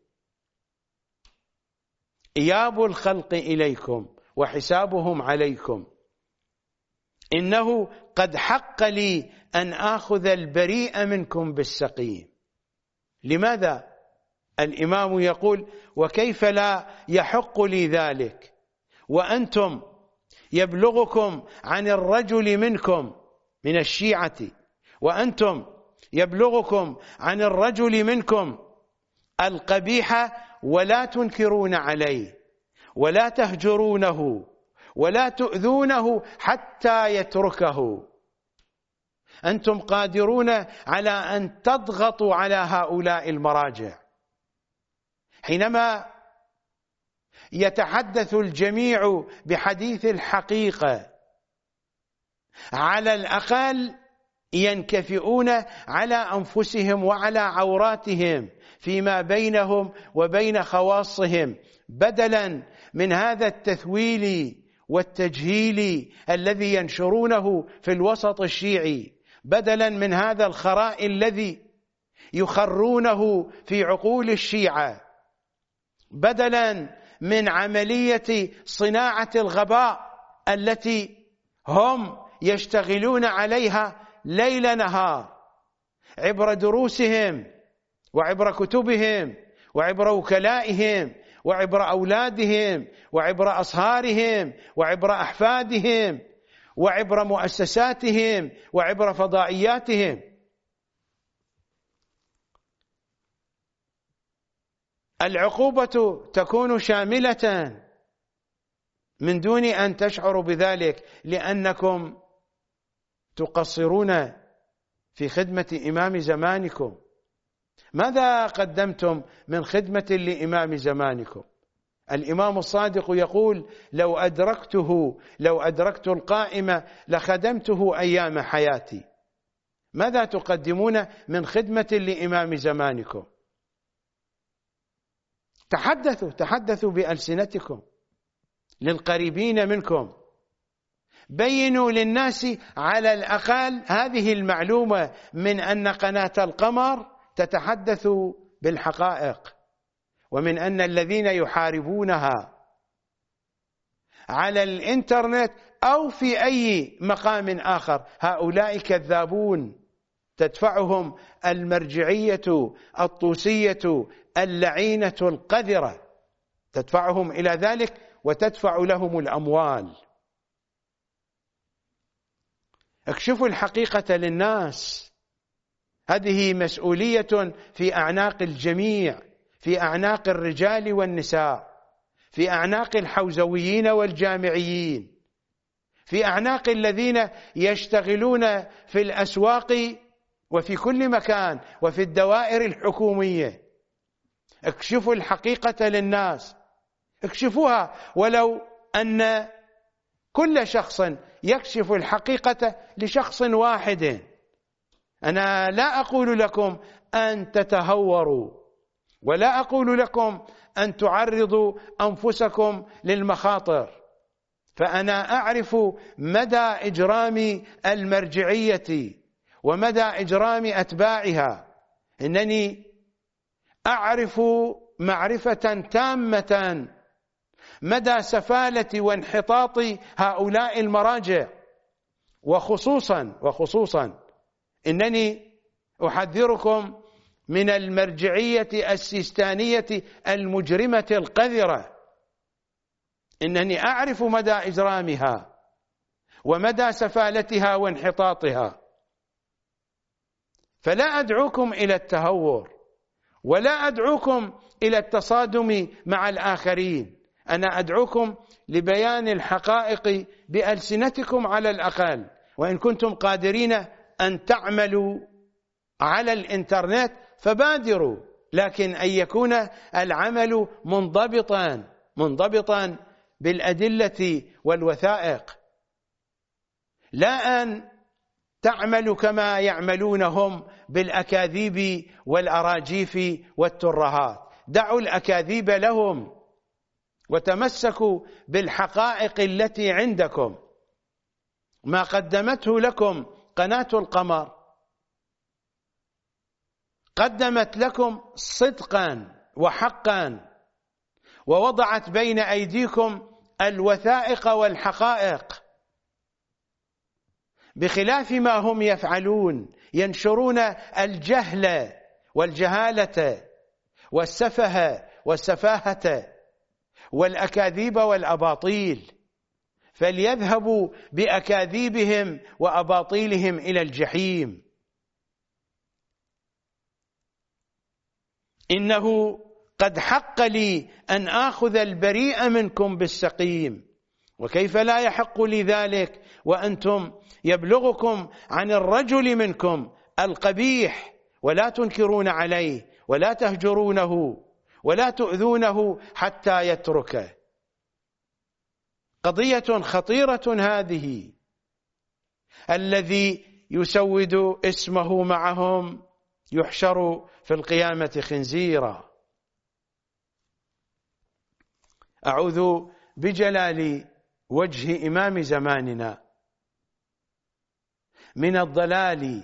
إياب الخلق إليكم وحسابهم عليكم. إنه قد حق لي أن آخذ البريء منكم بالسقيم. لماذا؟ الإمام يقول: وكيف لا يحق لي ذلك وأنتم يبلغكم عن الرجل منكم من الشيعة، وأنتم يبلغكم عن الرجل منكم القبيح ولا تنكرون عليه ولا تهجرونه ولا تؤذونه حتى يتركه. أنتم قادرون على أن تضغطوا على هؤلاء المراجع. حينما يتحدث الجميع بحديث الحقيقة، على الأقل ينكفئون على أنفسهم وعلى عوراتهم فيما بينهم وبين خواصهم، بدلا من هذا التثويل والتجهيل الذي ينشرونه في الوسط الشيعي، بدلا من هذا الخراء الذي يخرونه في عقول الشيعة، بدلا من عملية صناعة الغباء التي هم يشتغلون عليها ليل نهار عبر دروسهم وعبر كتبهم وعبر وكلائهم وعبر أولادهم وعبر أصهارهم وعبر أحفادهم وعبر مؤسساتهم وعبر فضائياتهم. العقوبة تكون شاملة من دون أن تشعروا بذلك، لأنكم تقصرون في خدمة إمام زمانكم. ماذا قدمتم من خدمة لإمام زمانكم؟ الإمام الصادق يقول: لو أدركته لو أدركت القائمة لخدمته أيام حياتي. ماذا تقدمون من خدمة لإمام زمانكم؟ تحدثوا تحدثوا بألسنتكم للقريبين منكم، بينوا للناس على الأقل هذه المعلومة من أن قناة القمر تتحدث بالحقائق، ومن أن الذين يحاربونها على الإنترنت أو في أي مقام آخر هؤلاء كذابون، تدفعهم المرجعية الطوسية اللعينة القذرة، تدفعهم إلى ذلك وتدفع لهم الأموال. اكشفوا الحقيقة للناس. هذه مسؤولية في أعناق الجميع، في أعناق الرجال والنساء، في أعناق الحوزويين والجامعيين، في أعناق الذين يشتغلون في الأسواق وفي كل مكان وفي الدوائر الحكومية. اكشفوا الحقيقة للناس، اكشفوها، ولو أن كل شخص يكشف الحقيقة لشخص واحد. أنا لا أقول لكم أن تتهوروا، ولا أقول لكم أن تعرضوا أنفسكم للمخاطر، فأنا أعرف مدى إجرام المرجعية ومدى إجرام أتباعها. إنني أعرف معرفة تامة مدى سفالة وانحطاط هؤلاء المراجع، وخصوصا وخصوصا إنني أحذركم من المرجعية السيستانية المجرمة القذرة. إنني أعرف مدى إجرامها ومدى سفالتها وانحطاطها، فلا أدعوكم إلى التهور ولا أدعوكم إلى التصادم مع الآخرين. أنا أدعوكم لبيان الحقائق بألسنتكم على الأقل، وإن كنتم قادرين أن تعملوا على الإنترنت فبادروا، لكن أن يكون العمل منضبطا منضبطا بالأدلة والوثائق، لا أن تعملوا كما يعملونهم بالأكاذيب والأراجيف والترهات. دعوا الأكاذيب لهم وتمسكوا بالحقائق التي عندكم. ما قدمته لكم قناة القمر قدمت لكم صدقا وحقا، ووضعت بين أيديكم الوثائق والحقائق، بخلاف ما هم يفعلون، ينشرون الجهل والجهالة والسفه والسفاهة والأكاذيب والأباطيل. فليذهبوا بأكاذيبهم وأباطيلهم إلى الجحيم. إنه قد حق لي أن آخذ البريء منكم بالسقيم، وكيف لا يحق لي ذلك وأنتم يبلغكم عن الرجل منكم القبيح ولا تنكرون عليه ولا تهجرونه ولا تؤذونه حتى يتركه. قضية خطيرة هذه. الذي يسود اسمه معهم يحشر في القيامة خنزيرا. أعوذ بجلال وجه إمام زماننا من الضلال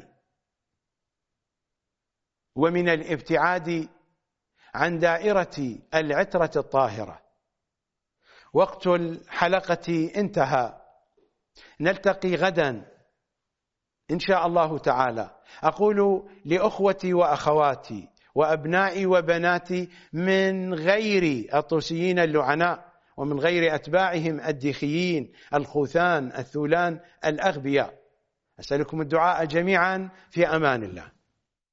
ومن الابتعاد عن دائرة العترة الطاهرة. وقت الحلقة انتهى، نلتقي غدا إن شاء الله تعالى. أقول لأخوتي وأخواتي وأبنائي وبناتي من غير الطوسيين اللعناء ومن غير أتباعهم الديخيين الخوثان الثولان الأغبياء، أسألكم الدعاء جميعا في أمان الله.